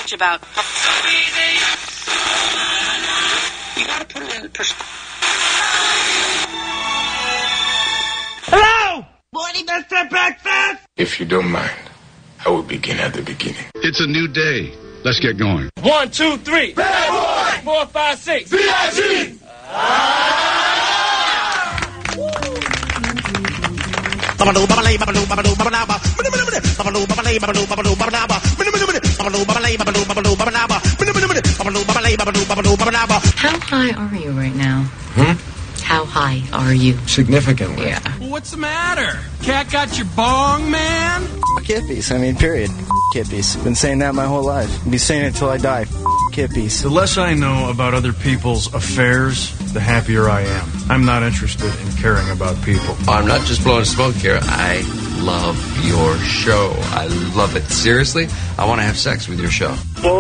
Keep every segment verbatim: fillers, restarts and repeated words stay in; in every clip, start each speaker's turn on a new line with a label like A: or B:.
A: much about. You gotta put it in perspective.
B: Hello! Morning, Mister Breakfast!
C: If you don't mind, I will begin at the beginning.
D: It's a new day. Let's get going.
B: One, two, three. Bad boy! Four, five, six. B I G!
E: How high are you right now?
C: Hmm?
E: How high are you?
C: Significantly.
E: Yeah.
B: What's the matter? Cat got your bong, man?
F: Hippies, I mean, period. Hippies. Been saying that my whole life. Be saying it till I die. Hippies.
G: The less I know about other people's affairs, the happier I am. I'm not interested in caring about people.
H: I'm not just blowing smoke here. I love your show. I love it. Seriously, I want to have sex with your show.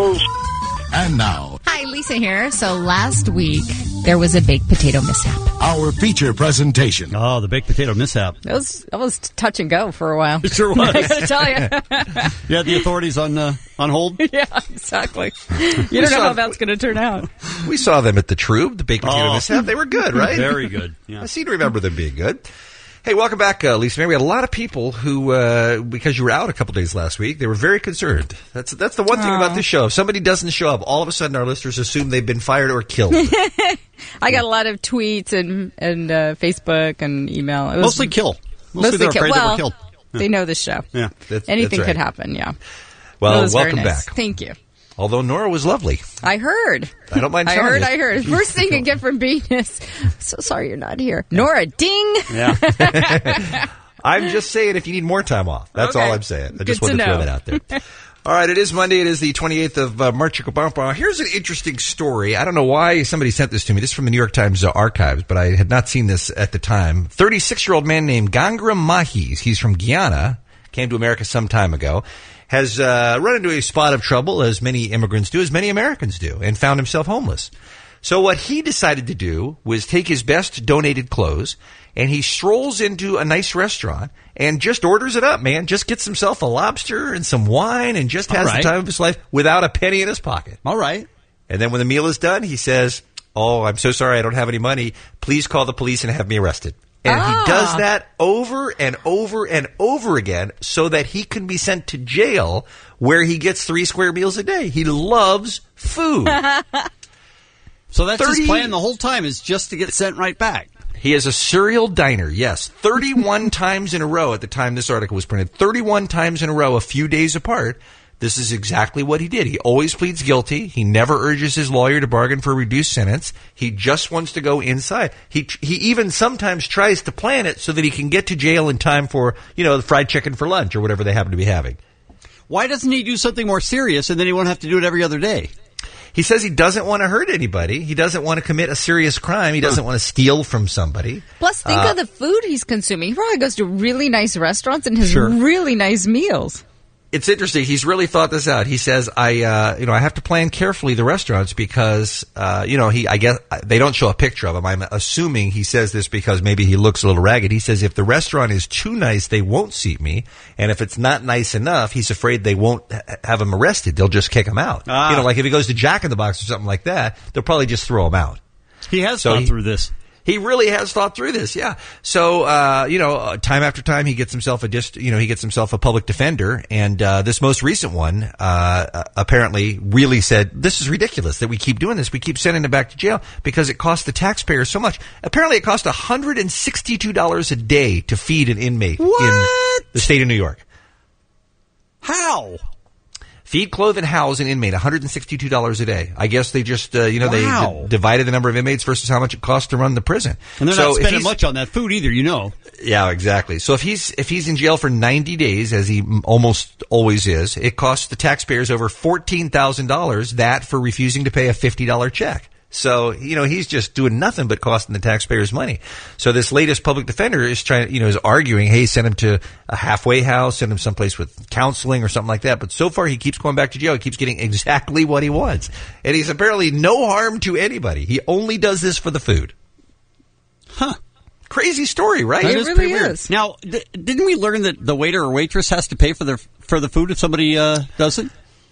D: And now,
I: Hi, Lisa here. So last week, there was a baked potato mishap.
D: our feature presentation.
J: Oh, the baked potato mishap.
I: That was, that was touch and go for a while.
J: It sure was.
I: I gotta tell you.
J: You had the authorities on uh, on hold?
I: Yeah, exactly. You don't know how that's going to turn out.
K: We saw them at the Trube, the baked potato
J: Oh.
K: mishap. They were good, right?
J: Very good. Yeah.
K: I seem to remember them being good. Hey, welcome back, uh, Lisa. Man, we had a lot of people who, uh, because you were out a couple days last week, they were very concerned. That's that's the one thing
I: Aww.
K: about this show. If somebody doesn't show up, all of a sudden our listeners assume they've been fired or killed.
I: I got a lot of tweets and and uh, Facebook and email. It was
J: Mostly kill. Mostly,
I: mostly
J: they're
I: kill.
J: afraid
I: well,
J: they were killed. Yeah.
I: They know the show.
J: Yeah.
K: That's,
I: Anything
K: that's
I: could
K: right.
I: happen, yeah.
K: Well,
I: It was very
K: welcome
I: nice.
K: back.
I: Thank you.
K: Although Nora was lovely.
I: I heard.
K: I don't mind
I: I
K: telling
I: heard,
K: you.
I: I heard. First thing I get from Bean is, so sorry you're not here. Nora, ding!
J: Yeah.
K: I'm just saying if you need more time off. That's
I: Okay.
K: all I'm saying. I just
I: Good
K: wanted
I: to
K: to throw
I: know.
K: that out there. All right, it is Monday. It is the twenty-eighth of uh, March. Here's an interesting story. I don't know why somebody sent this to me. This is from the New York Times uh, archives, but I had not seen this at the time. thirty-six-year-old man named Gangra Mahis. He's from Guyana, came to America some time ago, has uh, run into a spot of trouble, as many immigrants do, as many Americans do, and found himself homeless. So what he decided to do was take his best donated clothes, and he strolls into a nice restaurant and just orders it up, man. Just gets himself a lobster and some wine and just has
J: All right.
K: the time of his life without a penny in his pocket.
J: All right.
K: And then when the meal is done, he says, "Oh, I'm so sorry, I don't have any money. Please call the police and have me arrested." And
I: Ah.
K: he does that over and over and over again so that he can be sent to jail where he gets three square meals a day. He loves food.
J: So that's
K: thirty
J: his plan the whole time, is just to get sent right back.
K: He is a serial diner, yes. thirty-one times in a row at the time this article was printed. thirty-one times in a row, a few days apart. This is exactly what he did. He always pleads guilty. He never urges his lawyer to bargain for a reduced sentence. He just wants to go inside. He he even sometimes tries to plan it so that he can get to jail in time for, you know, the fried chicken for lunch or whatever they happen to be having.
J: Why doesn't he do something more serious, and then he won't have to do it every other day?
K: He says he doesn't want to hurt anybody. He doesn't want to commit a serious crime. He doesn't want to steal from somebody.
I: Plus, think
K: Uh,
I: of the food he's consuming. He probably goes to really nice restaurants and has
K: Sure.
I: really nice meals.
K: It's interesting. He's really thought this out. He says, "I, uh, you know, I have to plan carefully the restaurants because, uh, you know, he, I guess they don't show a picture of him. I'm assuming he says this because maybe he looks a little ragged. He says if the restaurant is too nice, they won't seat me, and if it's not nice enough, he's afraid they won't ha- have him arrested. They'll just kick him out.
J: Ah.
K: You know, like if he goes to Jack in the Box or something like that, they'll probably just throw him out.
J: He has
K: So
J: thought
K: he-
J: through this.
K: He really has thought through this, yeah. So, uh, you know, uh, time after time, he gets himself a dist- you know, he gets himself a public defender, and uh, this most recent one uh, apparently really said, "This is ridiculous that we keep doing this. We keep sending him back to jail because it costs the taxpayers so much." Apparently, it costs one hundred sixty-two dollars a day to feed an inmate
J: What?
K: in the state of New York.
J: How?
K: Feed, clothe, and house an inmate, one hundred sixty-two dollars a day. I guess they just, uh, you know,
J: Wow.
K: they d- divided the number of inmates versus how much it costs to run the prison.
J: And they're
K: So
J: not
K: if
J: spending
K: he's-
J: much on that food either, you know.
K: Yeah, exactly. So if he's if he's in jail for ninety days, as he m- almost always is, it costs the taxpayers over fourteen thousand dollars. That for refusing to pay a fifty dollar check. So, you know, he's just doing nothing but costing the taxpayers money. So this latest public defender is trying, you know, is arguing, hey, send him to a halfway house, send him someplace with counseling or something like that. But so far, he keeps going back to jail. He keeps getting exactly what he wants. And he's apparently no harm to anybody. He only does this for the food.
J: Huh.
K: Crazy story, right?
J: That
I: It
J: is
I: really
J: pretty weird.
I: is.
J: Now, d- didn't we learn that the waiter or waitress has to pay for their for the food if somebody uh, doesn't?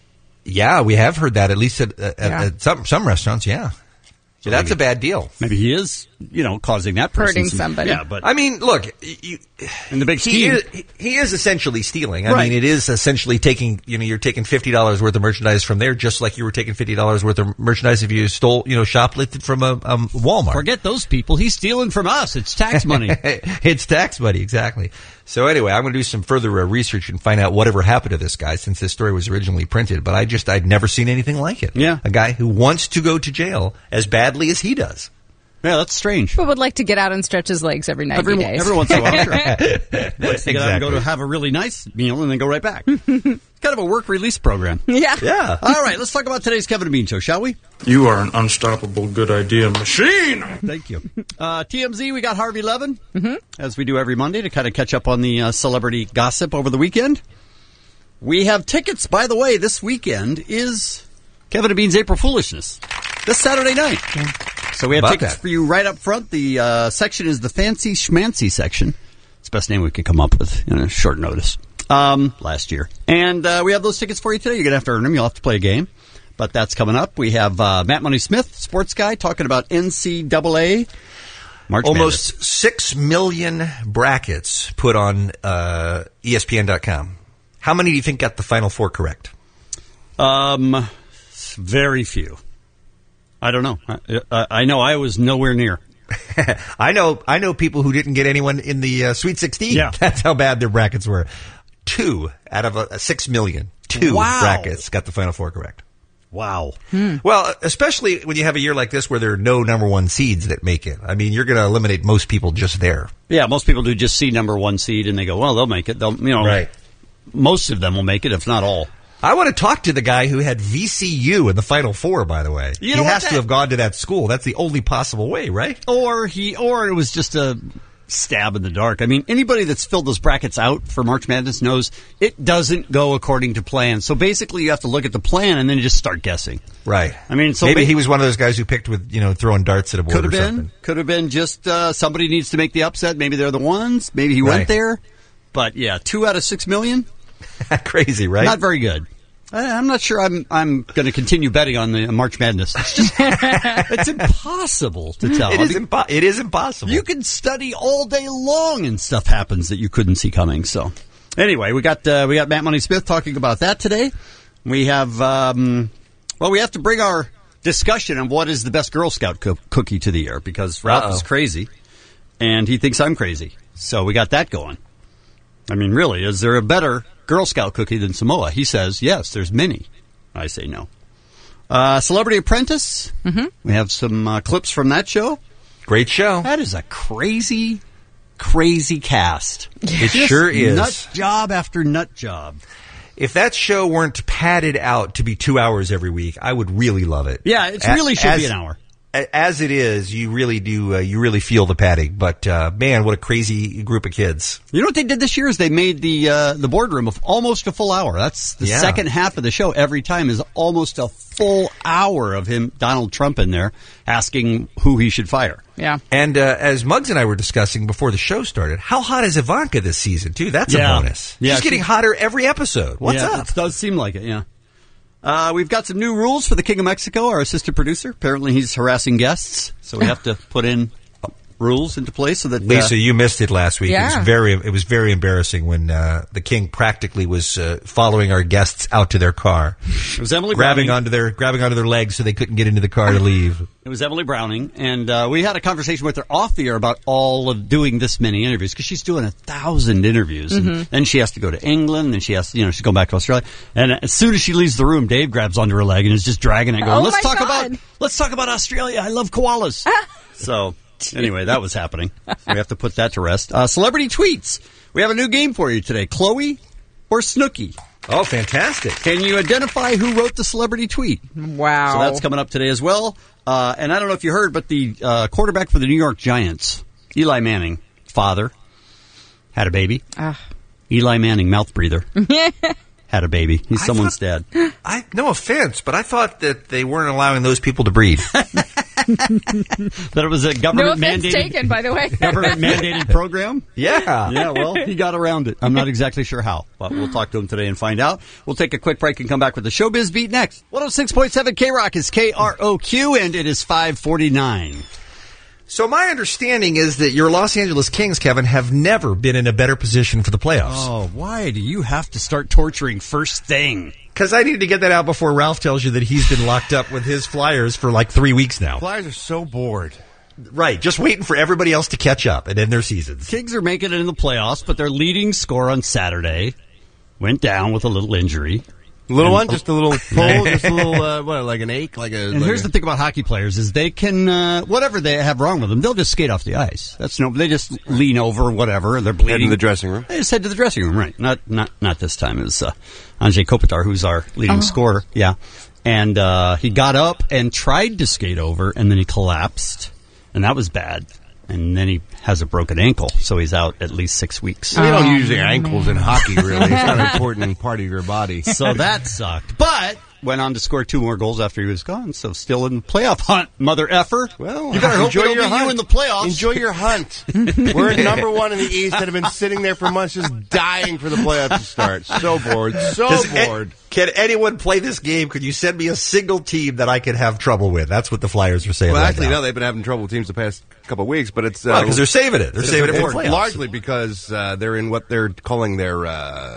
K: Yeah, we have heard that, at least at, at,
I: Yeah.
K: at some some restaurants, yeah. So that's
J: maybe-
K: a bad deal.
J: Maybe he is, you know, causing that person
I: Hurting
J: some-
I: somebody.
J: Yeah, but
K: I mean, look, you,
J: in the big
K: he
J: scheme,
K: is, he is essentially stealing. I
J: Right.
K: mean, it is essentially taking, you know, you're taking fifty dollars worth of merchandise from there, just like you were taking fifty dollars worth of merchandise if you stole, you know, shoplifted from a um, Walmart.
J: forget those people. He's stealing from us. It's tax money.
K: It's tax money, exactly. So anyway, I'm going to do some further uh, research and find out whatever happened to this guy since this story was originally printed. But I just, I'd never seen anything like it.
J: Yeah.
K: A guy who wants to go to jail as badly as he does.
J: Yeah, that's strange.
I: But would like to get out and stretch his legs every ninety
J: Every,
I: days.
J: every once in a while, sure. Once they get out and
K: Exactly.
J: go to have a really nice meal and then go right back. It's kind of a work release program.
I: Yeah.
K: Yeah.
J: All right, let's talk about today's Kevin and Bean Show, shall we?
G: You are an unstoppable good idea machine.
J: Thank you. Uh, T M Z, we got Harvey Levin, mm-hmm. as we do every Monday, to kind of catch up on the uh, celebrity gossip over the weekend. We have tickets, by the way, this weekend is Kevin and Bean's April Foolishness, this Saturday night. So we have
K: About
J: tickets
K: that.
J: for you right up front. The uh, section is the Fancy Schmancy section. It's the best name we could come up with in a short notice um, last year. And uh, we have those tickets for you today. You're going to have to earn them. You'll have to play a game. But that's coming up. We have uh, Matt Money Smith, sports guy, talking about N C double A. March
K: Almost
J: Madness.
K: six million brackets put on uh, E S P N dot com. How many do you think got the Final Four correct?
J: Um, very few. I don't know. I, I, I know I was nowhere near.
K: I know I know people who didn't get anyone in the uh, Sweet sixteen.
J: Yeah.
K: That's how bad their brackets were. Two out of a, a six million. Two
J: Wow.
K: brackets got the Final Four correct.
J: Wow.
K: Well, especially when you have a year like this where there are no number one seeds that make it. I mean, you're going to eliminate most people just there.
J: Yeah, most people do just see number one seed and they go, well, they'll make it. They'll, you know,
K: Right.
J: most of them will make it, if not all.
K: I want to talk to the guy who had V C U in the Final Four, by the way.
J: You
K: he
J: know what,
K: has
J: that-
K: to have gone to that school. That's the only possible way, right?
J: Or he, or it was just a stab in the dark. I mean, anybody that's filled those brackets out for March Madness knows it doesn't go according to plan. So basically, you have to look at the plan and then just start guessing.
K: Right.
J: I mean, so
K: maybe
J: ba-
K: he was one of those guys who picked with, you know, throwing darts at a board
J: Could
K: or
J: have been.
K: something.
J: Could have been just uh, somebody needs to make the upset. Maybe they're the ones. Maybe he
K: Right.
J: went there. But yeah, two out of six million.
K: Crazy, right?
J: Not very good. I, I'm not sure I'm I'm going to continue betting on the March Madness. It's just it's impossible to tell.
K: It
J: I
K: is,
J: mean,
K: impo- it is impossible.
J: you can study all day long and stuff happens that you couldn't see coming. So anyway, we got uh, we got Matt Money Smith talking about that today. We have um, well, we have to bring our discussion on what is the best Girl Scout co- cookie to the air because Ralph
K: Uh-oh.
J: is crazy and he thinks I'm crazy. So we got that going. I mean, really, is there a better Girl Scout cookie than Samoa? He says, yes, there's many. I say no. Uh, Celebrity Apprentice. Mm-hmm. We have some uh, clips from that show.
K: Great show.
J: That is a crazy, crazy cast.
K: It
J: Just
K: sure is.
J: Nut job after nut job.
K: If that show weren't padded out to be two hours every week, I would really love it.
J: Yeah, it
K: A-
J: really should
K: as-
J: be an hour.
K: a- As it is, you really do. Uh, you really feel the padding. But uh, man, what a crazy group of kids!
J: You know what they did this year is they made the uh, the boardroom of almost a full hour. That's the
K: Yeah.
J: second half of the show. Every time is almost a full hour of him, Donald Trump, in there asking who he should fire.
I: Yeah.
K: And uh, as Muggs and I were discussing before the show started, how hot is Ivanka this season too? That's
J: Yeah.
K: a bonus.
J: Yeah,
K: She's getting
J: she-
K: hotter every episode. What's
J: yeah,
K: up?
J: It does seem like it, yeah. Uh, we've got some new rules for the King of Mexico, our assistant producer. Apparently he's harassing guests, so we have to put in rules into place so that...
K: Lisa,
J: uh,
K: you missed it last week. It
I: Yeah.
K: was very, it was very embarrassing when uh, the king practically was uh, following our guests out to their car,
J: it was Emily
K: grabbing
J: Browning.
K: onto their grabbing onto their legs so they couldn't get into the car to leave.
J: It was Emily Browning, and uh, we had a conversation with her off the air about all of doing this many interviews because she's doing a thousand interviews, and then she has to go to England, and she has to, you know, she's going back to Australia. And as soon as she leaves the room, Dave grabs onto her leg and is just dragging it, going,
I: Oh,
J: "Let's
I: my
J: talk
I: God.
J: about let's talk about Australia. I love koalas." So anyway, that was happening. We have to put that to rest. Uh, celebrity tweets. We have a new game for you today. Chloe or Snooki?
K: Oh, fantastic!
J: Can you identify who wrote the celebrity tweet?
I: Wow.
J: So that's coming up today as well. Uh, and I don't know if you heard, but the uh, quarterback for the New York Giants, Eli Manning, father, had a baby.
I: Ah.
J: Eli Manning, mouth breather, had a baby. He's
K: I
J: someone's
K: thought-
J: dad.
K: I no offense, but I thought that they weren't allowing those people to breed.
J: That it was a
I: No
J: government
I: offense
J: mandated
I: taken, by the way.
J: government mandated program.
K: Yeah.
J: Yeah, well, he got around it. I'm not exactly sure how, but we'll talk to him today and find out. We'll take a quick break and come back with the Showbiz Beat next. one oh six point seven K-Rock is K R O Q, and it is five forty-nine.
K: So my understanding is that your Los Angeles Kings, Kevin, have never been in a better position for the playoffs.
J: Oh, why do you have to start torturing first thing?
K: Because I need to get that out before Ralph tells you that he's been locked up with his Flyers for like three weeks now.
L: Flyers are so bored.
K: Right, just waiting for everybody else to catch up and end their seasons.
J: Kings are making it in the playoffs, but their leading scorer on Saturday went down with a little injury.
L: Little
J: And-
L: one, just a little pull, just a little, uh, what, like an ache, like a.
J: And
L: like
J: here's
L: a,
J: the thing about hockey players is they can, uh, whatever they have wrong with them, they'll just skate off the ice. That's no, they just lean over, whatever, they're bleeding.
L: Head in the dressing room.
J: They just head to the dressing room, right. Not, not, not this time. It was, uh, Andrzej Kopitar, who's our leading
I: Oh.
J: scorer. Yeah. And, uh, he got up and tried to skate over, and then he collapsed. And that was bad. And then he has a broken ankle, so he's out at least six weeks.
L: We don't use your ankles in hockey, really. It's not an important part of your body.
J: So that sucked. But went on to score two more goals after he was gone, so still in the playoff hunt, mother effer.
L: Well,
J: you better hope
L: enjoy
J: it'll
L: your
J: be
L: hunt.
J: you in the playoffs.
L: Enjoy your hunt. We're at number one in the East that have been sitting there for months just dying for the playoffs to start. So bored. So
K: Does
L: bored.
K: a- can anyone play this game? Could you send me a single team that I could have trouble with? That's what the Flyers are saying
L: Well,
K: right
L: actually,
K: now.
L: no, they've been having trouble with teams the past couple of weeks, but it's...
K: Well, 'cause they're saving it. They're
L: it's-
K: saving it for
L: it's
K: playoffs.
L: largely because uh, they're in what they're calling their... Uh,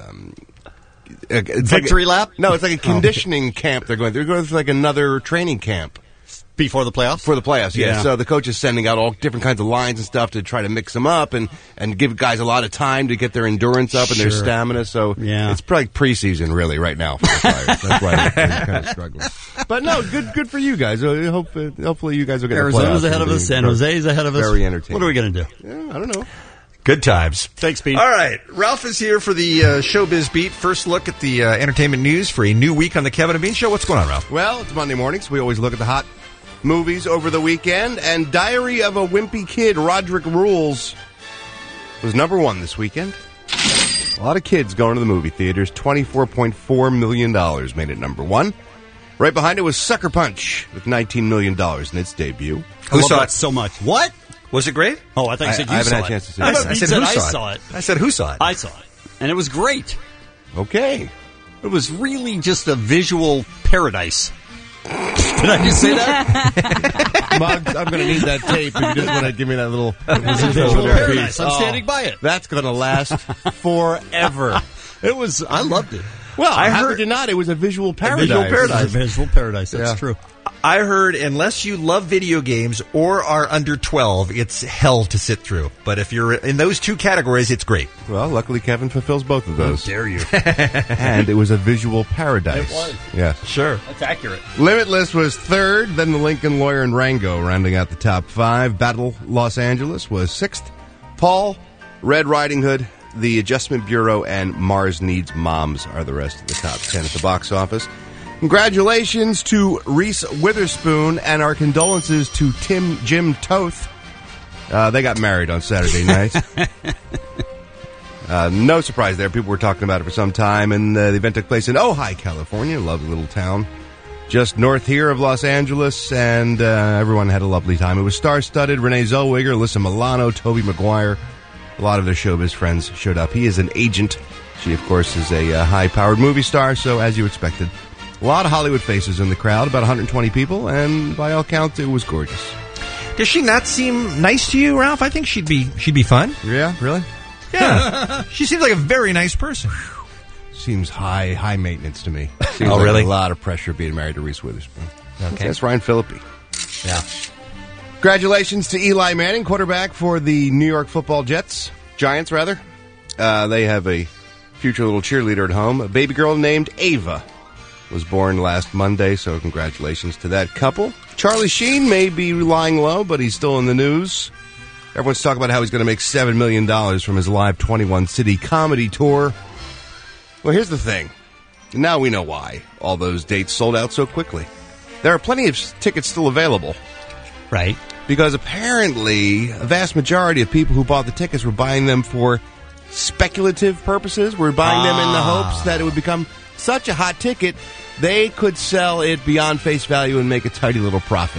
L: it's
J: Victory
L: like a,
J: lap?
L: No, it's like a conditioning camp they're going through. They're going through like another training camp.
J: Before the playoffs?
L: For the playoffs, yeah.
J: Yeah.
L: So the coach is sending out all different kinds of lines and stuff to try to mix them up and, and give guys a lot of time to get their endurance up and their
J: Sure.
L: stamina. So
J: Yeah.
L: it's probably preseason, really, right now for the Flyers. That's why they're, they're kind of struggling. But no, good good for you guys. I hope, uh, hopefully you guys will get
J: Arizona's
L: the playoffs.
J: ahead of
L: It'll
J: us.
L: be
J: San
L: very-
J: Jose's ahead of us.
L: Very entertaining.
J: What are we going to do?
L: Yeah, I don't know.
K: Good times.
J: Thanks, Pete.
K: All right. Ralph is here for the uh, Showbiz Beat. First look at the uh, entertainment news for a new week on the Kevin and Bean Show. What's going on, Ralph?
L: Well, it's Monday morning, so we always look at the hot movies over the weekend. And Diary of a Wimpy Kid, Roderick Rules, was number one this weekend. A lot of kids going to the movie theaters. twenty-four point four million dollars made it number one. Right behind it was Sucker Punch with nineteen million dollars in its debut.
J: Who saw it so much? What?
K: Was it great?
J: Oh, I thought you
L: I-
J: said you
L: I haven't
J: saw
L: had a
J: it.
L: chance to see
J: I,
L: it.
J: thought
K: I
J: you
K: said
J: said
K: who
J: I
K: saw it?
J: saw it.
K: I said who saw it?
J: I saw it. And it was great.
L: Okay.
J: It was really just a visual paradise. Did I just say that?
L: Muggs, I'm going to need that tape if you just want to give me that little
J: Visual paradise. I'm
L: Oh,
J: standing by it.
L: That's going to last forever.
J: It was. I loved it.
L: Well,
K: I
L: how
K: heard-
L: could you not? It was a visual paradise.
K: visual paradise.
J: It was a visual paradise. That's
L: Yeah.
J: true.
K: I heard unless you love video games or are under twelve, it's hell to sit through. But if you're in those two categories, it's great.
L: Well, luckily Kevin fulfills both of those.
J: Dare you?
L: And it was a visual paradise.
J: It was.
L: Yes.
K: Sure.
J: That's accurate.
L: Limitless was third, then The Lincoln Lawyer and Rango rounding out the top five. Battle Los Angeles was sixth. Paul, Red Riding Hood, The Adjustment Bureau, and Mars Needs Moms are the rest of the top ten at the box office. Congratulations to Reese Witherspoon and our condolences to Tim Jim Toth. Uh, they got married on Saturday night. uh, no surprise there. People were talking about it for some time, and uh, the event took place in Ojai, California. Lovely little town just north here of Los Angeles, and uh, everyone had a lovely time. It was star-studded. Renee Zellweger, Alyssa Milano, Tobey Maguire. A lot of their showbiz friends showed up. He is an agent. She, of course, is a uh, high-powered movie star, so as you expected, a lot of Hollywood faces in the crowd, about one hundred twenty people, and by all counts, it was gorgeous.
K: Does she not seem nice to you, Ralph? I think she'd be she'd be fun.
L: Yeah, really?
K: Yeah. She seems like a very nice person.
L: Seems high high maintenance to me. Seems
K: Oh,
L: like
K: really?
L: a lot of pressure being married to Reese Witherspoon.
K: Okay.
L: That's Ryan Phillippe.
K: Yeah.
L: Congratulations to Eli Manning, quarterback for the New York Football Jets. Giants, rather. Uh, they have a future little cheerleader at home. A baby girl named Ava was born last Monday, so congratulations to that couple. Charlie Sheen may be lying low, but he's still in the news. Everyone's talking about how he's going to make seven million dollars from his live twenty-one city comedy tour. Well, here's the thing. Now we know why all those dates sold out so quickly. There are plenty of tickets still available.
J: Right.
L: Because apparently a vast majority of people who bought the tickets were buying them for speculative purposes. Were buying them in the
J: Ah.
L: hopes that it would become such a hot ticket, they could sell it beyond face value and make a tidy little profit.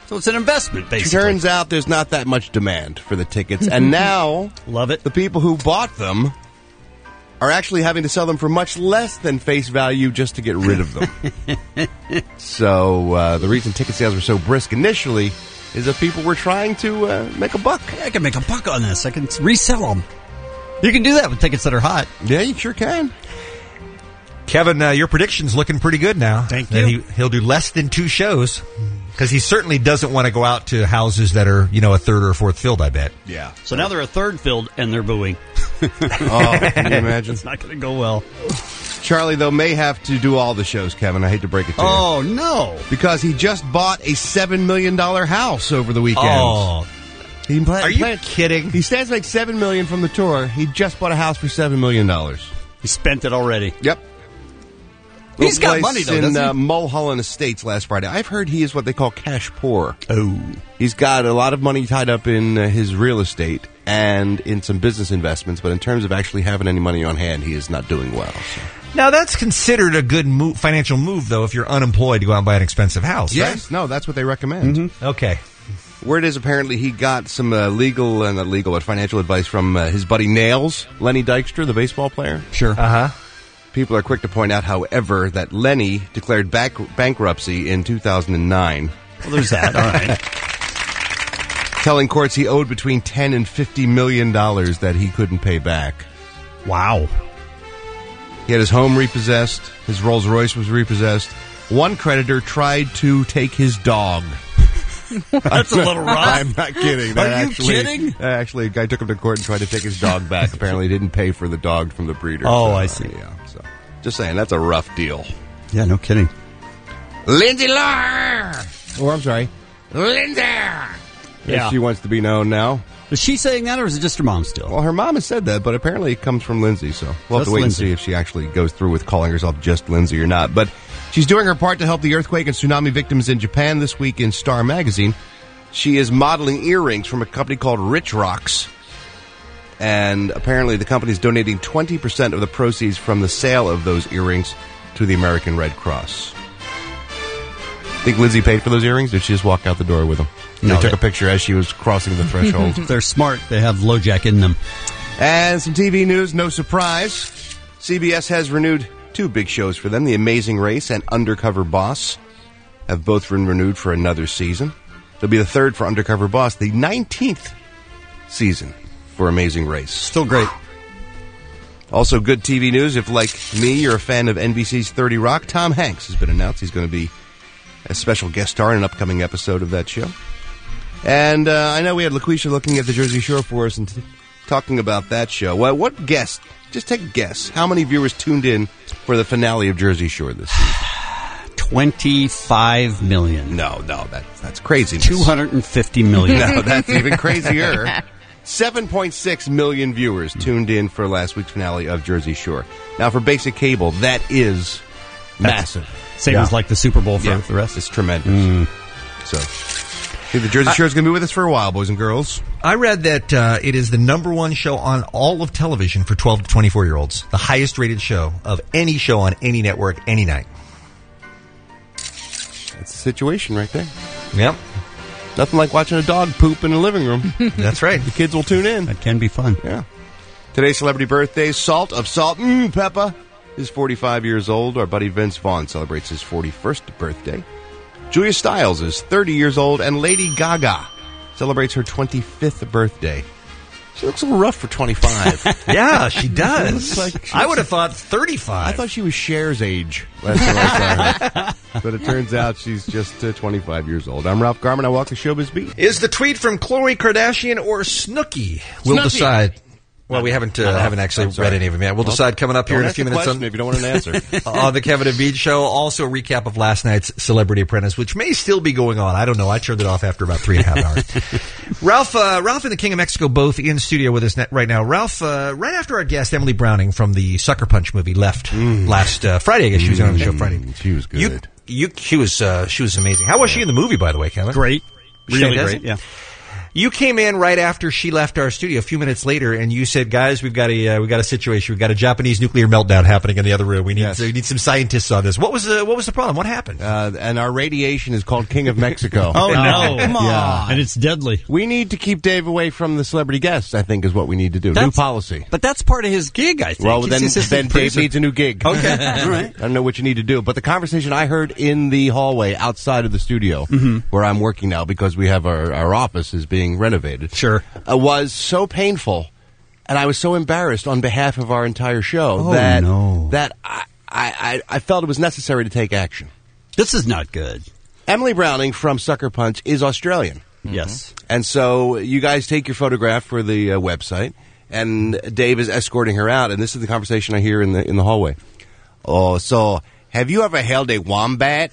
J: So it's an investment, basically.
L: Turns out there's not that much demand for the tickets, and now
J: love it.
L: The people who bought them are actually having to sell them for much less than face value just to get rid of them. So uh, the reason ticket sales were so brisk initially is that people were trying to uh, make a buck.
J: I can make a buck on this. I can resell them. You can do that with tickets that are hot.
L: Yeah, you sure can.
K: Kevin, uh, your prediction's looking pretty good now.
J: Thank
K: that
J: you.
K: He, he'll do less than two shows because he certainly doesn't want to go out to houses that are, you know, a third or a fourth filled, I bet.
L: Yeah.
J: So now they're a third filled and they're booing.
L: Oh, can you imagine?
J: It's not going to go well.
L: Charlie, though, may have to do all the shows, Kevin. I hate to break it to you.
J: Oh, no.
L: Because he just bought a seven million dollars house over the weekend.
K: Oh.
L: He play,
K: Are you
L: play,
K: kidding?
L: He stands to make seven million dollars from the tour. He just bought a house for seven million dollars.
J: He spent it already.
L: Yep.
J: He's
L: Little
J: got
L: place
J: money, though,
L: in
J: doesn't he?
L: uh, Mulholland Estates last Friday. I've heard he is what they call cash poor.
J: Oh.
L: He's got a lot of money tied up in uh, his real estate and in some business investments, but in terms of actually having any money on hand, he is not doing well. So.
K: Now, that's considered a good move, financial move, though, if you're unemployed to go out and buy an expensive house,
L: Yes,
K: right?
L: no, that's what they recommend.
J: Mm-hmm.
K: Okay.
L: Word is apparently he got some uh, legal and not legal, but financial advice from uh, his buddy Nails, Lenny Dykstra, the baseball player.
J: Sure.
K: Uh-huh.
L: People are quick to point out, however, that Lenny declared back- bankruptcy in two thousand nine.
J: Well, there's that. All right.
L: Telling courts he owed between ten and fifty million dollars that he couldn't pay back.
J: Wow.
L: He had his home repossessed. His Rolls Royce was repossessed. One creditor tried to take his dog.
J: That's a little rough.
L: I'm not kidding. That
J: Are you
L: actually,
J: kidding?
L: Actually, a guy took him to court and tried to take his dog back. Apparently, didn't pay for the dog from the breeder.
J: Oh,
L: so,
J: I see.
L: Yeah, so just saying, that's a rough deal.
J: Yeah, no kidding.
L: Lindsay Lohan! Or, I'm sorry, Lindsay!
J: Yeah.
L: As she wants to be known now.
J: Is she saying that, or is it just her mom still?
L: Well, her mom has said that, but apparently it comes from Lindsay, so we'll have
J: Just
L: to wait
J: Lindsay.
L: and see if she actually goes through with calling herself just Lindsay or not. But she's doing her part to help the earthquake and tsunami victims in Japan this week in Star Magazine. She is modeling earrings from a company called Rich Rocks. And apparently the company is donating twenty percent of the proceeds from the sale of those earrings to the American Red Cross. Think Lindsay paid for those earrings, or did she just walk out the door with them?
J: No,
L: they took
J: they-
L: a picture as she was crossing the threshold.
J: They're smart. They have LoJack in them.
L: And some T V news, no surprise. C B S has renewed two big shows for them. The Amazing Race and Undercover Boss have both been renewed for another season. It'll be the third for Undercover Boss, the nineteenth season for Amazing Race.
J: Still great.
L: Also, good T V news. If, like me, you're a fan of N B C's thirty Rock, Tom Hanks has been announced. He's going to be a special guest star in an upcoming episode of that show. And uh, I know we had LaQuisha looking at the Jersey Shore for us and t- talking about that show. Well, what guess? Just take a guess. How many viewers tuned in for the finale of Jersey Shore this season?
J: twenty-five million.
L: No, no, that, that's crazy.
J: two hundred fifty million.
L: No, that's even crazier. seven point six million viewers tuned in for last week's finale of Jersey Shore. Now, for basic cable, that is massive.
J: Same
L: Yeah.
J: as like the Super Bowl for
L: Yeah,
J: the rest.
L: it's tremendous.
J: Mm.
L: So, I think the Jersey Shore is going to be with us for a while, boys and girls.
K: I read that uh, it is the number one show on all of television for twelve to twenty-four year olds. The highest rated show of any show on any network, any night.
L: That's the situation right there.
K: Yep.
L: Nothing like watching a dog poop in the living room.
K: That's right.
L: The kids will tune in.
J: That can be fun.
L: Yeah. Today's celebrity birthday, Salt of Salt and Peppa is forty-five years old. Our buddy Vince Vaughn celebrates his forty-first birthday. Julia Stiles is thirty years old, and Lady Gaga celebrates her twenty-fifth birthday. She looks a little rough for twenty-five.
K: Yeah, she does.
L: Looks like she
K: I
L: looks
K: would have
L: like-
K: thought thirty-five.
L: I thought she was Cher's age last time I saw her. But it turns out she's just uh, twenty-five years old. I'm Ralph Garman. I walk the Showbiz Beat.
K: Is the tweet from Khloe Kardashian or Snooki? We'll
L: Snooki.
K: decide. Well, we haven't uh, haven't actually
L: I'm sorry.
K: read any of them yet. We'll
L: Well,
K: decide coming up here
L: don't
K: in a
L: ask
K: few
L: the
K: minutes
L: question
K: on,
L: if you don't want an answer.
K: on the Kevin and Bean Show. Also, a recap of last night's Celebrity Apprentice, which may still be going on. I don't know. I turned it off after about three and a half hours. Ralph, uh, Ralph and the King of Mexico both in studio with us net right now. Ralph, uh, right after our guest Emily Browning from the Sucker Punch movie left
L: Mm.
K: last uh, Friday, I guess she was on the show Friday.
L: She was good.
K: You, you, she was uh, she was amazing. How was she in the movie, by the way, Kevin?
J: Great. Really
K: Fantastic.
J: great, yeah.
K: You came in right after she left our studio a few minutes later, and you said, "Guys, we've got a uh, we've got a situation. We've got a Japanese nuclear meltdown happening in the other room. We need
L: Yes.
K: we need some scientists on this." What was the what was the problem? What happened?
L: Uh, and our radiation is called King of Mexico.
J: Oh, no.
L: Come on. Yeah.
J: And it's deadly.
L: We need to keep Dave away from the celebrity guests, I think, is what we need to do.
J: That's-
L: New policy.
J: But that's part of his gig, I think.
L: Well,
J: He's
L: then,
J: the assistant
L: then Dave
J: producer.
L: needs a new gig.
J: Okay. All right.
L: I don't know what you need to do. But the conversation I heard in the hallway outside of the studio,
J: Mm-hmm.
L: where I'm working now because we have our, our office is being renovated,
J: Sure.
L: uh, was so painful. And I was so embarrassed on behalf of our entire show
J: Oh,
L: that,
J: no.
L: that I, I, I felt it was necessary to take action.
J: This is not good.
L: Emily Browning from Sucker Punch is Australian.
J: Yes.
L: And so you guys take your photograph for the uh, website, and Dave is escorting her out, and this is the conversation I hear in the in the hallway. Oh, so have you ever held a wombat?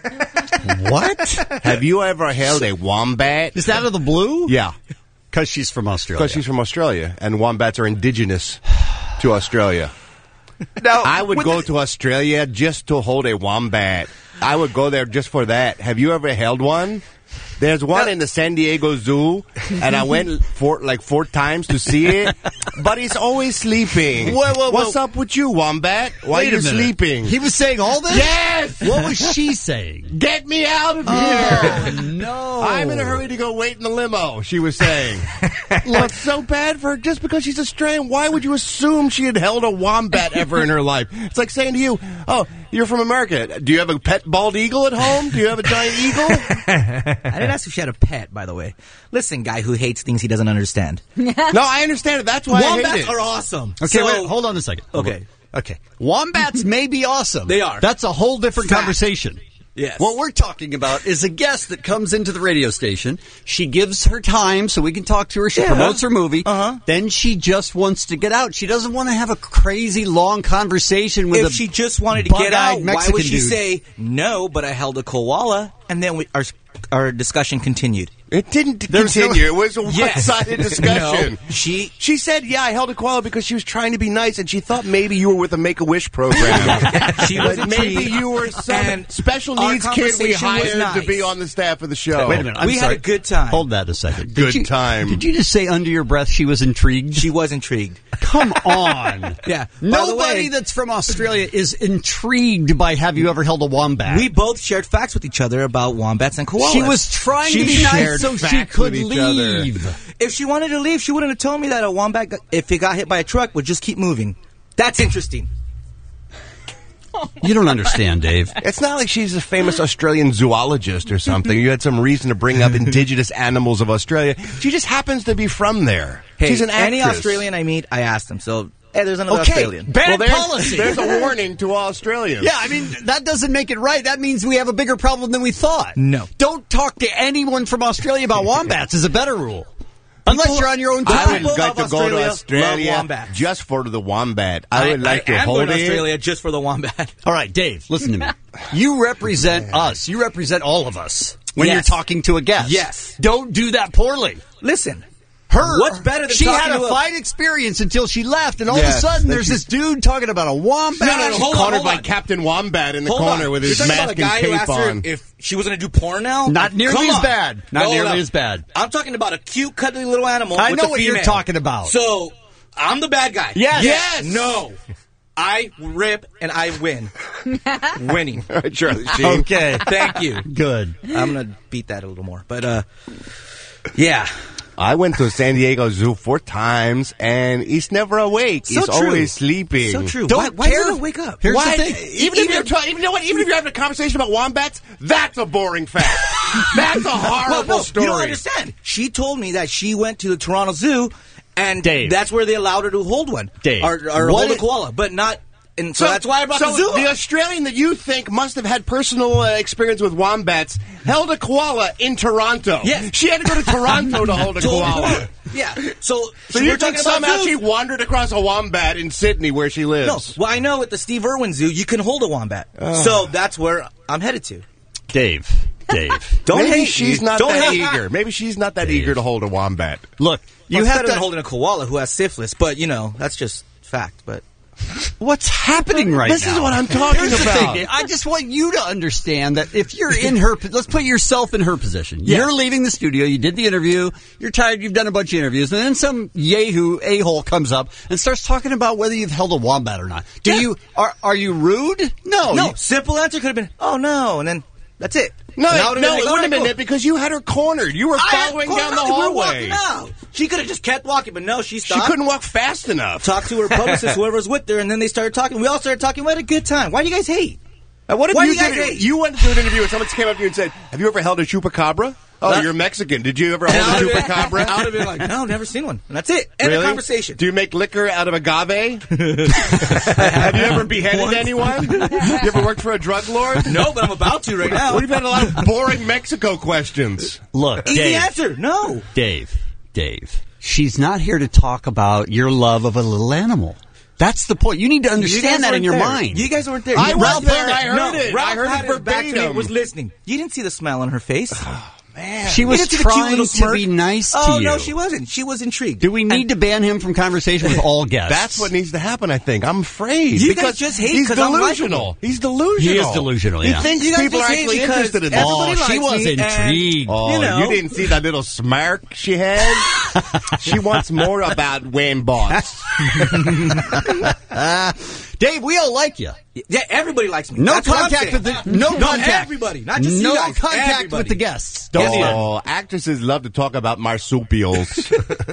J: What?
L: Have you ever held a wombat?
J: Is that out of the blue?
L: Yeah,
J: Because she's from Australia.
L: because she's from Australia, and wombats are indigenous to Australia.
K: Now,
L: I would go to Australia just to hold a wombat. I would go there just for that. Have you ever held one? There's one in the San Diego Zoo, and I went four, like four times to see it, but he's always sleeping.
J: Whoa, whoa, whoa.
L: What's up with you, wombat? Why
J: Wait
L: are you
J: a minute.
L: sleeping?
J: He was saying all this?
L: Yes!
J: What was she saying?
L: Get me out of here!
J: Oh, no.
L: I'm in a hurry to go wait in the limo, she was saying. Look, so bad for her just because she's Australian. Why would you assume she had held a wombat ever in her life? It's like saying to you, oh, you're from America. Do you have a pet bald eagle at home? Do you have a giant eagle?
M: I didn't ask if she had a pet, by the way. Listen, guy who hates things he doesn't understand.
L: No, I understand it. That's why I
M: Wombats
L: hate it.
M: are awesome.
J: Okay,
M: So-
J: wait, hold on a second.
M: Okay.
J: Okay. Wombats may be awesome.
M: They are.
J: That's a whole different
M: Fact.
J: conversation.
M: Yes.
J: What we're talking about is a guest that comes into the radio station. She gives her time so we can talk to her. She
M: Yeah.
J: promotes her movie.
M: Uh-huh.
J: Then she just wants to get out. She doesn't want to have a crazy long conversation with
M: If
J: a
M: she just wanted to get
J: bug-eyed
M: out,
J: Mexican
M: why would she
J: dude.
M: say no? But I held a koala, and then we, our our discussion continued.
L: It didn't
J: There's no-
L: continue. It was a
M: Yes.
L: one-sided discussion.
M: No, she
L: She said, yeah, I held a koala because she was trying to be nice, and she thought maybe you were with a Make-A-Wish program.
M: she was
L: But maybe
M: intrigued,
L: you were some
M: and
L: special
M: our
L: needs kid we
M: conversation was
L: hired to
M: nice.
L: be on the staff of the show.
J: Wait a minute. I'm
M: We had
J: sorry.
M: a good time.
J: Hold that a second.
L: Good
J: did you,
L: time.
J: Did you just say under your breath she was intrigued?
M: She was intrigued.
J: Come on.
M: Yeah. By the
J: Nobody
M: way-
J: that's from Australia is intrigued by have you ever held a wombat?
M: We both shared facts with each other about wombats and koalas.
J: She was trying
M: She
J: to be nice
L: shared
J: so she
L: facts
J: could
L: with each other.
J: leave.
M: If she wanted to leave, she wouldn't have told me that a wombat, got, if it got hit by a truck, would just keep moving. That's interesting.
J: You don't understand, Dave.
L: It's not like she's a famous Australian zoologist or something. You had some reason to bring up indigenous animals of Australia. She just happens to be from there.
M: Hey,
L: She's an actress.
M: any Australian I meet, I ask them. So, hey, there's another
J: Okay,
M: Australian.
J: bad
L: Well, there's,
J: policy.
L: there's a warning to all Australians.
J: Yeah, I mean, that doesn't make it right. That means we have a bigger problem than we thought.
M: No.
J: Don't talk to anyone from Australia about wombats is a better rule. Unless
M: People-
J: you're on your own
L: I
J: time.
L: would
M: People
L: like
M: of
L: to go to
M: Australia
L: Australia
M: love wombats.
L: just for the wombat. I would like to
M: I am
L: hold
M: going to
L: it.
M: Australia just for the wombat.
J: All right, Dave, listen to me. You represent us. You represent all of us when
M: Yes.
J: you're talking to a guest.
M: Yes.
J: Don't do that poorly.
M: Listen,
J: Her,
M: what's better than
J: she
M: talking
J: had a
M: to a-
J: fine experience until she left, and all
L: Yes,
J: of a sudden
L: that
J: there's
L: she-
J: this dude talking about a wombat.
M: No, no, no,
L: She's
M: hold on,
L: cornered
M: hold
L: by
M: on.
L: Captain Wombat in the
M: Hold
L: corner
M: on.
L: with
M: You're
L: his
M: talking
L: mask
M: about
L: and
M: a guy who
L: cape
M: asked her
L: on.
M: if she was going to do porn now?
J: Not nearly
M: Come
J: as
M: on.
J: bad. Not
M: Hold
J: nearly
M: up.
J: as bad.
M: I'm talking about a cute, cuddly little animal.
J: I
M: with
J: know
M: a
J: what you're
M: female.
J: talking about.
M: So, I'm the bad guy.
J: Yes.
M: Yes. No. I rip and I win. Winning.
L: All right, Charlie Sheen.
J: Okay.
M: Thank you.
J: Good.
M: I'm going to beat that a little more. But, uh, yeah.
L: I went to San Diego Zoo four times, and he's never awake.
M: So
L: he's
M: true.
L: always sleeping.
M: So true.
J: Don't
M: why why
J: care.
M: doesn't it wake up?
J: Here's
L: Why?
J: the thing.
L: Even, if you're ta- even, you know what? Even if you're having a conversation about wombats, that's a boring fact. That's a horrible
M: Well, no,
L: story.
M: You don't understand. She told me that she went to the Toronto Zoo, and
J: Dave.
M: that's where they allowed her to hold one.
J: Dave.
M: Or, or
J: What
M: hold a
J: it-
M: koala, but not... And so, that's why I brought
L: so
M: the zoo
L: the
M: up.
L: Australian that you think must have had personal uh, experience with wombats held a koala in Toronto.
M: Yes.
L: She had to go to Toronto to hold a
M: To hold a
L: koala.
M: koala. Yeah. So,
L: So
M: we're
L: you think
M: talking about
L: somehow
M: zoos.
L: she wandered across a wombat in Sydney where she
M: No,
L: lives?
M: well, I know at the Steve Irwin Zoo, you can hold a wombat. So that's where I'm headed to.
J: Dave. Dave.
M: Don't
L: Maybe
M: hate
L: she's
M: me.
L: not
M: Don't
L: that
M: hate-
L: eager. Maybe she's not that eager to hold a wombat.
J: Look,
M: You
J: you
M: well,
J: have
M: better
J: to
M: than holding a koala who has syphilis, but, you know, that's just fact. But
J: What's happening right
L: this
J: now?
L: This is what I'm talking
J: Here's the
L: about.
J: thing. I just want you to understand that if you're in her, let's put yourself in her position.
M: Yes.
J: You're leaving the studio. You did the interview. You're tired. You've done a bunch of interviews, and then some yahoo a-hole comes up and starts talking about whether you've held a wombat or not. Do
M: Yeah.
J: you are are you rude? No.
M: No,
J: You,
M: simple answer could have been, oh, no, and then that's it.
L: No,
M: And I
L: it,
M: would've
L: no,
M: been like,
L: it
M: all
L: wouldn't have
M: right,
L: been
M: cool.
L: it because you had her cornered. You were following
M: I had
L: down the
M: cornered. We were
L: hallway.
M: walking out. She could have just kept walking, but no, she
L: She
M: stopped.
L: couldn't walk fast enough.
M: Talked to her publicist, whoever was with her, and then they started talking. We all started talking. We had a good time. Why do you guys hate?
L: Now, what if
M: Why
L: you
M: do you guys
L: did?
M: hate?
L: You went to an interview and someone came up to you and said, "Have you ever held a chupacabra?" Oh,
M: That-
L: you're Mexican. Did you ever hold a
M: I would
L: chupacabra?
M: have been like, no, never seen one. And that's it. End
L: Really?
M: of conversation.
L: Do you make liquor out of agave? Have you ever beheaded
M: Once.
L: anyone? You ever worked for a drug lord?
M: No, but I'm about to right now.
L: We've had a lot of boring Mexico questions.
J: look,
M: Easy
J: Dave,
M: answer. No.
J: Dave, Dave. She's not here to talk about your love of a little animal. That's the point. You need to
M: You guys
J: understand that in
M: weren't
J: your
M: there.
J: mind.
M: You guys weren't there.
L: I
M: You-
L: was
M: Ralph
L: there.
M: heard
L: I heard
M: no,
L: it.
M: Ralph
L: I heard
M: had
L: it
M: it back to me,
L: verbatim.
M: was listening. You didn't see the smile on her face.
L: Man,
J: She
M: You
J: was
M: didn't see the cute
J: trying
M: little
J: to
M: smirk?
J: be nice to
M: Oh,
J: you.
M: no, she wasn't. She was intrigued.
J: Do we need to ban him from conversation with all guests?
L: That's what needs to happen, I think. I'm afraid.
M: You
L: because
M: guys just hate
L: he's
M: 'cause I'm
L: delusional.
M: likable.
L: He's delusional.
J: He is delusional, yeah.
L: He thinks
M: You guys
L: people are
M: just hate
L: actually
M: because
L: interested in this.
J: Oh,
M: everybody
J: she
M: likes
J: was
M: me, and,
J: intrigued.
L: Oh,
M: you know.
L: you didn't see that little smirk she had? She wants more about Wayne Boss.
J: Uh, Dave, we all like you.
M: Yeah, everybody likes me.
J: No
M: That's what I'm
J: contact
M: saying.
J: with the no
M: Not
J: contact.
M: everybody, not just
J: no
M: you guys.
J: contact
M: Everybody.
J: with the guests. Don't need it.
L: Oh, actresses love to talk about marsupials.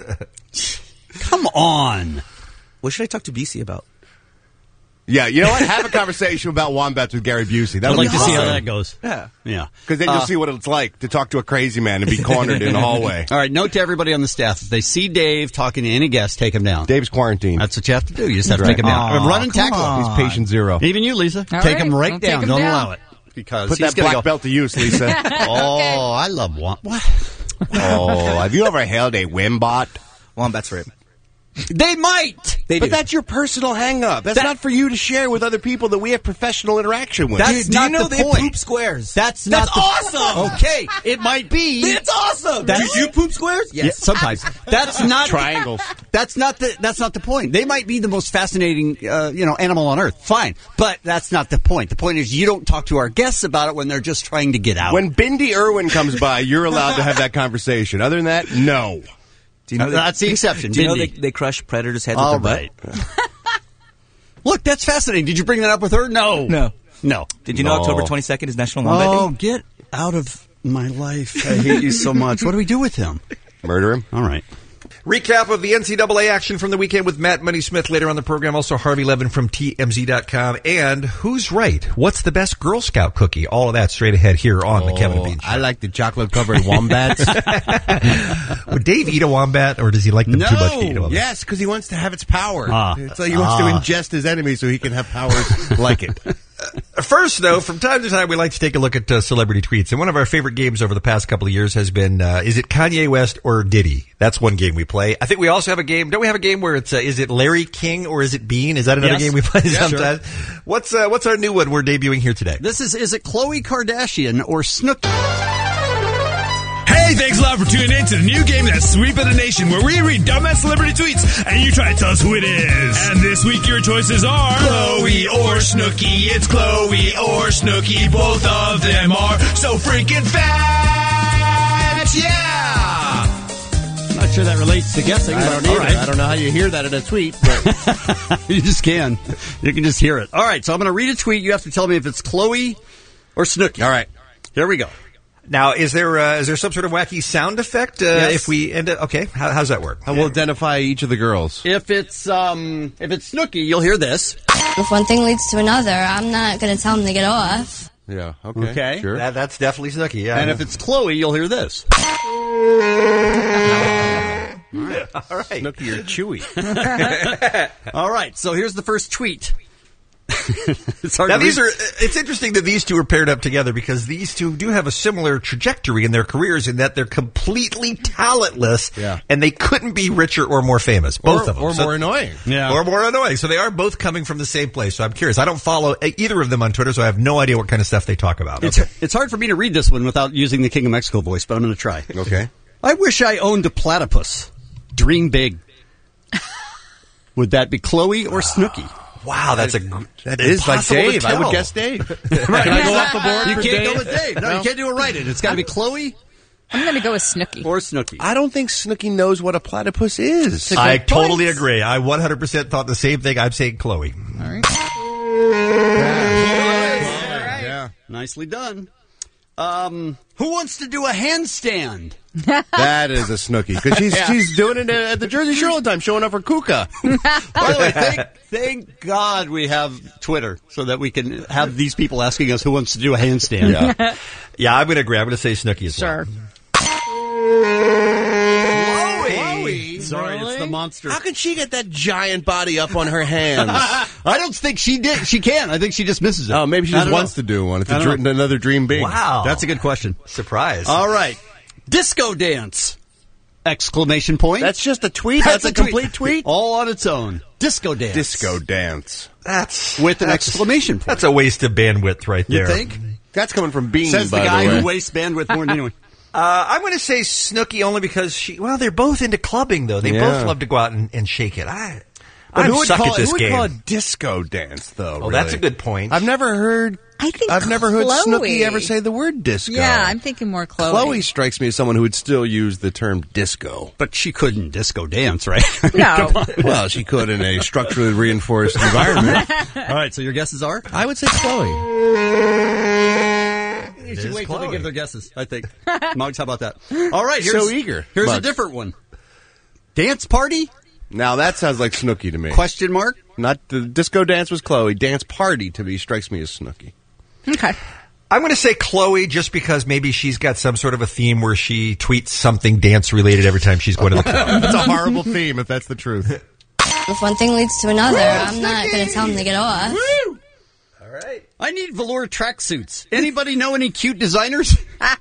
J: Come on.
M: What should I talk to B C about?
L: Yeah, you know what? Have a conversation about wombats with Gary Busey. That
J: I'd
L: would
J: like
L: be
J: to see how
L: awesome.
J: that goes.
M: Yeah.
J: Yeah.
L: Because then
J: Uh,
L: you'll see what it's like to talk to a crazy man and be cornered in the hallway.
J: All right, note to everybody on the staff: if they see Dave talking to any guest, take him down.
L: Dave's quarantined.
J: That's what you have to do. You just have to
L: Right.
J: take him down.
M: Aw,
J: Run and tackle
M: come
J: him.
L: He's patient zero.
J: Even you, Lisa.
I: All
J: take
I: right,
J: him right
I: I'll take
J: down.
I: him
J: Don't
I: down.
J: allow it. Because
L: Put
J: he's
L: that
J: gonna
L: black
J: go,
L: belt to use, Lisa.
J: Oh, I love one. What?
L: Oh, have you ever held a Wimbot?
M: Wombats rape.
J: They might.
M: They
L: But
M: do.
L: that's your personal hang-up. That's
J: That-
L: not for you to share with other people that we have professional interaction with.
J: That's
M: do
J: not
M: you know
J: the
M: they
J: point.
M: poop squares?
J: That's not
M: That's
J: the-
M: awesome.
J: Okay, it might be.
M: It's awesome.
J: That's-
M: do you poop squares? Yes.
J: Yeah, sometimes. That's not
L: Triangles.
J: That's not the. That's not the point. They might be the most fascinating, uh, you know, animal on earth. Fine, but that's not the point. The point is you don't talk to our guests about it when they're just trying to get out.
L: When Bindi Irwin comes by, you're allowed to have that conversation. Other than that, no.
M: Do you know
J: Uh,
M: they-
J: that's the exception.
M: Do you know they,
J: Bindi.
M: they crush predators' heads
J: All
M: with their
J: right.
M: butt?
J: Look, that's fascinating. Did you bring that up with her? No.
M: No.
J: No.
M: Did you know
L: No.
M: October twenty-second is National Wombat Day?
J: Oh, get out of my life. I hate you so much. What do we do with him?
L: Murder him.
J: All right.
K: Recap of the N C double A action from the weekend with Matt Money Smith later on the program. Also, Harvey Levin from T M Z dot com. And Who's Right? What's the best Girl Scout cookie? All of that straight ahead here on the Kevin and Bean Show.
L: I like the chocolate-covered wombats.
K: Would Dave eat a wombat, or does he like them too much to eat a wombat?
L: Yes, because he wants to have its power.
J: Ah.
L: It's like he wants
J: Ah.
L: to ingest his enemy so he can have powers like it.
K: First, though, from time to time, we like to take a look at uh, celebrity tweets. And one of our favorite games over the past couple of years has been, uh, is it Kanye West or Diddy? That's one game we play. I think we also have a game. Don't we have a game where it's, uh, is it Larry King or is it Bean? Is that another
J: Yes.
K: game we play
J: Yeah,
K: sometimes? What's, uh, what's our new one we're debuting here today?
J: This is, is it Khloe Kardashian or Snooki?
B: Hey, thanks a lot for tuning in to the new game that's sweeping the nation, where we read dumbass celebrity tweets and you try to tell us who it is. And this week your choices are Khloe or Snooki. It's Khloe or Snooki. Both of them are so freaking fat. Yeah.
J: Not sure that relates to guessing.
L: I
J: but
L: don't
J: all
L: either.
J: right.
L: I don't know how you hear that in a tweet, but
J: You just can. You can just hear it. All right, so I'm going to read a tweet. You have to tell me if it's Khloe or Snooki.
L: all right.
J: Here we go.
K: Now, is there, uh, is there some sort of wacky sound effect? Uh,
J: Yes.
K: If we end up, okay, how, how's that work?
L: I will identify each of the girls.
J: If it's um, if it's Snooki, you'll hear this.
N: If one thing leads to another, I'm not going to tell them to get off.
L: Yeah, okay.
J: Okay.
L: Sure.
K: That, that's definitely Snooki, yeah.
J: And if it's Khloe, you'll hear this.
K: all right.
L: Snooki, you're chewy.
J: All right, so here's the first tweet. It's hard
K: Now
J: to
K: these
J: read.
K: are, it's interesting that these two are paired up together because these two do have a similar trajectory in their careers in that they're completely talentless
L: Yeah.
K: and they couldn't be richer or more famous. Both
L: or,
K: of them.
L: Or
K: So-
L: more annoying.
J: Yeah.
K: Or more annoying. So they are both coming from the same place. So I'm curious. I don't follow either of them on Twitter, so I have no idea what kind of stuff they talk about.
J: It's,
K: Okay.
J: it's hard for me to read this one without using the King of Mexico voice, but I'm going to try.
L: Okay.
J: I wish I owned a platypus. Dream big. Would that be Khloe or Snooki?
K: Wow, that's a
L: that is like
K: impossible to
L: Dave. I would
K: tell.
L: guess Dave.
J: Right.
L: Can I go off the board?
J: You
L: for
J: can't
L: Dave?
J: go with Dave. No, you can't do it right. It's got to be Chloe
I: I'm going to go with Snooki.
J: or Snooki.
L: I don't think Snooki knows what a platypus is.
K: I totally agree. I one hundred percent thought the same thing. I'm saying Chloe.
I: All right.
J: Yeah. Nicely done. Um, who wants to do a handstand?
L: That is a Snooki because she's
J: Yeah.
L: she's doing it at the Jersey Shore all the time, showing up her kuka.
J: By the way, thank, thank God we have Twitter so that we can have these people asking us who wants to do a handstand.
K: Yeah, yeah, I'm going to agree. I'm going to say Snooki as well.
I: Sure.
J: Chloe. Sorry, it's the monster.
L: How can she get that giant body up on her hands?
J: I don't think she did. She can. I think she just misses it.
L: Oh, maybe she
J: I
L: just
J: don't
L: wants
J: know.
L: to do one. It's
J: I
L: a
J: don't
L: dr-
J: know.
L: another dream big.
K: Wow,
J: That's a good question.
K: Surprise.
J: All right. Disco dance! Exclamation point.
L: That's just a tweet. That's, a complete tweet.
J: All on its own. Disco dance.
L: Disco dance.
K: That's
J: With an
K: that's-
J: exclamation point.
K: That's a waste of bandwidth right
J: You
K: there.
J: think?
L: That's coming from Bean.
J: Says the
L: by
J: guy
L: the way.
J: who wastes bandwidth more than anyone.
K: Uh, I'm going to say Snooki only because she. Well, they're both into clubbing though. They
L: Yeah.
K: both love to go out and, and shake it. I.
L: But
K: I'm
L: who would
K: suck
L: call
K: at
L: it,
K: this
L: who would
K: game.
L: call it disco dance, though?
K: Oh,
L: really?
K: that's a good point.
L: I've never heard.
I: I think
L: I've never heard
I: Chloe.
L: Snooki ever say the word disco.
I: Yeah, I'm thinking more Chloe.
L: Chloe strikes me as someone who would still use the term disco.
J: But she couldn't disco dance, right?
I: No.
L: Well, she could in a structurally reinforced environment.
J: All right, so your guesses are?
L: I would say Chloe.
J: You should
K: is
J: wait till they
K: Chloe.
J: give their guesses, I think. Muggs, how about that? All right, here's,
L: So eager,
J: Here's a
L: Muggs.
J: different one. Dance party?
L: Now that sounds like Snooki to me.
J: Question mark?
L: Not the disco dance was Chloe. Dance party to me strikes me as Snooki.
I: Okay.
K: I'm going to say Chloe just because maybe she's got some sort of a theme where she tweets something dance related every time she's going to the club.
L: That's a horrible theme if that's the truth.
N: If one thing leads to another, I'm not going to tell him to get off.
J: Woo!
K: All right.
J: I need velour tracksuits. Anybody know any cute designers?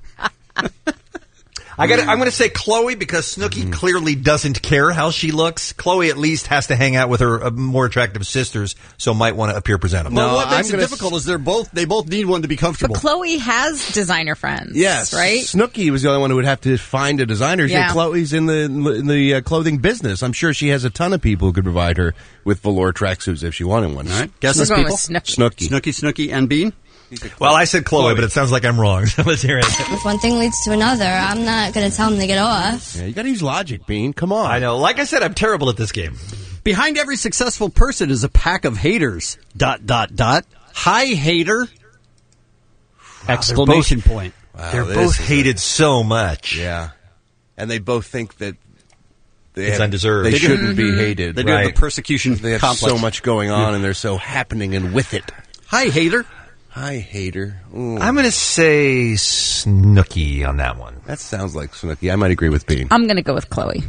K: I got. I'm going to say Chloe because Snooki clearly doesn't care how she looks. Chloe at least has to hang out with her uh, more attractive sisters, so might want to appear presentable.
J: Well,
L: No,
J: what makes
L: I'm
J: it
L: gonna
J: difficult is they're both they both need one to be comfortable.
I: But Chloe has designer friends.
L: Yes,
I: Right?
L: Snooki was the only one who would have to find a designer. She-
I: Yeah.
L: Chloe's in the in the uh, clothing business. I'm sure she has a ton of people who could provide her with velour tracksuits if she wanted one.
J: All right, guesses,
I: We're going
J: people.
I: with Snooki.
L: Snooki.
J: Snooki, Snooki, and Bean.
K: Well, I said Chloe, but it sounds like I'm wrong. So let's hear it.
N: If one thing leads to another, I'm not going to tell him to get off.
L: Yeah, you got to use logic, Bean. Come on.
K: I know. Like I said, I'm terrible at this game.
J: Behind every successful person is a pack of haters. Dot dot dot. Hi, hater! Exclamation
K: both-
J: point.
L: Wow,
K: They're
L: this
K: both
L: is
K: hated so much.
L: A, yeah, and they both think that they
K: It's
L: have-
K: undeserved.
L: They,
K: They do-
L: shouldn't be hated.
J: They do have
K: Right.
J: the persecution
L: They have
J: complex.
L: so much going on, and they're so happening and with it.
J: Hi, hater!
L: Hi, hater. Ooh.
K: I'm going to say Snooki on that one.
L: That sounds like Snooki. I might agree with Bean.
I: I'm going to go with Chloe.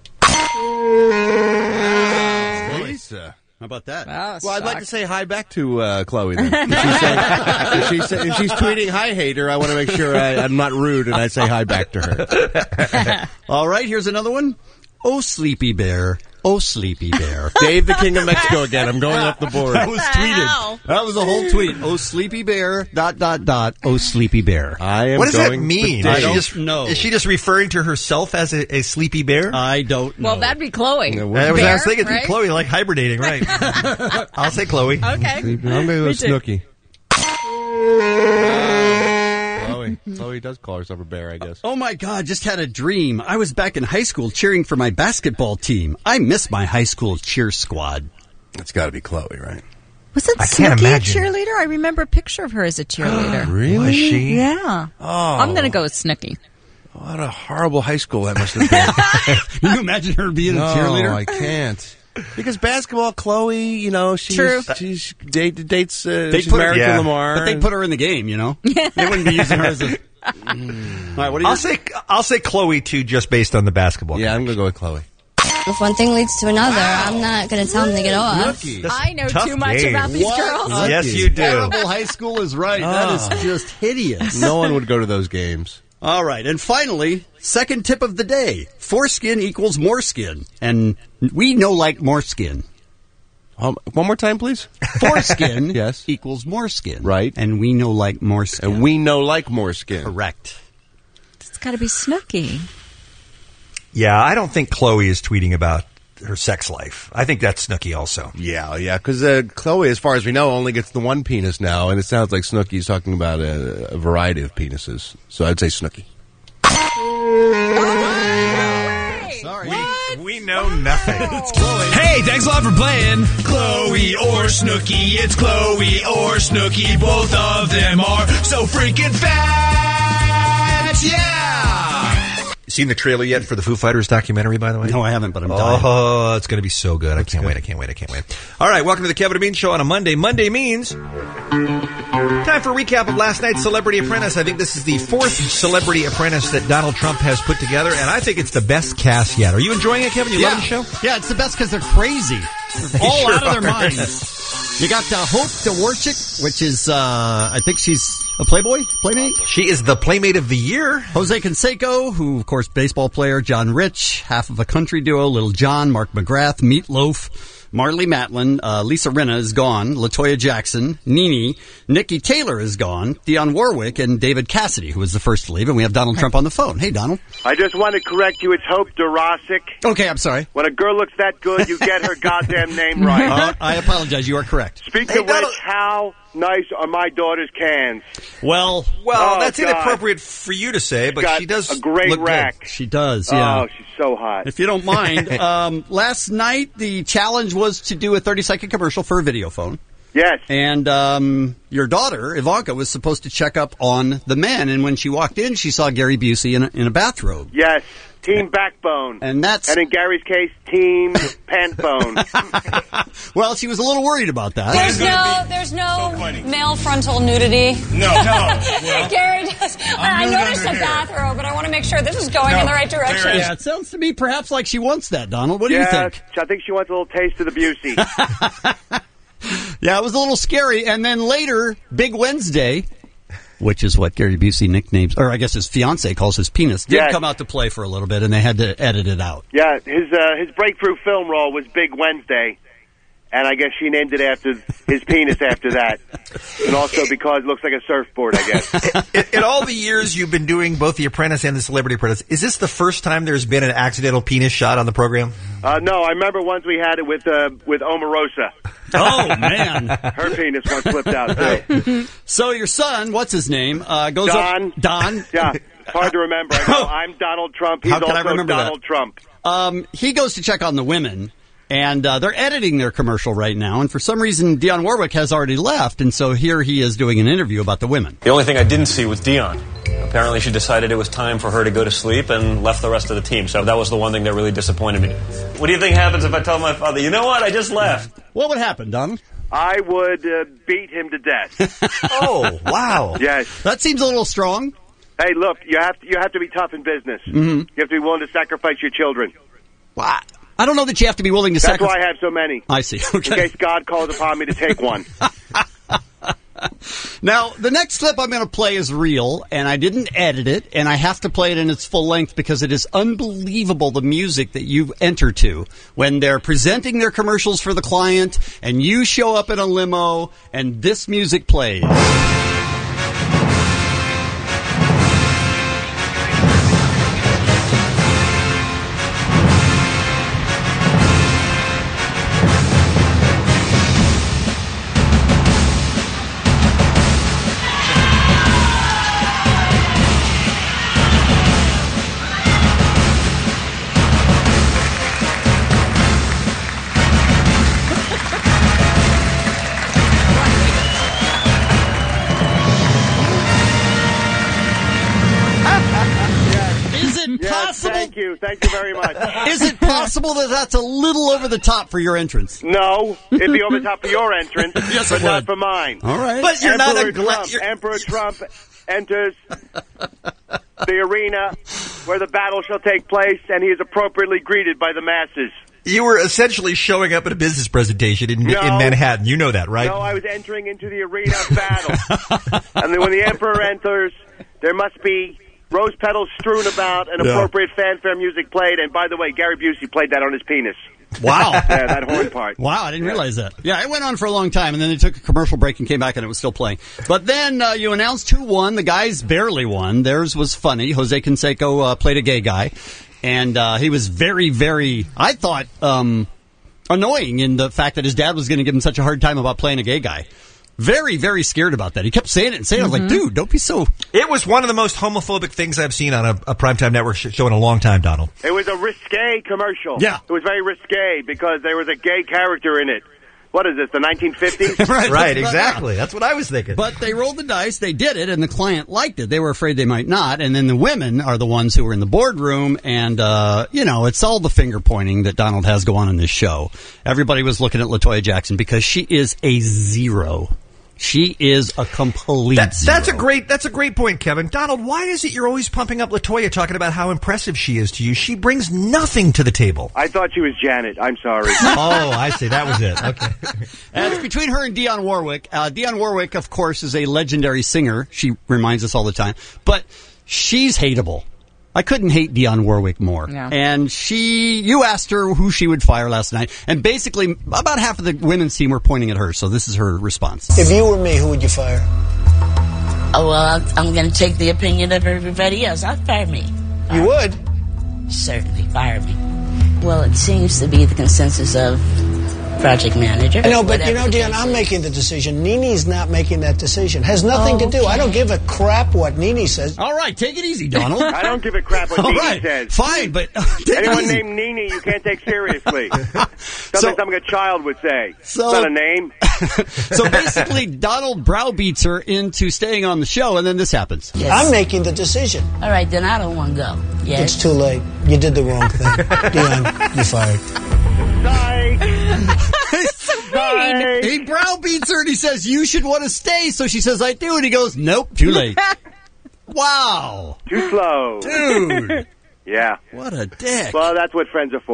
L: Lisa.
J: How about that?
I: Oh,
L: Well, I'd like to
I: shocked.
L: say hi back to uh, Chloe then. If she's, saying, if, she's, if she's tweeting hi, hater, I want to make sure I, I'm not rude and I say hi back to her.
J: All right, here's another one. Oh, sleepy bear. Oh, sleepy bear.
L: Dave, the King of Mexico again. I'm going off the board.
J: That was tweeted. That was a whole tweet. Oh, sleepy bear. Dot dot dot. Oh, sleepy bear.
L: I am
K: What does that
L: going
K: mean?
L: with
J: I
K: Is she
L: Dave.
J: don't
K: just,
J: know.
K: Is she just referring to herself as a, a sleepy bear?
J: I don't know.
I: Well, that'd be Chloe.
L: Yeah,
K: I
L: what-
K: was, I was
I: Bear,
K: thinking
I: right?
K: Chloe, like hibernating, right? I'll say Chloe.
I: Okay.
L: I'm going to go with
I: Me too.
L: Snooki. Chloe. Chloe does call herself a bear, I guess.
J: Oh my God, just had a dream. I was back in high school cheering for my basketball team. I miss my high school cheer squad.
L: It's got to be Chloe, right?
I: Was that
K: I can't
I: Snooki a
K: imagine.
I: chearleader? I remember a picture of her as a cheerleader.
L: Really?
K: Was she?
I: Yeah.
L: Oh.
I: I'm going to go with Snooki.
L: What a horrible high school that must have been.
J: Can you imagine her being
L: no,
J: a cheerleader?
L: I can't. Because basketball, Chloe, you know, she's,
I: True.
L: she's date, dates, uh,
J: They
L: she's
J: put-
L: married
K: yeah.
L: to Lamar.
J: But they put her in the game, you know? They wouldn't be using her as a... All right, what do you
K: I'll say I'll say Chloe too, just based on the basketball.
L: Yeah, I'm going to go with Chloe.
N: If one thing leads to another, I'm not going to tell him to get off.
L: Snooki.
I: I know
K: Tough
I: too much
K: game.
I: about these
J: What?
I: girls.
J: Uh,
K: Yes, you do.
J: Terrible high school is right. That
L: Ah.
J: is just hideous.
L: No one would go to those games.
J: All right, and finally, second tip of the day. Foreskin equals more skin. And we know like more skin.
L: Um, one more time, please.
J: Foreskin
L: Yes.
J: equals more skin.
L: Right.
J: And we know like more skin.
L: And we know like more skin.
J: Correct.
I: It's got to be Snooki.
K: Yeah, I don't think Chloe is tweeting about her sex life. I think that's Snooki also.
L: Yeah, yeah, because uh, Chloe, as far as we know, only gets the one penis now, and it sounds like Snooki's talking about a, a variety of penises. So I'd say Snooki.
J: Sorry.
K: We, we know nothing.
B: Hey, thanks a lot for playing Chloe or Snooki. It's Chloe or Snooki. Both of them are so freaking fat. Yeah.
K: Seen the trailer yet for the Foo Fighters documentary, by the way?
J: No, I haven't, but I'm dying.
K: Oh, it's going to be so good. I can't wait. I can't wait. I can't wait. All right, welcome to the Kevin and Bean Show on a Monday. Monday means time for a recap of last night's Celebrity Apprentice. I think this is the fourth Celebrity Apprentice that Donald Trump has put together, and I think it's the best cast yet. Are you enjoying it, Kevin? You
J: yeah.
K: loving the show?
J: Yeah, it's the best because they're crazy. They're all
K: sure
J: out of their
K: are.
J: minds. You got uh, Hope Dworchik, which is, uh, I think she's a Playboy, Playmate?
K: She is the Playmate of the Year.
J: Jose Canseco, who, of course, baseball player. John Rich, half of a country duo. Little John, Mark McGrath, Meatloaf. Marley Matlin, uh, Lisa Rinna is gone, LaToya Jackson, Nene, Nikki Taylor is gone, Dionne Warwick, and David Cassidy, who was the first to leave, and we have Donald Trump on the phone. Hey, Donald.
O: I just want to correct you. It's Hope Dworchik.
J: Okay, I'm sorry.
O: When a girl looks that good, you get her goddamn name right.
J: Uh, I apologize. You are correct.
O: Speaking
K: Hey,
O: of
K: Donald-
O: which, how nice are my daughter's cans?
J: Well,
K: Well,
O: Oh,
K: that's
O: God.
K: inappropriate for you to say, but
O: Got
K: she does
O: a great
K: look good.
O: rack.
J: she does, yeah.
O: Oh, she's so hot.
J: If you don't mind, um, last night the challenge was to do a thirty-second commercial for a video phone.
O: Yes.
J: And um, your daughter, Ivanka, was supposed to check up on the men, and when she walked in, she saw Gary Busey in a, in a bathrobe.
O: Yes. Team Backbone.
J: And that's...
O: And in Gary's case, Team Pantbone.
J: Well, she was a little worried about that.
P: There's no, there's no male frontal nudity.
B: No, no. Well,
P: Gary does. I
B: nude
P: noticed a
B: under here.
P: bathrobe, but I want to make sure this is going
B: No,
P: in the right direction.
J: Yeah, it sounds to me perhaps like she wants that, Donald. What do
O: yes.
J: you think?
O: I think she wants a little taste of the Busey.
J: Yeah, it was a little scary. And then later, Big Wednesday, which is what Gary Busey nicknames, or I guess his fiance calls his penis, did
O: Yes.
J: come out to play for a little bit, and they had to edit it out.
O: Yeah, his uh, his breakthrough film role was Big Wednesday, and I guess she named it after his penis after that, and also because it looks like a surfboard, I guess.
K: in, in all the years you've been doing both The Apprentice and The Celebrity Apprentice, is this the first time there's been an accidental penis shot on the program?
O: Uh, no, I remember once we had it with uh, with Omarosa.
J: Oh, man.
O: Her penis once slipped out, too.
J: So your son, what's his name, uh, goes
O: Don.
J: up... Don?
O: Yeah, hard to remember. I know, I'm Donald Trump. He's
J: How can I
O: also
J: remember
O: Donald
J: that?
O: Trump.
J: Um, he goes to check on the women, and uh, they're editing their commercial right now, and for some reason, Dionne Warwick has already left, and so here he is doing an interview about the women.
Q: The only thing I didn't see was Dionne. Apparently she decided it was time for her to go to sleep and left the rest of the team. So that was the one thing that really disappointed me. What do you think happens if I tell my father, you know what, I just left?
J: What would happen, Donald?
O: I would uh, beat him to death.
K: Oh, wow.
O: Yes.
J: That seems a little strong.
O: Hey, look, you have to, you have to be tough in business.
J: Mm-hmm.
O: You have to be willing to sacrifice your children.
J: Wow. I don't know that you have to be willing to
O: That's
J: sacrifice...
O: why I have so many.
J: I see. Okay.
O: In case God calls upon me to take one.
J: Now, the next clip I'm going to play is real, and I didn't edit it, and I have to play it in its full length because it is unbelievable the music that you enter to when they're presenting their commercials for the client, and you show up in a limo, and this music plays.
O: Thank you. Thank you very much.
J: Is it possible that that's a little over the top for your entrance?
O: No. It'd be over the top for your entrance,
J: Yes,
O: but
J: it
O: not
J: would.
O: for mine.
J: All right.
K: But you're
O: Emperor
K: not a gla-
O: Trump.
K: you're-
O: Emperor Trump enters the arena where the battle shall take place, and he is appropriately greeted by the masses.
K: You were essentially showing up at a business presentation in,
O: No.
K: in Manhattan. You know that, right?
O: No, I was entering into the arena of battle. And then when the Emperor enters, there must be rose petals strewn about and
J: Yeah.
O: appropriate fanfare music played. And by the way, Gary Busey played that on his penis.
J: Wow.
O: Yeah, that horn part.
J: Wow, I didn't realize that. Yeah, it went on for a long time, and then they took a commercial break and came back, and it was still playing. But then uh, you announced who won. The guys barely won. Theirs was funny. Jose Canseco uh, played a gay guy. And uh, he was very, very, I thought, um, annoying in the fact that his dad was going to give him such a hard time about playing a gay guy. Very, very scared about that. He kept saying it and saying it. I was like, dude, don't be so...
K: It was one of the most homophobic things I've seen on a, a primetime network sh- show in a long time, Donald.
O: It was a risque commercial.
J: Yeah.
O: It was very risque because there was a gay character in it. What is this, the nineteen fifties?
J: right,
K: right, exactly. That's what I was thinking.
J: But they rolled the dice, they did it, and the client liked it. They were afraid they might not. And then the women are the ones who were in the boardroom, and, uh, you know, it's all the finger pointing that Donald has go on in this show. Everybody was looking at LaToya Jackson because she is a zero. She is a complete
K: That, that's a
J: zero.
K: great. That's a great point, Kevin. Donald, why is it you're always pumping up LaToya, talking about how impressive she is to you? She brings nothing to the table.
O: I thought she was Janet. I'm sorry.
K: Oh, I see. That was it. Okay.
J: And it's between her and Dionne Warwick. Uh, Dionne Warwick, of course, is a legendary singer. She reminds us all the time. But she's hateable. I couldn't hate Dionne Warwick more.
I: Yeah.
J: And she, you asked her who she would fire last night, and basically about half of the women's team were pointing at her, so this is her response.
R: If you were me, who would you fire?
S: Oh, well, I'm going to take the opinion of everybody else. I'd fire me.
R: You would?
S: Certainly, fire me. Well, it seems to be the consensus of project manager.
R: I know, but you
S: Whatever
R: know,
S: the
R: Dion,
S: case
R: I'm
S: is.
R: making the decision. Nene's not making that decision. Has nothing to do. I don't give a crap what Nene says.
J: All right, take it easy, Donald.
O: I don't give a crap what
J: All
O: Nene
J: right,
O: says.
J: fine, but take it
O: Anyone
J: easy.
O: named Nene, you can't take seriously. Something,
J: So-
O: something a child would say.
J: So-
O: it's not a name.
J: So basically, Donald browbeats her into staying on the show, and then this happens.
S: Yes.
R: I'm making the decision.
S: All right, then I don't want to go. Yes.
R: It's too late. You did the wrong thing. Dion, you're fired.
O: Sorry.
J: He browbeats her and he says, you should want to stay. So she says, I do. And he goes, nope, too late. Wow.
O: Too slow.
J: Dude.
O: Yeah.
J: What a dick.
O: Well, that's what friends are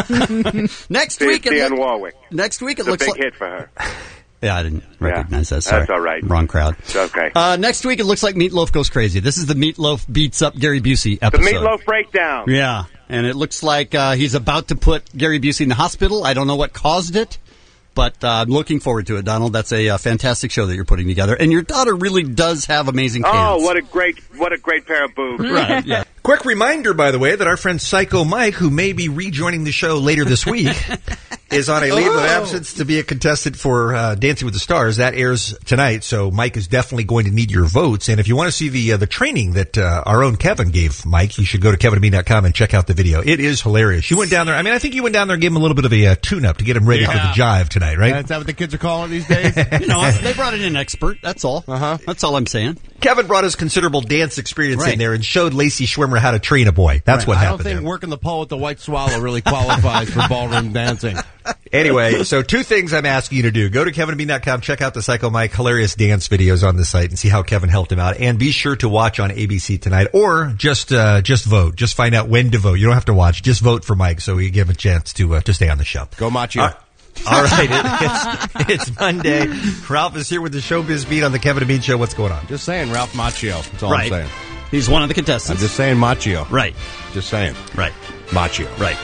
O: for.
J: Next
O: See,
J: week,
O: it's
J: it
O: Dionne
J: look-
O: Warwick.
J: next week it
O: It's a
J: looks
O: big
J: like...
O: hit for her.
J: Yeah, I didn't recognize that. Sorry.
O: That's all right.
J: Wrong crowd.
O: It's okay.
J: Uh, next week, it looks like Meatloaf goes crazy. This is the Meatloaf beats up Gary Busey
O: The
J: episode.
O: Meatloaf Breakdown.
J: Yeah, and it looks like uh, he's about to put Gary Busey in the hospital. I don't know what caused it, but uh, I'm looking forward to it, Donald. That's a uh, fantastic show that you're putting together, and your daughter really does have amazing cans.
O: Oh, what a great, what a great pair of boobs.
J: Right, yeah.
K: Quick reminder, by the way, that our friend Psycho Mike, who may be rejoining the show later this week, is on a leave of absence to be a contestant for uh, Dancing with the Stars. That airs tonight, so Mike is definitely going to need your votes. And if you want to see the uh, the training that uh, our own Kevin gave Mike, you should go to kevin and me dot com and check out the video. It is hilarious. You went down there. I mean, I think you went down there and gave him a little bit of a uh, tune-up to get him ready
L: Yeah.
K: for the jive tonight, right?
L: Is that what the kids are calling it these days?
J: You know, they brought in an expert. That's all. Uh-huh. That's all I'm saying.
K: Kevin brought his considerable dance experience
J: Right.
K: in there and showed Lacey Schwimmer how to train a boy. That's
L: Right.
K: what
L: I
K: happened
L: don't think
K: there.
L: working the pole with the white swallow really qualifies for ballroom dancing.
K: Anyway, so two things I'm asking you to do. Go to kevin and me dot com, check out the Psycho Mike hilarious dance videos on the site and see how Kevin helped him out. And be sure to watch on A B C tonight or just uh, just vote. Just find out when to vote. You don't have to watch. Just vote for Mike so we give him a chance to uh, to stay on the show.
L: Go Machio.
K: Uh, all right, it, it's, it's Monday. Ralph is here with the Showbiz Beat on the Kevin and Bean Show. What's going on?
L: Just saying, Ralph Macchio. That's all
J: Right.
L: I'm saying.
J: He's one of the contestants.
L: I'm just saying Macchio.
J: Right.
L: Just saying.
J: Right.
L: Macchio.
J: Right.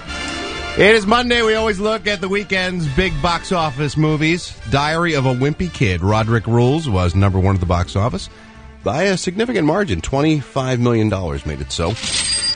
L: It is Monday. We always look at the weekend's big box office movies. Diary of a Wimpy Kid, Roderick Rules, was number one at the box office by a significant margin. twenty-five million dollars made it so.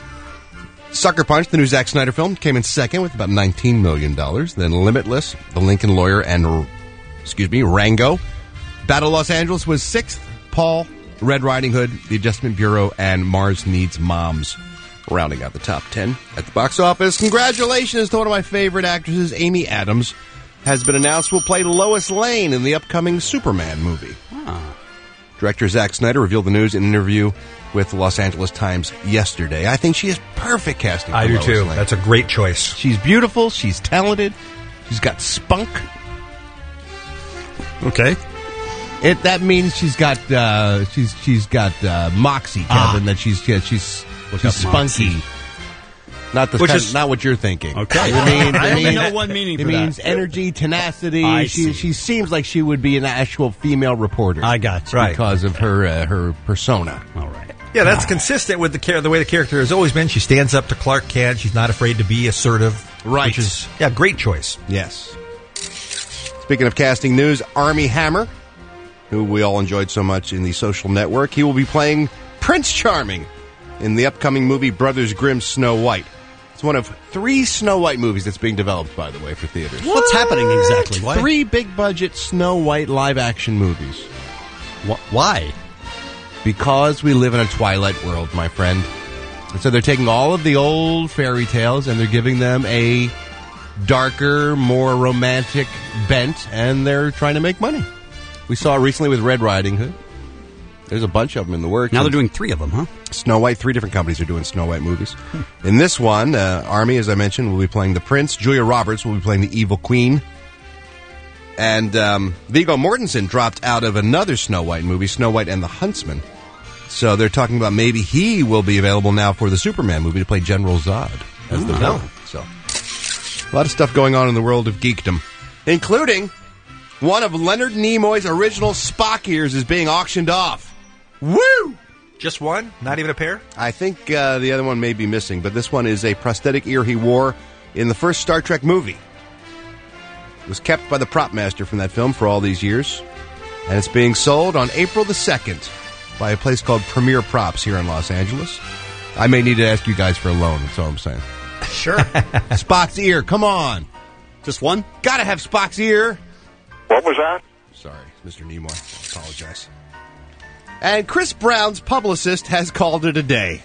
L: Sucker Punch, the new Zack Snyder film, came in second with about nineteen million dollars. Then Limitless, The Lincoln Lawyer, and, excuse me, Rango. Battle Los Angeles was sixth. Paul, Red Riding Hood, The Adjustment Bureau, and Mars Needs Moms, rounding out the top ten at the box office. Congratulations to one of my favorite actresses, Amy Adams, has been announced will play Lois Lane in the upcoming Superman movie.
J: Ah.
L: Director Zack Snyder revealed the news in an interview with the Los Angeles Times yesterday. I think she is perfect casting for
K: I do
L: Lois
K: too.
L: Lane.
K: That's a great choice.
L: She's beautiful. She's talented. She's got spunk.
J: Okay.
L: It that means she's got uh, she's she's got uh, moxie, Kevin.
J: Ah.
L: That she's yeah, she's
J: What's
L: she's
J: up, moxie?
L: spunky. Not the
K: Which
L: kind,
K: is-
L: not what you're thinking.
J: Okay.
L: It means,
J: I
L: it
J: only
L: means-
J: know one meaning
L: It
J: for
L: means
J: that.
L: energy, tenacity.
J: I
L: she
J: see.
L: she seems like she would be an actual female reporter.
J: I got you.
K: Right.
L: because of her uh, her persona.
J: All right.
K: Yeah, that's consistent with the char- the way the character has always been. She stands up to Clark Kent. She's not afraid to be assertive.
L: Right.
K: Which is, yeah, great choice.
L: Yes. Speaking of casting news, Armie Hammer, who we all enjoyed so much in The Social Network, he will be playing Prince Charming in the upcoming movie Brothers Grimm's Snow White. It's one of three Snow White movies that's being developed, by the way, for theaters.
J: What's happening exactly? Why?
L: Three big-budget Snow White live-action movies.
J: Wh- why?
L: Because we live in a Twilight world, my friend. And so they're taking all of the old fairy tales and they're giving them a darker, more romantic bent, and they're trying to make money. We saw it recently with Red Riding Hood. There's a bunch of them in the works.
J: Now they're doing three of them, huh?
L: Snow White, three different companies are doing Snow White movies. Hmm. In this one, uh, Army, as I mentioned, will be playing the Prince. Julia Roberts will be playing the Evil Queen. And um, Viggo Mortensen dropped out of another Snow White movie, Snow White and the Huntsman. So they're talking about maybe he will be available now for the Superman movie to play General Zod as the villain. So a lot of stuff going on in the world of geekdom, including one of Leonard Nimoy's original Spock ears is being auctioned off. Woo!
K: Just one? Not even a pair?
L: I think uh, the other one may be missing, but this one is a prosthetic ear he wore in the first Star Trek movie. It was kept by the prop master from that film for all these years, and it's being sold on April the second by a place called Premier Props here in Los Angeles. I may need to ask you guys for a loan, that's all I'm saying.
J: Sure.
L: Spock's ear, come on.
J: Just one?
L: Gotta have Spock's ear.
T: What was that?
L: Sorry, Mister Nimoy. I apologize. And Chris Brown's publicist has called it a day.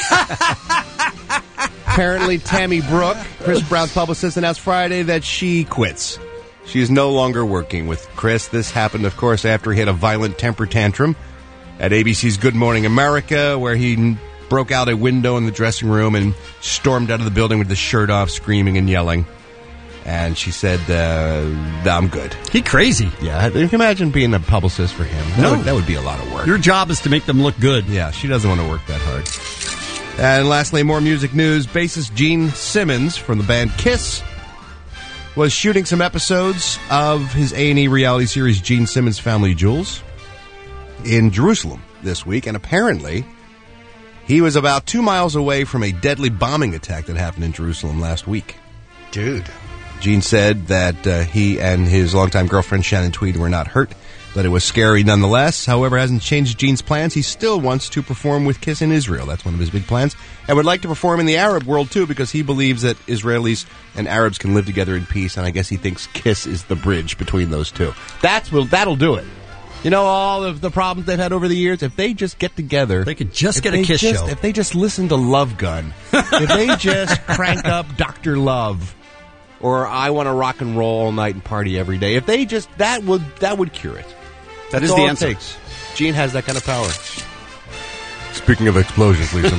L: Apparently, Tammy Brooke, Chris Brown's publicist, announced Friday that she quits. She is no longer working with Chris. This happened, of course, after he had a violent temper tantrum at A B C's Good Morning America, where he broke out a window in the dressing room and stormed out of the building with his shirt off, screaming and yelling. And she said, uh, I'm good.
J: He crazy.
L: Yeah, you can imagine being a publicist for him. That,
J: No.
L: would, that would be a lot of work.
J: Your job is to make them look good.
L: Yeah, she doesn't want to work that hard. And lastly, more music news. Bassist Gene Simmons from the band Kiss was shooting some episodes of his A and E reality series Gene Simmons Family Jewels in Jerusalem this week. And apparently, he was about two miles away from a deadly bombing attack that happened in Jerusalem last week.
K: Dude.
L: Gene said that uh, he and his longtime girlfriend Shannon Tweed were not hurt, but it was scary nonetheless. However, it hasn't changed Gene's plans. He still wants to perform with Kiss in Israel. That's one of his big plans. And would like to perform in the Arab world, too, because he believes that Israelis and Arabs can live together in peace, and I guess he thinks Kiss is the bridge between those two. That's will that'll do it. You know, all of the problems they've had over the years, if they just get together...
J: They could just
L: if
J: get a
L: they
J: Kiss
L: just-
J: show.
L: If they just listen to Love Gun, if they just crank up Doctor Love... or I want to rock and roll all night and party every day. If they just, that would that would cure it.
J: That
L: That's
J: is
L: all
J: the
L: it
J: answer.
L: takes. Gene has that kind of power. Speaking of explosions, Lisa.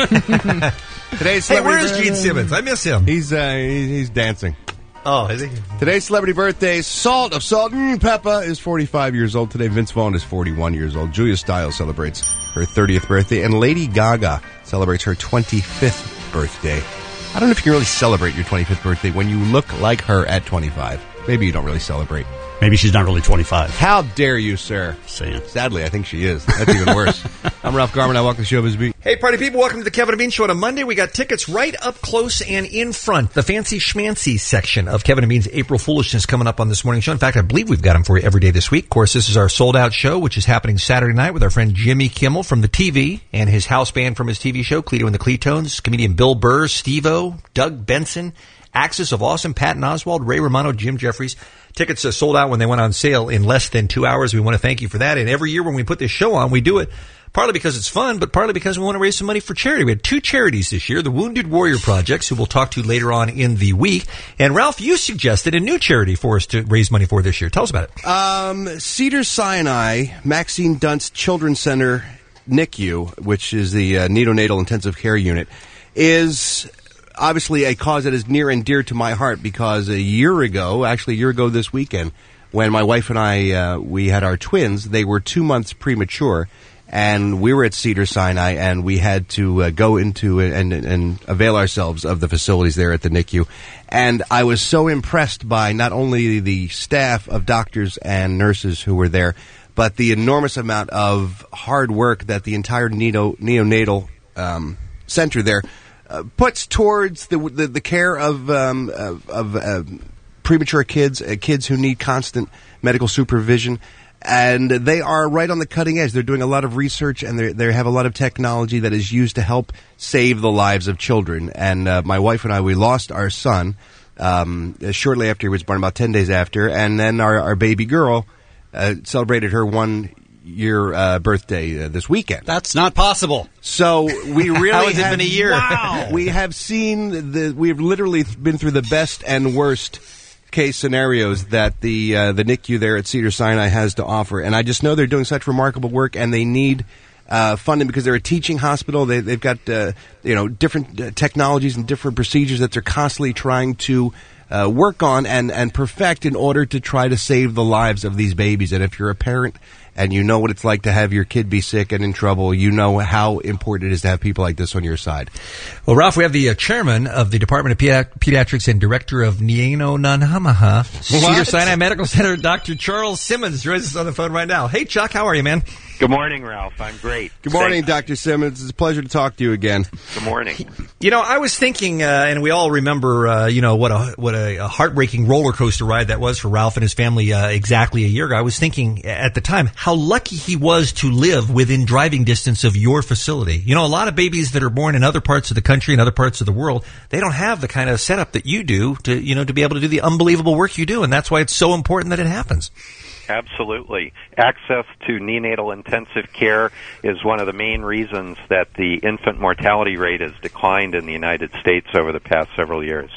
L: Today's
K: Hey,
L: celebrity
K: where is
L: birthday-
K: Gene Simmons? I miss him.
L: He's uh, he's, he's dancing.
K: Oh, is he?
L: Today's celebrity birthdays. Salt of Salt and Pepper is forty-five years old today. Vince Vaughn is forty-one years old. Julia Stiles celebrates her thirtieth birthday. And Lady Gaga celebrates her twenty-fifth birthday. I don't know if you can really celebrate your twenty-fifth birthday when you look like her at twenty-five. Maybe you don't really celebrate.
J: Maybe she's not really twenty-five.
L: How dare you, sir?
J: Saying.
L: Sadly, I think she is. That's even worse. I'm Ralph Garman. I walk the showbiz beat.
K: Hey, party people, welcome to the Kevin and Bean Show on a Monday. We got tickets right up close and in front. The fancy schmancy section of Kevin and Bean's April Foolishness coming up on this morning show. In fact, I believe we've got them for you every day this week. Of course, this is our sold-out show, which is happening Saturday night with our friend Jimmy Kimmel from the T V and his house band from his T V show, Cleto and the Cletones, comedian Bill Burr, Steve-O, Doug Benson, Axis of Awesome, Patton Oswalt, Ray Romano, Jim Jeffries. Tickets are sold out when they went on sale in less than two hours. We want to thank you for that. And every year when we put this show on, we do it partly because it's fun, but partly because we want to raise some money for charity. We had two charities this year, the Wounded Warrior Projects, who we'll talk to later on in the week. And Ralph, you suggested a new charity for us to raise money for this year. Tell us about it.
L: Um, Cedar Sinai, Maxine Duntz Children's Center, N I C U, which is the uh, neonatal intensive care unit, is obviously a cause that is near and dear to my heart because a year ago, actually a year ago this weekend, when my wife and I, uh, we had our twins, they were two months premature, and we were at Cedar Sinai, and we had to uh, go into and, and avail ourselves of the facilities there at the N I C U. And I was so impressed by not only the staff of doctors and nurses who were there, but the enormous amount of hard work that the entire neo, neonatal um, center there uh, puts towards the, the, the care of, um, of, of uh, premature kids, uh, kids who need constant medical supervision. And they are right on the cutting edge. They're doing a lot of research, and they they have a lot of technology that is used to help save the lives of children. And uh, my wife and I, we lost our son um, shortly after he was born, about ten days after. And then our, our baby girl uh, celebrated her one year uh, birthday uh, this weekend.
J: That's not possible.
L: So we really
J: How has it
L: have,
J: been a year?
L: Wow. We have seen the we've literally been through the best and worst case scenarios that the uh, the N I C U there at Cedars-Sinai has to offer, and I just know they're doing such remarkable work, and they need uh, funding because they're a teaching hospital. They, they've got uh, you know different uh, technologies and different procedures that they're constantly trying to uh, work on and and perfect in order to try to save the lives of these babies. And if you're a parent and you know what it's like to have your kid be sick and in trouble, you know how important it is to have people like this on your side.
K: Well, Ralph, we have the uh, chairman of the Department of Pedi- Pediatrics and director of Nieno Nanhamaha, Cedars-Sinai Medical Center, Doctor Charles Simmons, joins us on the phone right now. Hey, Chuck, how are you, man?
T: Good morning, Ralph. I'm great.
L: Good morning, Doctor Simmons. It's a pleasure to talk to you again.
T: Good morning.
K: You know, I was thinking, uh, and we all remember, uh, you know, what a what a, a heartbreaking roller coaster ride that was for Ralph and his family uh, exactly a year ago. I was thinking at the time how lucky he was to live within driving distance of your facility. You know, a lot of babies that are born in other parts of the country and other parts of the world, they don't have the kind of setup that you do to, you know, to be able to do the unbelievable work you do, and that's why it's so important that it happens.
T: Absolutely. Access to neonatal intensive care is one of the main reasons that the infant mortality rate has declined in the United States over the past several years.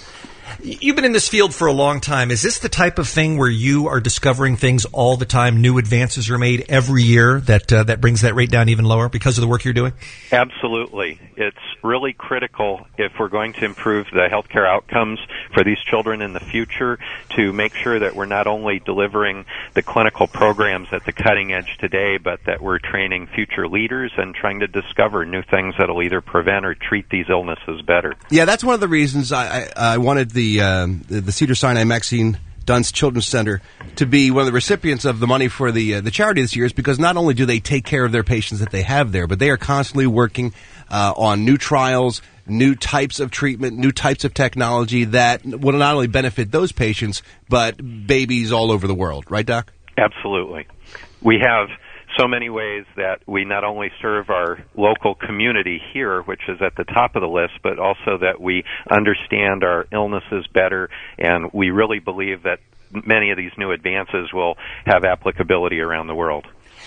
K: You've been in this field for a long time. Is this the type of thing where you are discovering things all the time, new advances are made every year that uh, that brings that rate down even lower because of the work you're doing?
T: Absolutely. It's really critical if we're going to improve the healthcare outcomes for these children in the future to make sure that we're not only delivering the clinical programs at the cutting edge today, but that we're training future leaders and trying to discover new things that will either prevent or treat these illnesses better.
L: Yeah, that's one of the reasons I, I, I wanted the, um, the the Cedars-Sinai Maxine Dunst Children's Center to be one of the recipients of the money for the uh, the charity this year, is because not only do they take care of their patients that they have there, but they are constantly working uh, on new trials, new types of treatment, new types of technology that will not only benefit those patients, but babies all over the world. Right, Doc?
T: Absolutely. We have so many ways that we not only serve our local community here, which is at the top of the list, but also that we understand our illnesses better, and we really believe that many of these new advances will have applicability around the world.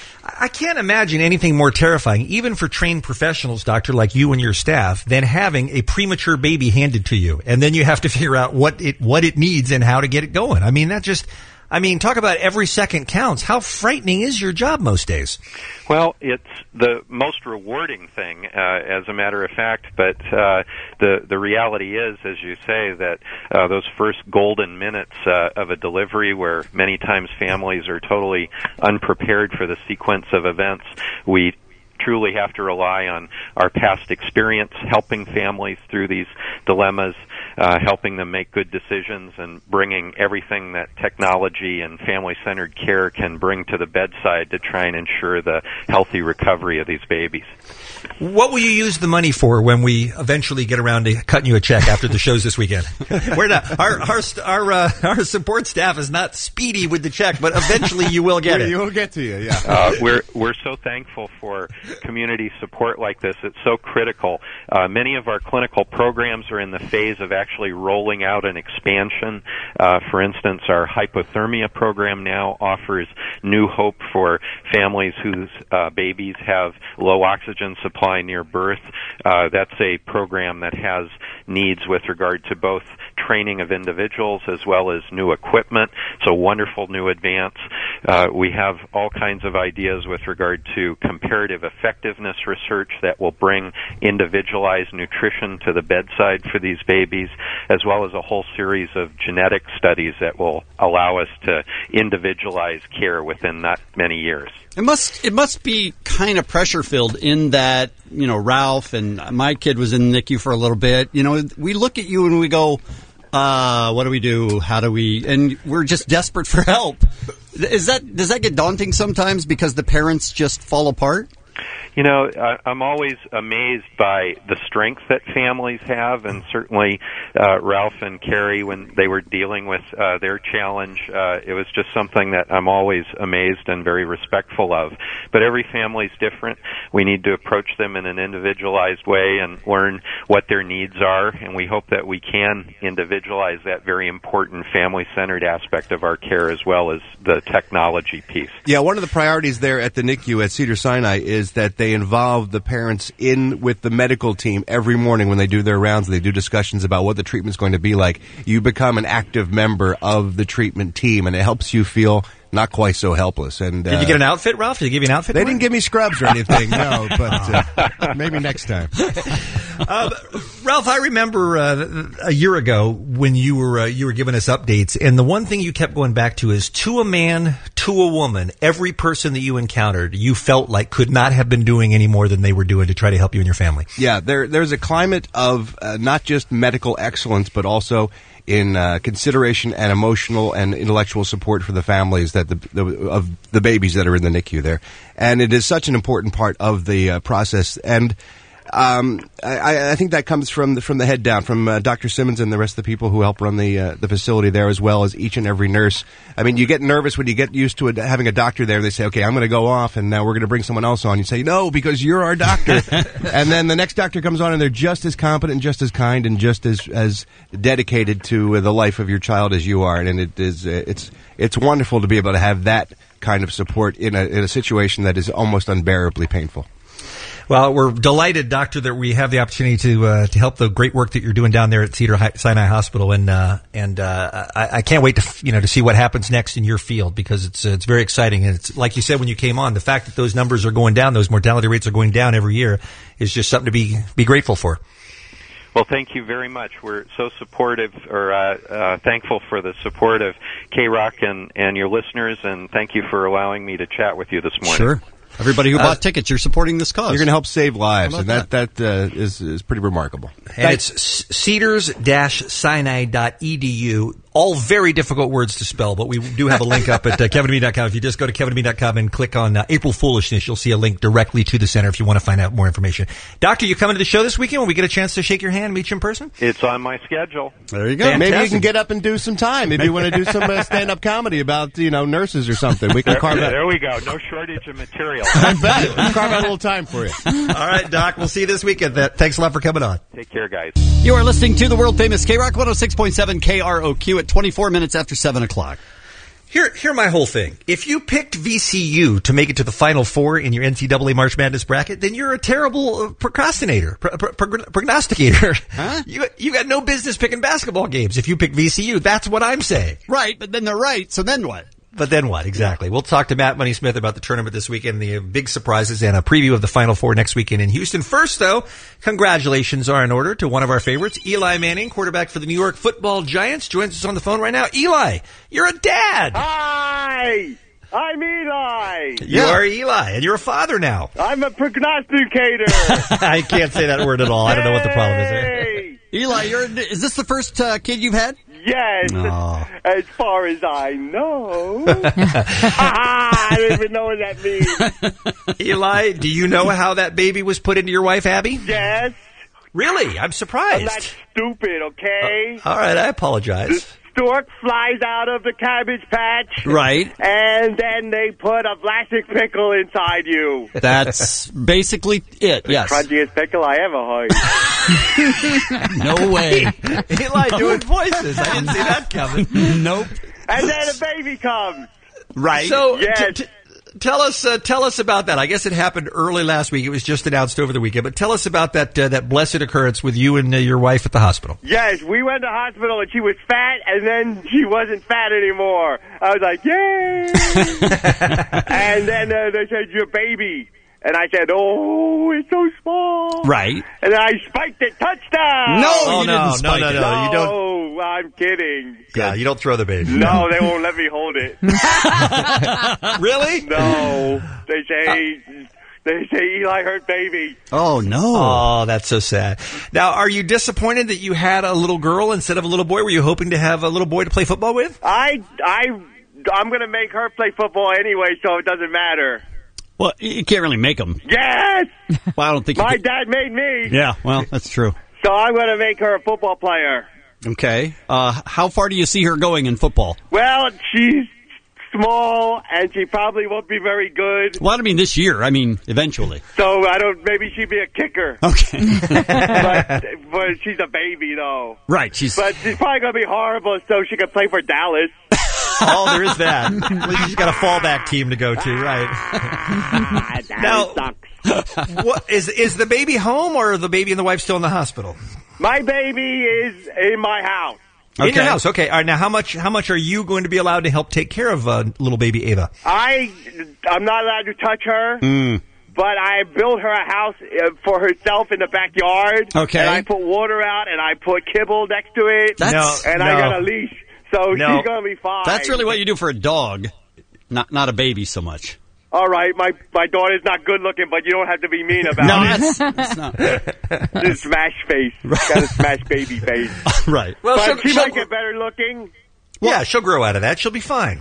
K: I can't imagine anything more terrifying, even for trained professionals, doctor, like you and your staff, than having a premature baby handed to you, and then you have to figure out what it what it needs and how to get it going. I mean, that just... I mean, talk about every second counts. How frightening is your job most days?
T: Well, it's the most rewarding thing, uh, as a matter of fact, but uh, the the reality is, as you say, that uh, those first golden minutes uh, of a delivery, where many times families are totally unprepared for the sequence of events, we truly have to rely on our past experience helping families through these dilemmas, uh, helping them make good decisions, and bringing everything that technology and family-centered care can bring to the bedside to try and ensure the healthy recovery of these babies.
K: What will you use the money for when we eventually get around to cutting you a check after the shows this weekend? We're not, our our our, uh, our support staff is not speedy with the check, but eventually you will get it.
L: You will get to you, yeah.
T: Uh, we're we're so thankful for community support like this. It's so critical. Uh, many of our clinical programs are in the phase of actually rolling out an expansion. Uh, for instance, our hypothermia program now offers new hope for families whose uh, babies have low oxygen supply near birth. Uh, that's a program that has needs with regard to both training of individuals as well as new equipment. So wonderful new advance. Uh, we have all kinds of ideas with regard to comparative effectiveness research that will bring individualized nutrition to the bedside for these babies, as well as a whole series of genetic studies that will allow us to individualize care within not many years.
J: It must it must be kind of pressure filled in that, you know, Ralph and my kid was in the N I C U for a little bit. You know, we look at you and we go, uh, what do we do? How do we? And we're just desperate for help. Is that does that get daunting sometimes because the parents just fall apart?
T: You know, I, I'm always amazed by the strength that families have, and certainly uh, Ralph and Carrie, when they were dealing with uh, their challenge, uh, it was just something that I'm always amazed and very respectful of. But every family's different. We need to approach them in an individualized way and learn what their needs are, and we hope that we can individualize that very important family-centered aspect of our care as well as the technology piece.
L: Yeah, one of the priorities there at the N I C U at Cedars-Sinai is that they involve the parents in with the medical team every morning when they do their rounds. They do discussions about what the treatment's going to be like. You become an active member of the treatment team, and it helps you feel not quite so helpless. And
K: Did
L: uh,
K: you get an outfit, Ralph? Did they give you an outfit?
L: They
K: for
L: didn't
K: it?
L: give me scrubs or anything, no, but uh, maybe next time.
K: Uh, Ralph, I remember uh, a year ago when you were uh, you were giving us updates, and the one thing you kept going back to is to a man, to a woman, every person that you encountered, you felt like could not have been doing any more than they were doing to try to help you and your family.
L: Yeah, there there's a climate of uh, not just medical excellence, but also in uh, consideration and emotional and intellectual support for the families that the, the of the babies that are in the N I C U there, and it is such an important part of the uh, process. And um, I, I think that comes from the, from the head down, from uh, Doctor Simmons and the rest of the people who help run the uh, the facility there, as well as each and every nurse. I mean, you get nervous when you get used to it, having a doctor there. They say, "Okay, I'm going to go off, and now we're going to bring someone else on." You say, "No, because you're our doctor." And then the next doctor comes on, and they're just as competent, just as kind, and just as as dedicated to uh, the life of your child as you are. And it is uh, it's it's wonderful to be able to have that kind of support in a in a situation that is almost unbearably painful.
K: Well, we're delighted, Doctor, that we have the opportunity to uh, to help the great work that you're doing down there at Cedars-Sinai Hospital, and uh, and uh, I, I can't wait to you know to see what happens next in your field, because it's uh, it's very exciting, and it's like you said when you came on, the fact that those numbers are going down, those mortality rates are going down every year, is just something to be be grateful for.
T: Well, thank you very much. We're so supportive, or uh, uh, thankful for the support of K-Rock and, and your listeners, and thank you for allowing me to chat with you this morning.
J: Sure. Everybody who
L: Uh,
J: bought tickets, you're supporting this cause.
L: You're going to help save lives,
J: How
L: and
J: about
L: that that, uh, is is pretty remarkable.
K: And it's cedars dash sinai dot e d u. All very difficult words to spell, but we do have a link up at uh, kevin and me dot com. If you just go to kevin and me dot com and click on uh, April Foolishness, you'll see a link directly to the center if you want to find out more information. Doctor, you coming to the show this weekend when we get a chance to shake your hand and meet you in person?
T: It's on my schedule.
L: There you go.
K: Fantastic.
L: Maybe you can get up and do some time. Maybe you want to do some uh, stand-up comedy about you know nurses or something. We can
T: There,
L: carve out.
T: there we go. No shortage of material.
L: I bet. We'll carve out a little time for you.
K: All right, Doc. We'll see you this weekend. Th- Thanks a lot for coming on.
T: Take care, guys.
J: You are listening to the world-famous K-Rock one oh six point seven K R O Q at twenty-four minutes after seven o'clock.
K: Here, here, my whole thing. If you picked V C U to make it to the Final Four in your N C double A March Madness bracket, then you're a terrible uh, procrastinator, pro- pro- pro- prognosticator. Huh? You, you got no business picking basketball games if you pick V C U. That's what I'm saying.
J: Right, but then they're right, so then what?
K: But then what? Exactly. We'll talk to Matt Money Smith about the tournament this weekend, the big surprises, and a preview of the Final Four next weekend in Houston. First, though, congratulations are in order to one of our favorites, Eli Manning, quarterback for the New York Football Giants, joins us on the phone right now. Eli, you're a dad.
O: Hi! I'm Eli!
K: You are Eli, and you're a father now.
O: I'm a prognosticator!
K: I can't say that word at all. I don't know what the problem is there.
O: Hey!
J: Eli, you're, is this the first uh, kid you've had?
O: Yes,
J: No.
O: as far as I know. I don't even know what that means.
K: Eli, do you know how that baby was put into your wife, Abby?
O: Yes.
K: Really? I'm surprised.
O: I'm not stupid, okay?
K: All right, I apologize.
O: Stork flies out of the cabbage patch.
J: Right.
O: And then they put a plastic pickle inside you.
J: That's basically it, yes.
O: Crunchiest pickle I ever heard.
J: No way.
K: Eli doing voices. I didn't see that coming.
J: Nope.
O: And then a baby comes.
J: Right.
K: So,
O: Yes.
K: t- t- tell us, uh, tell us about that. I guess it happened early last week. It was just announced over the weekend. But tell us about that uh, that blessed occurrence with you and uh, your wife at the hospital.
O: Yes, we went to the hospital and she was fat, and then she wasn't fat anymore. I was like, yay! And then uh, they said, your baby. And I said, oh, it's so small.
J: Right.
O: And then I spiked it, touchdown!
J: No,
K: Oh,
J: you
K: no,
J: didn't
K: no,
J: spike
K: no,
J: it.
K: no. you don't-
O: Oh, I'm kidding.
K: Yeah, you don't throw the baby.
O: No, they won't let me hold it.
K: Really?
O: No. They say, they say Eli hurt baby.
J: Oh, no.
K: Oh, that's so sad. Now, are you disappointed that you had a little girl instead of a little boy? Were you hoping to have a little boy to play football with?
O: I, I, I'm going to make her play football anyway, so it doesn't matter.
J: Well, you can't really make them.
O: Yes!
J: Well, I don't think
O: My
J: you could.
O: dad made me.
J: Yeah, well, that's true.
O: So I'm going to make her a football player.
J: Okay. Uh, how far do you see her going in football?
O: Well, she's small, and she probably won't be very good.
J: Well, I don't mean this year. I mean eventually.
O: So I don't. Maybe she'd be a kicker.
J: Okay.
O: but, but she's a baby, though.
J: Right. She's.
O: But she's probably going to be horrible, so she can play for Dallas.
K: Oh, there is that. At least she's got a fallback team to go to, right?
O: Ah,
K: Now-
O: sucks.
K: What, is is the baby home, or are the baby and the wife still in the hospital?
O: My baby is in my house.
K: In your house, okay. All right, now, how much how much are you going to be allowed to help take care of uh, little baby Ava?
O: I, I'm not allowed to touch her.
J: Mm.
O: But I built her a house uh, for herself in the backyard.
J: Okay.
O: And I put water out, and I put kibble next to it.
J: That's-
O: and
J: No,
O: I
J: no.
O: got a leash. So
J: No.
O: she's going to be fine.
J: That's really what you do for a dog, not not a baby so much.
O: All right, my my daughter's not good looking, but you don't have to be mean about
J: No,
O: it.
J: that's, that's not.
O: This smash face. Got a smash baby face.
J: Right.
K: Well,
O: but
K: she'll-
O: she
K: she'll-
O: might get better looking.
K: Yeah, she'll grow out of that. She'll be fine.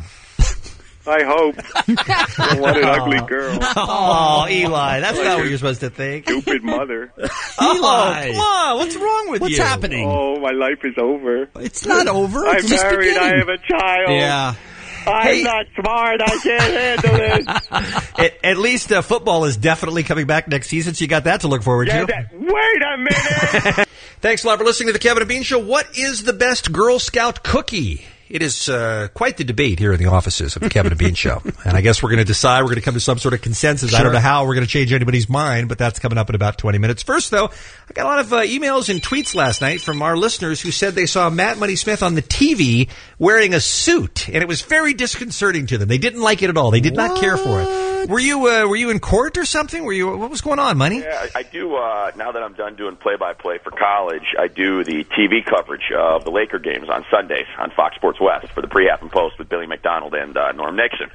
O: I hope. What an ugly girl.
K: Oh, Eli, that's not what you're supposed to think.
O: Stupid mother.
J: Eli,
K: Oh, come on. What's wrong with
J: What's
K: you?
J: happening?
O: Oh, my life is over.
J: It's not over.
O: I'm
J: It's just
O: married.
J: beginning.
O: I have a child.
J: Yeah.
O: I'm
K: Hey.
O: not smart. I can't handle this.
K: At, at least uh, football is definitely coming back next season, so you got that to look forward
O: Yeah,
K: to.
O: that, wait a minute.
K: Thanks a lot for listening to the Kevin and Bean Show. What is the best Girl Scout cookie? It is uh, quite the debate here in the offices of the Kevin and Bean Show. And I guess we're going to decide, we're going to come to some sort of consensus. I don't know how we're going to change anybody's mind, but that's coming up in about twenty minutes. First, though, I got a lot of uh, emails and tweets last night from our listeners who said they saw Matt Money Smith on the T V wearing a suit, and it was very disconcerting to them. They didn't like it at all. They did not care for it. Were you uh, were you in court or something? Were you? What was going on, Money?
U: Yeah, I I do. Uh, now that I'm done doing play-by-play for college, I do the T V coverage of the Laker games on Sundays on Fox Sports West for the pre-half and post with Billy McDonald and uh, Norm Nixon.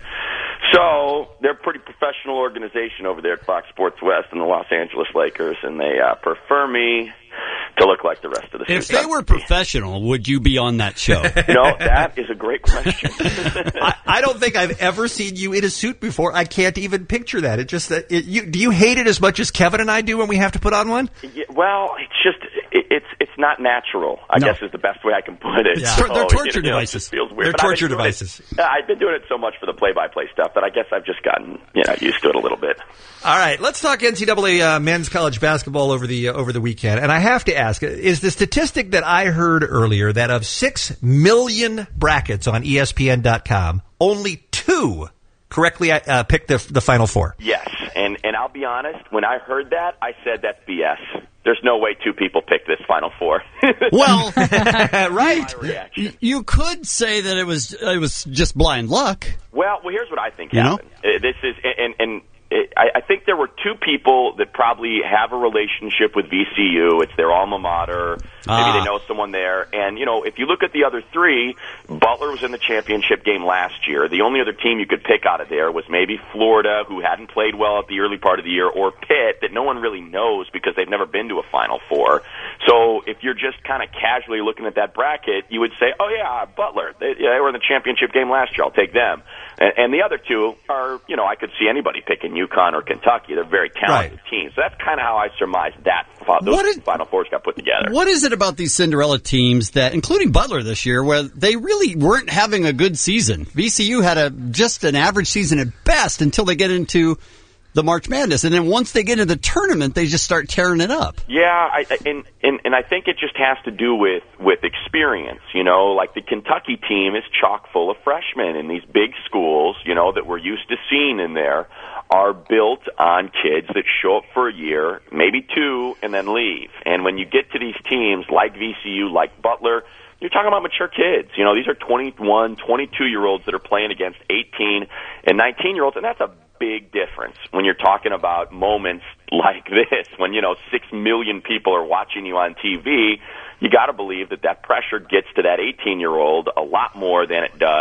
U: So they're a pretty professional organization over there at Fox Sports West and the Los Angeles Lakers, and they uh, prefer me to look like the rest of the
J: If
U: suits.
J: they were professional, would you be on that show?
U: You know, that is a great question.
K: I, I don't think I've ever seen you in a suit before. I can't even picture that. It just that it, you, do you hate it as much as Kevin and I do when we have to put on one?
U: Yeah, well, it's just it, it's it's not natural. I
K: No.
U: guess is the best way I can put it.
K: It's tor- they're
U: So,
K: torture
U: you know, it
K: devices.
U: just feels weird.
K: They're
U: But I've
K: torture
U: been doing it-
K: devices.
U: Yeah, I've been doing it so much for the play-by-play stuff that I guess I've just gotten you know used to it a little bit.
K: All right, let's talk N C double A uh, men's college basketball over the uh, over the weekend. And I have to ask: is the statistic that I heard earlier that of six million brackets on E S P N dot com, only two correctly uh, picked the the Final Four?
U: Yes, and and I'll be honest. When I heard that, I said that's B S. There's no way two people picked this Final Four.
J: Well,
U: right.
J: Y- You could say that it was it was just blind luck.
U: Well, well, here's what I think
J: You know?
U: happened. Uh, This is, and, and it, I, I think there were two people that probably have a relationship with V C U. It's their alma mater. Maybe
J: Ah.
U: they know someone there. And, you know, if you look at the other three, Butler was in the championship game last year. The only other team you could pick out of there was maybe Florida, who hadn't played well at the early part of the year, or Pitt, that no one really knows because they've never been to a Final Four. So if you're just kind of casually looking at that bracket, you would say, oh, yeah, Butler. They, yeah, they were in the championship game last year. I'll take them. And, and the other two are, you know, I could see anybody picking UConn or Kentucky. They're very talented teams. So that's kind of how I surmise that those
J: What is-
U: Final Fours got put together.
J: What is it about these Cinderella teams that, including Butler this year, where they really weren't having a good season? V C U had a just an average season at best until they get into the March Madness, and then once they get into the tournament, they just start tearing it up.
U: Yeah, I, I- and, and and I think it just has to do with with experience. You know, like the Kentucky team is chock full of freshmen, and these big schools, you know, that we're used to seeing in there, are built on kids that show up for a year, maybe two, and then leave. And when you get to these teams like V C U, like Butler, you're talking about mature kids. You know, these are twenty-one, twenty-two-year-olds that are playing against eighteen and nineteen-year-olds, and that's a big difference when you're talking about moments like this, when, you know, six million people are watching you on T V. You got to believe that that pressure gets to that eighteen-year-old a lot more than it does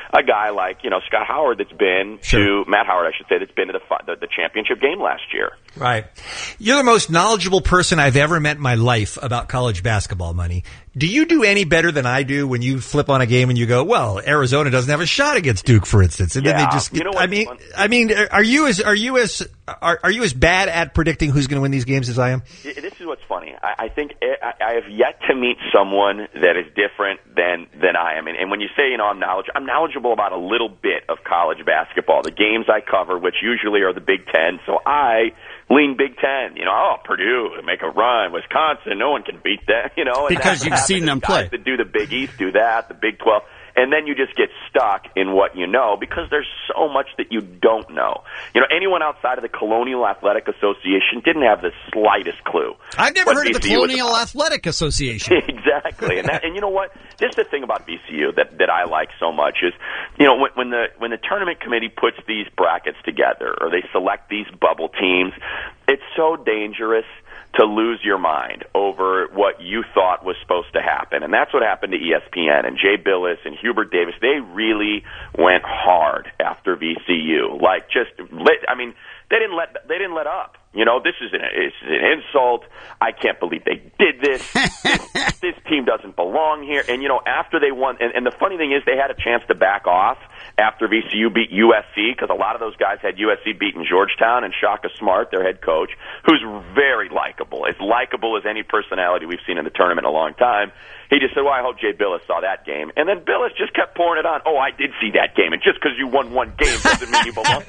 U: a guy like, you know, Scott Howard that's been
J: Sure.
U: to, Matt Howard, I should say, that's been to the, fi- the, the championship game last year.
K: Right. You're the most knowledgeable person I've ever met in my life about college basketball money. Do you do any better than I do when you flip on a game and you go, well, Arizona doesn't have a shot against Duke, for instance, and then
U: Yeah,
K: they just,
U: you know
K: I
U: what's
K: mean,
U: fun?
K: I mean, are you as, are you as, are, are you as bad at predicting who's going to win these games as I am?
U: This is what's funny. I, I think I, I have yet to meet someone that is different than than I am. And, and when you say, you know, I'm knowledgeable, I'm knowledgeable about a little bit of college basketball. The games I cover, which usually are the Big Ten, so I lean Big Ten. You know, oh, Purdue make a run, Wisconsin, no one can beat that. You know, and
J: Because
U: that's what
J: you've
U: happens.
J: seen them
U: Guys
J: play.
U: that do the Big East do that, the Big twelve. And then you just get stuck in what you know because there's so much that you don't know. You know, anyone outside of the Colonial Athletic Association didn't have the slightest clue.
J: I've never
U: what
J: heard of the
U: V C U was
J: Colonial
U: about.
J: Athletic Association.
U: Exactly, and that, and you know what? This is the thing about V C U that that I like so much is, you know, when, when the when the tournament committee puts these brackets together or they select these bubble teams, it's so dangerous to lose your mind over what you thought was supposed to happen. And that's what happened to E S P N and Jay Billis and Hubert Davis. They really went hard after V C U. Like just lit, I mean, they didn't let they didn't let up. You know, this is an, it's an insult. I can't believe they did this. this. This team doesn't belong here. And, you know, after they won, and, and the funny thing is they had a chance to back off after V C U beat U S C because a lot of those guys had U S C beaten Georgetown, and Shaka Smart, their head coach, who's very likable, as likable as any personality we've seen in the tournament in a long time. He just said, well, I hope Jay Billis saw that game. And then Billis just kept pouring it on. Oh, I did see that game. And just because you won one game doesn't mean you belong.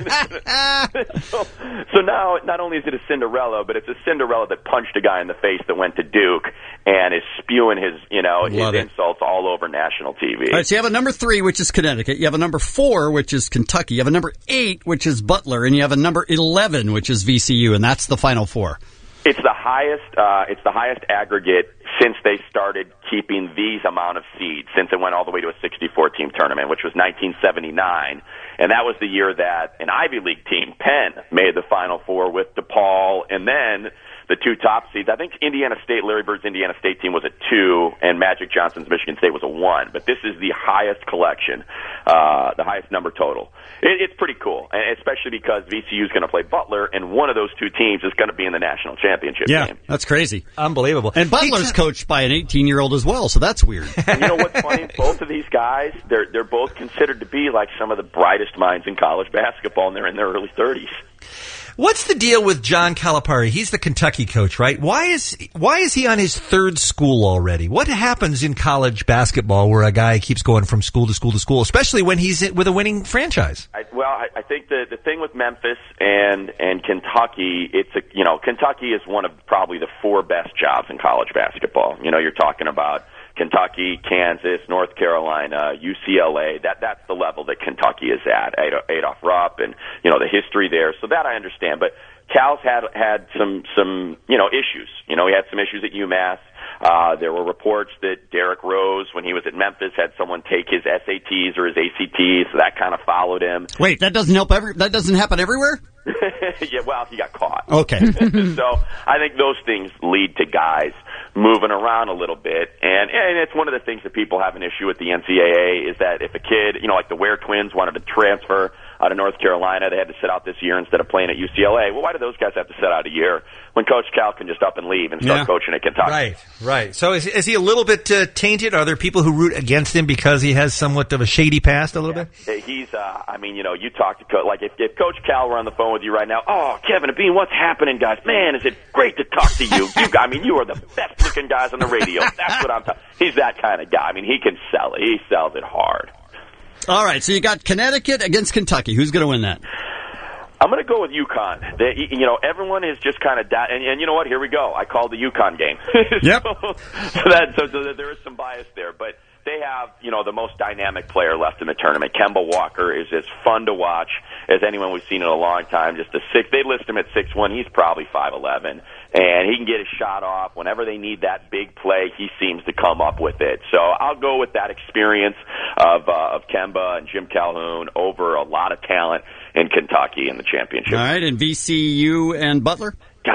U: so, so now, not only is it a Cinderella, but it's a Cinderella that punched a guy in the face that went to Duke and is spewing his, you know, his
J: Love it.
U: insults all over national T V.
J: All right, so you have a number three, which is Connecticut. You have a number four, which is Kentucky. You have a number eight, which is Butler. And you have a number eleven, which is V C U. And that's the final four.
U: It's the highest. Uh, it's the highest aggregate since they started keeping these amount of seeds. Since it went all the way to a sixty-four team tournament, which was nineteen seventy-nine, and that was the year that an Ivy League team, Penn, made the Final Four with DePaul, and then the two top seeds. I think Indiana State, Larry Bird's Indiana State team was a two, and Magic Johnson's Michigan State was a one. But this is the highest collection, uh, the highest number total. It, it's pretty cool, and especially because V C U is going to play Butler, and one of those two teams is going to be in the national championship
J: Yeah,
U: game.
J: that's crazy.
K: Unbelievable.
J: And Butler's coached by an eighteen-year-old as well, so that's weird.
U: And you know what's funny? Both of these guys, they're they're both considered to be like some of the brightest minds in college basketball, and they're in their early thirties.
K: What's the deal with John Calipari? He's the Kentucky coach, right? Why is why is he on his third school already? What happens in college basketball where a guy keeps going from school to school to school, especially when he's with a winning franchise?
U: I, well, I, I think the the thing with Memphis and and Kentucky, it's a you know Kentucky is one of probably the four best jobs in college basketball. You know, you're talking about Kentucky, Kansas, North Carolina, U C L A. That that's the level that Kentucky is at. Adolph Rupp, and you know the history there. So that I understand. But Cal's had had some some you know issues. You know he had some issues at UMass. Uh, there were reports that Derrick Rose, when he was at Memphis, had someone take his S A Ts or his A C Ts, so that kind of followed him.
J: Wait, that doesn't help every. That doesn't happen everywhere.
U: Yeah, well, he got caught.
J: Okay.
U: So I think those things lead to guys moving around a little bit, and and it's one of the things that people have an issue with the N C double A is that if a kid, you know, like the Ware twins wanted to transfer out of North Carolina, they had to sit out this year instead of playing at U C L A. Well, why do those guys have to sit out a year when Coach Cal can just up and leave and start
K: Yeah.
U: coaching at Kentucky?
K: Right, right. So is, is he a little bit uh, tainted? Are there people who root against him because he has somewhat of a shady past a little bit?
U: Hey, He's, uh, I mean, you know, you talk to Coach, like if, if Coach Cal were on the phone with you right now, oh, Kevin Bean, what's happening, guys? Man, is it great to talk to you. You, I mean, you are the best looking guys on the radio. That's what I'm talking. He's that kind of guy. I mean, he can sell it. He sells it hard.
J: All right, so you got Connecticut against Kentucky. Who's going to win that?
U: I'm going to go with UConn. They, you know, everyone is just kind of, da- and, and you know what? Here we go. I called the UConn game.
J: Yep.
U: so, so that so, so there is some bias there, but they have, you know, the most dynamic player left in the tournament. Kemba Walker is as fun to watch as anyone we've seen in a long time. Just a six. They list him at six one. He's probably five eleven, and he can get his shot off whenever they need that big play. He seems to come up with it. So I'll go with that experience of uh, of Kemba and Jim Calhoun over a lot of talent in Kentucky in the championship.
J: All right, and V C U and Butler?
U: Gosh, you,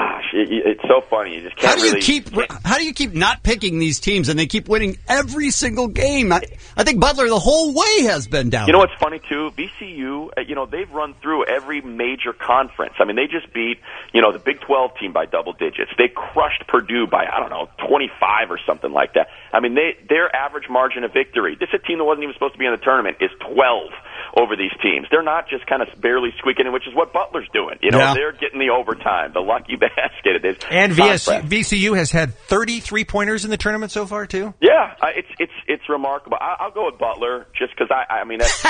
U: it, it's so funny. You just can't
J: How do you
U: really
J: keep? How do you keep not picking these teams and they keep winning every single game? I, I think Butler the whole way has been down.
U: You know what's funny too? V C U, uh, you know, they've run through every major conference. I mean, they just beat, you know, the Big twelve team by double digits. They crushed Purdue by, I don't know, twenty-five or something like that. I mean, they their average margin of victory. This is a team that wasn't even supposed to be in the tournament is twelve over these teams. They're not just kind of barely squeaking in, which is what Butler's doing. You know,
K: Yeah.
U: they're getting the overtime, the lucky basket. It is.
K: And V S U,
U: Contrast.
K: V C U has had thirty-three pointers in the tournament so far, too?
U: Yeah, uh, it's it's it's remarkable. I, I'll go with Butler just because I I mean that's,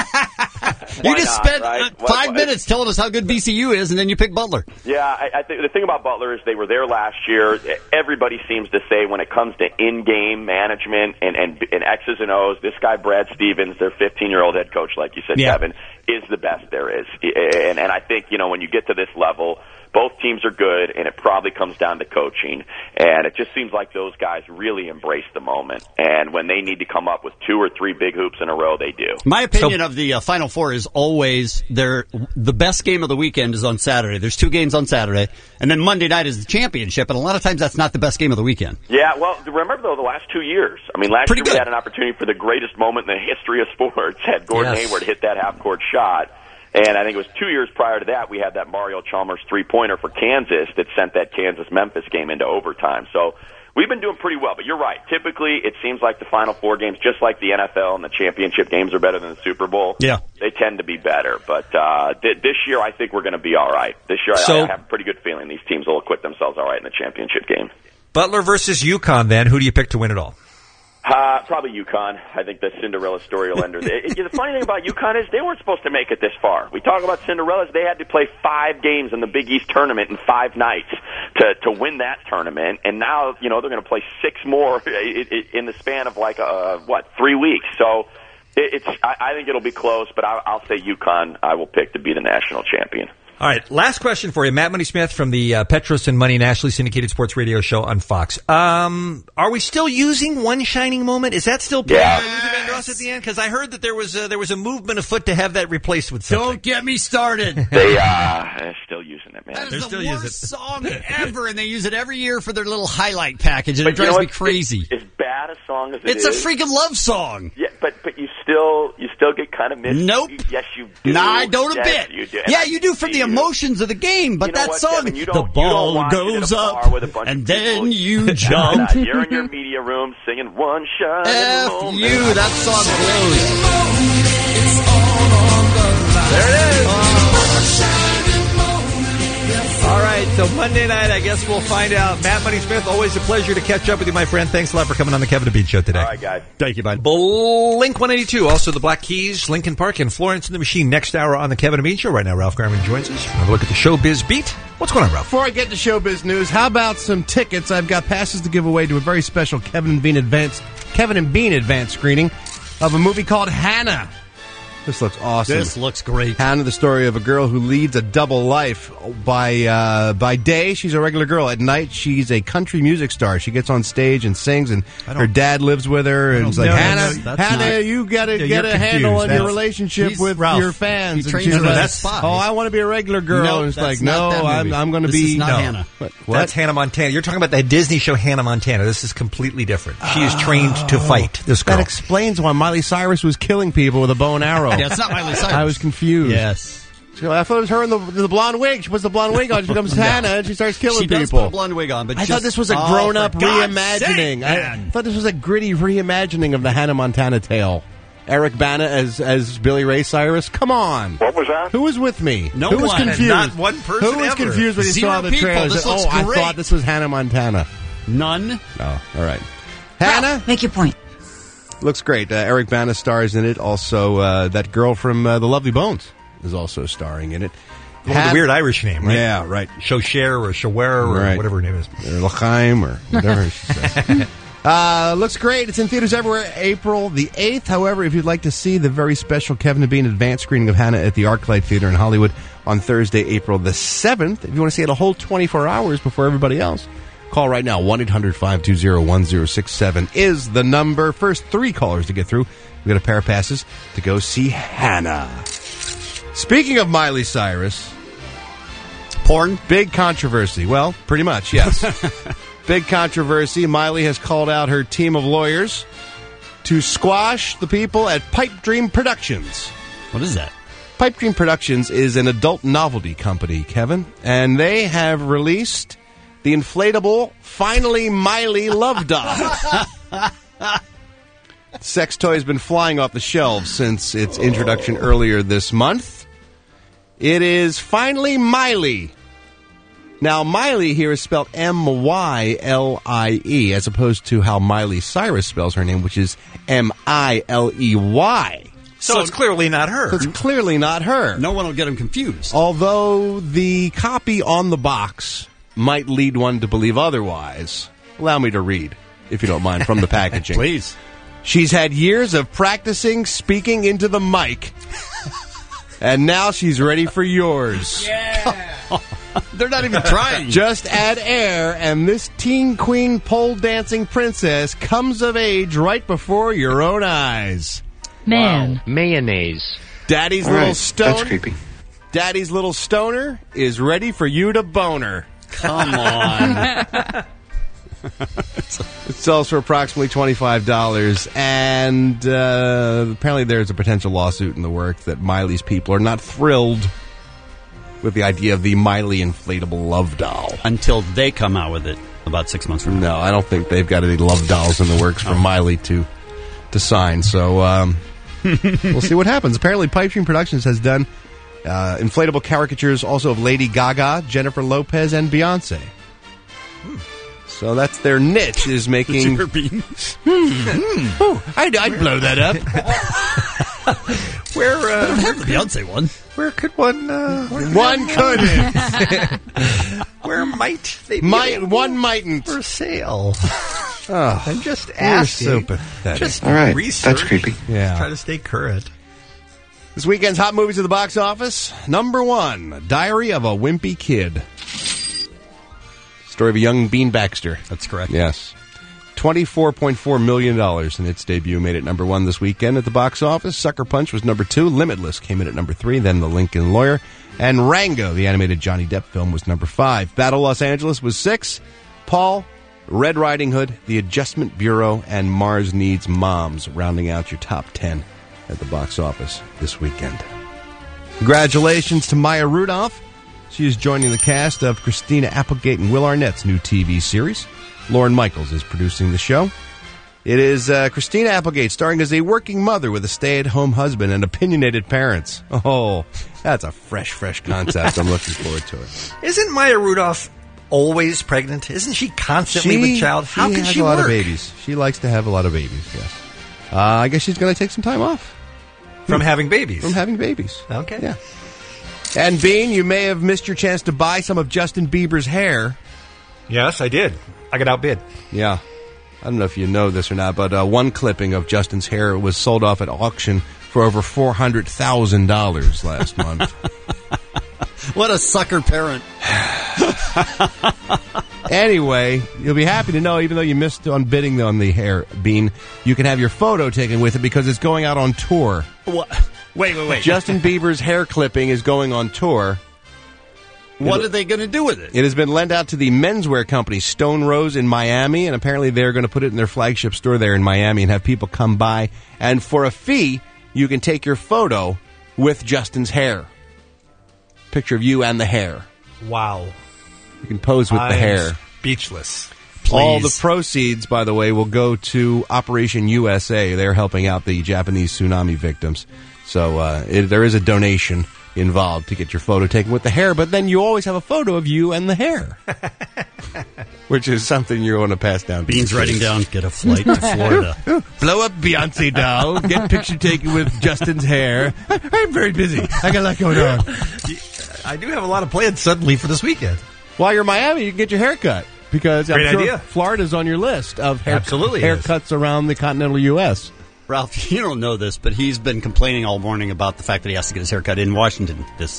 J: You
U: why
J: just
U: not,
J: spent
U: right?
J: uh,
U: Why-
J: five
U: why-
J: minutes telling us how good V C U is, and then you pick Butler.
U: Yeah, I, I think the thing about Butler is they were there last year. Everybody seems to say when it comes to in-game management and and, and X's and O's, this guy Brad Stevens, their fifteen-year-old head coach, like you said,
J: Yeah.
U: Kevin, is the best there is. And and I think you know when you get to this level, both teams are good, and it probably comes down to coaching. And it just seems like those guys really embrace the moment. And when they need to come up with two or three big hoops in a row, they do.
J: My opinion of the uh, Final Four is always their the best game of the weekend is on Saturday. There's two games on Saturday, and then Monday night is the championship. And a lot of times that's not the best game of the weekend.
U: Yeah, well, remember, though, the last two years. I mean, last
J: Pretty
U: year we
J: good.
U: had an opportunity for the greatest moment in the history of sports, had Gordon
J: Yes.
U: Hayward hit that half-court shot. And I think it was two years prior to that, we had that Mario Chalmers three-pointer for Kansas that sent that Kansas-Memphis game into overtime. So we've been doing pretty well. But you're right. Typically, it seems like the Final Four games, just like the N F L and the championship games are better than the Super Bowl.
J: Yeah.
U: They tend to be better. But uh, th- this year, I think we're going to be all right. This year,
K: So-
U: I, I have a pretty good feeling these teams will acquit themselves all right in the championship game.
K: Butler versus UConn, then. Who do you pick to win it all?
U: Uh, probably UConn. I think the Cinderella story will end. It, it, the funny thing about UConn is they weren't supposed to make it this far. We talk about Cinderellas. They had to play five games in the Big East tournament in five nights to to win that tournament. And now, you know, they're going to play six more i- i- in the span of like, uh, what, three weeks. So it, it's. I, I think it'll be close, but I, I'll say UConn I will pick to be the national champion.
K: All right, last question for you. Matt Money Smith from the uh, Petros and Money nationally syndicated sports radio show on Fox. Um, are we still using One Shining Moment? Is that still playing
U: Yeah.
K: by Luther Vandross at the end? Because I heard that there was, uh, there was a movement afoot to have that replaced with something.
J: Don't get me started.
U: They uh, they're still using it, man.
J: That
K: They're
J: is
K: still
J: the
K: using
J: worst
K: it.
J: song ever, and they use it every year for their little highlight package, and
U: But
J: it
U: you know
J: drives me
U: what?
J: crazy.
U: As bad a song as it
J: It's a
U: is-
J: freaking love song.
U: Yeah, but but you still you still get kind of missed.
J: Nope.
U: You, yes, you do.
J: Nah, I don't a
U: Yes,
J: bit.
U: You do. And
J: Yeah,
U: I
J: you do from
U: see
J: the
U: you.
J: emotions of the game, but
U: You know
J: that
U: what,
J: song,
U: Kevin? You
J: the
U: don't- you
J: ball
U: don't watch it at a
J: goes
U: bar
J: up,
U: with a bunch
J: and
U: of
J: then
U: people.
J: you
U: Nah,
J: jump.
U: nah, You're in your media room singing One Shot.
J: F you, that song blows.
K: There it is. All right, so Monday night, I guess we'll find out. Matt Money Smith, always a pleasure to catch up with you, my friend. Thanks a lot for coming on the Kevin and Bean Show today.
U: All right, guys.
J: Thank you, bud.
K: Blink one eighty-two, also the Black Keys, Lincoln Park, and Florence and the Machine next hour on the Kevin and Bean Show. Right now, Ralph Garman joins us. Have a look at the Showbiz Beat. What's going on, Ralph?
L: Before I get to showbiz news, how about some tickets? I've got passes to give away to a very special Kevin and Bean advance Kevin and Bean advance screening of a movie called Hannah. This looks awesome.
J: This looks great.
L: Hannah, the story of a girl who leads a double life. By uh, by day, she's a regular girl. At night, she's a country music star. She gets on stage and sings, and her dad lives with her. And it's like,
J: no,
L: Hannah,
J: no, that's
L: Hannah,
J: not-
L: you got to
J: Yeah,
L: get
J: you're
L: a handle on
J: confused.
L: your
J: That's-
L: relationship
J: he's-
L: with
J: Ralph,
L: your fans.
J: he
L: And
J: trains
L: she's
J: her on
L: like,
J: that spot.
L: oh, I want to be a regular girl.
J: No,
L: and it's
J: that's
L: like,
J: not
L: no,
J: that
L: I'm,
J: movie.
L: I'm going to
J: This
L: be
J: is not
L: no.
J: Hannah.
L: What? What?
K: That's Hannah Montana. You're talking about the Disney show Hannah Montana. This is completely different. She is trained to fight, this girl.
L: That explains why Miley Cyrus was killing people with a bow and arrow.
J: Yeah, it's not Miley Cyrus.
L: I was confused.
J: Yes.
L: So I thought it was her in the, the blonde wig. She puts the blonde wig on. She becomes
J: No.
L: Hannah, and she starts killing
J: She does
L: people.
J: put a blonde wig on, but
L: I
J: just-
L: thought this was a
J: Oh,
L: grown-up
J: for God's
L: reimagining.
J: sake,
L: I
J: man.
L: thought this was a gritty reimagining of the Hannah Montana tale. Eric Bana as as Billy Ray Cyrus. Come on.
U: What was that?
L: Who was with me?
J: No
L: Who was
J: one.
L: confused?
K: Not one person
L: Who was
K: ever.
L: confused when he
J: Zero
L: saw the
J: people.
L: trailer?
J: This
L: Said,
J: looks
L: oh, I
J: great."
L: thought this was Hannah Montana.
J: None.
L: Oh, all right. Hannah
E: Make your point.
L: looks great. Uh, Eric Bana stars in it. Also, uh, that girl from uh, The Lovely Bones is also starring in it.
K: The one with the weird Irish name, right?
L: Yeah, right.
K: Shocher or Shower or
L: Right.
K: whatever her name is.
L: Or L'chaim or whatever she says. Uh, looks great. It's in theaters everywhere April the eighth. However, if you'd like to see the very special Kevin and Bean advance screening of Hannah at the ArcLight Theater in Hollywood on Thursday, April the seventh, if you want to see it a whole twenty-four hours before everybody else, call right now. one eight hundred five two zero one zero six seven is the number. First three callers to get through, we got a pair of passes to go see Hannah. Speaking of Miley Cyrus,
J: Porn?
L: Big controversy. Well, pretty much, yes. Big controversy. Miley has called out her team of lawyers to squash the people at Pipe Dream Productions.
J: What is that?
L: Pipe Dream Productions is an adult novelty company, Kevin, and they have released the inflatable Finally Miley Love Doll. Sex toy has been flying off the shelves since its introduction earlier this month. It is Finally Miley. Now, Miley here is spelled M Y L I E, as opposed to how Miley Cyrus spells her name, which is M I L E Y.
K: So, so it's clearly not her.
L: So it's clearly not her.
J: No one will get him confused.
L: Although the copy on the box might lead one to believe otherwise. Allow me to read, if you don't mind, from the packaging.
J: Please.
L: She's had years of practicing speaking into the mic, and now she's ready for yours.
J: Yeah. They're not even trying.
L: Just add air, and this teen queen pole dancing princess comes of age right before your own eyes.
A: Man.
L: Wow.
A: Mayonnaise.
L: Daddy's
A: All
L: little
A: right,
L: stone.
A: that's creepy.
L: Daddy's little stoner is ready for you to boner.
J: Come on.
L: It sells for approximately twenty-five dollars, and uh, apparently there's a potential lawsuit in the works that Miley's people are not thrilled with the idea of the Miley inflatable love doll.
J: Until they come out with it about six months from now.
L: No, I don't think they've got any love dolls in the works for oh. Miley to to sign, so um, we'll see what happens. Apparently Pipe Dream Productions has done uh, inflatable caricatures also of Lady Gaga, Jennifer Lopez, and Beyonce. Hmm. So that's their niche, is making...
J: Sugar beans.
L: Hmm. Oh, I'd, I'd blow that up.
K: Where, uh,
J: have the Beyonce one.
K: Where could one... Uh,
L: one couldn't.
K: Where might they be?
L: Might, one mightn't.
K: For sale.
L: Oh,
K: I'm just asking.
L: So pathetic.
K: Just
A: All right,
K: research.
A: that's creepy.
L: Yeah.
K: Try to stay current.
L: This weekend's hot movies at the box office. Number one, Diary of a Wimpy Kid. Story of a young Bean Baxter.
J: That's correct.
L: Yes. twenty-four point four million dollars in its debut made it number one this weekend at the box office. Sucker Punch was number two. Limitless came in at number three. Then The Lincoln Lawyer. And Rango, the animated Johnny Depp film, was number five. Battle Los Angeles was six. Paul, Red Riding Hood, The Adjustment Bureau, and Mars Needs Moms rounding out your top ten at the box office this weekend. Congratulations to Maya Rudolph. She is joining the cast of Christina Applegate and Will Arnett's new T V series. Lauren Michaels is producing the show. It is uh, Christina Applegate starring as a working mother with a stay-at-home husband and opinionated parents. Oh, that's a fresh, fresh concept. I'm looking forward to it.
K: Isn't Maya Rudolph always pregnant? Isn't she constantly
L: she,
K: with child? How
L: she
K: can
L: has
K: she
L: a lot
K: work?
L: of babies. She likes to have a lot of babies, yes. Uh, I guess she's going to take some time off.
K: From having babies?
L: From having babies.
K: Okay.
L: Yeah. And Bean, you may have missed your chance to buy some of Justin Bieber's hair.
K: Yes, I did. I got outbid.
L: Yeah. I don't know if you know this or not, but uh, one clipping of Justin's hair was sold off at auction for over four hundred thousand dollars last month.
J: What a sucker parent.
L: Anyway, you'll be happy to know, even though you missed on bidding on the hair, Bean, you can have your photo taken with it because it's going out on tour.
J: What? Wait, wait, wait.
L: Justin Bieber's hair clipping is going on tour.
J: What are they going to do with it?
L: It has been lent out to the menswear company Stone Rose in Miami, and apparently they're going to put it in their flagship store there in Miami and have people come by. And for a fee, you can take your photo with Justin's hair. Picture of you and the hair.
K: Wow.
L: You can pose with
K: I'm
L: the hair.
K: Speechless.
J: Please.
L: All the proceeds, by the way, will go to Operation U S A. They're helping out the Japanese tsunami victims. So uh, it, there is a donation involved to get your photo taken with the hair, but then you always have a photo of you and the hair, which is something you want to pass down.
J: Beans writing down, get a flight to Florida.
L: Blow up Beyonce doll, get picture taken with Justin's hair. I'm very busy. I got a lot going on.
K: I do have a lot of plans suddenly for this weekend.
L: While you're in Miami, you can get your hair cut. Because I'm
K: Great
L: sure
K: idea.
L: Florida's on your list of hair,
K: Absolutely
L: haircuts around the continental U S
J: Ralph, you don't know this, but he's been complaining all morning about the fact that he has to get his hair cut in Washington this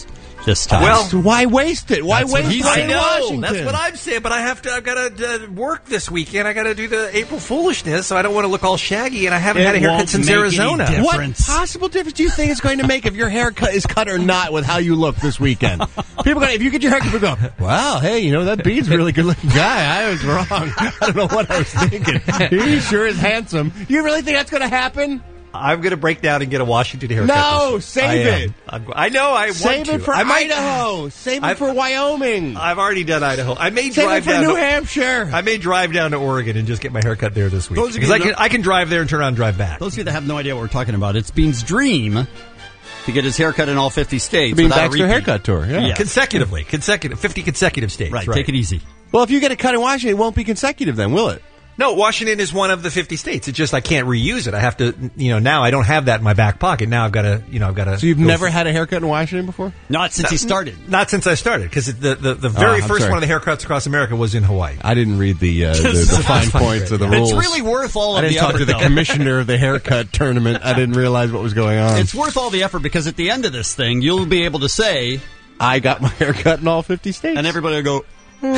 J: this time.
K: Well,
L: why waste it? Why
J: That's what
L: waste
J: he's
L: it
J: saying.
L: in
K: I know.
L: Washington?
K: That's what I'm saying. But I have to. I've got to uh, work this weekend. I got to do the April Foolishness, so I don't want to look all shaggy. And I haven't
J: It
K: had a haircut
J: won't
K: since
J: make any
K: Arizona.
J: difference.
L: What possible difference do you think it's going to make if your haircut is cut or not with how you look this weekend? People going, if you get your haircut, people go, wow, hey, you know, that Bede's a really good-looking guy. I was wrong. I don't know what I was thinking. He sure is handsome. You really think that's going to happen?
K: I'm going to break down and get a Washington haircut.
L: No,
K: this-
L: save
K: I am.
L: it.
K: I'm, I know. I
L: Save
K: want to.
L: it for
K: I might,
L: Idaho. Save it
K: I've-
L: for Wyoming.
K: I've already done Idaho. I may
L: Save it
K: drive
L: for
K: down
L: New
K: to,
L: Hampshire.
K: I may drive down to Oregon and just get my haircut there this week.
J: Those of you
K: Because I
J: that
K: can,
J: know-
K: I can drive there and turn around and drive back.
J: Those of you that have no idea what we're talking about, it's Bean's dream to get his haircut in all fifty states.
L: Bean
J: without a
L: Baxter
J: repeat.
L: haircut tour, yeah.
J: Yes.
K: Consecutively. Consecutive. fifty consecutive states.
J: Right, take it easy.
L: Well, if you get a cut in Washington, it won't be consecutive then, will it?
K: No, Washington is one of the fifty states. It's just I can't reuse it. I have to, you know, now I don't have that in my back pocket. Now I've got to, you know, I've got to.
L: So you've never had a haircut in Washington before?
J: Not since he started.
K: Not since I started, because the, the, the very
L: Oh, I'm
K: first
L: sorry.
K: one of the haircuts across America was in Hawaii.
L: I didn't read the, uh, the, the fine points of the
J: It's
L: rules.
J: really worth all of
L: I didn't
J: the
L: talk
J: effort,
L: to the
J: though.
L: commissioner of the haircut tournament. I didn't realize what was going on.
J: It's worth all the effort because at the end of this thing, you'll be able to say,
L: I got my haircut in all fifty states.
J: and everybody will go,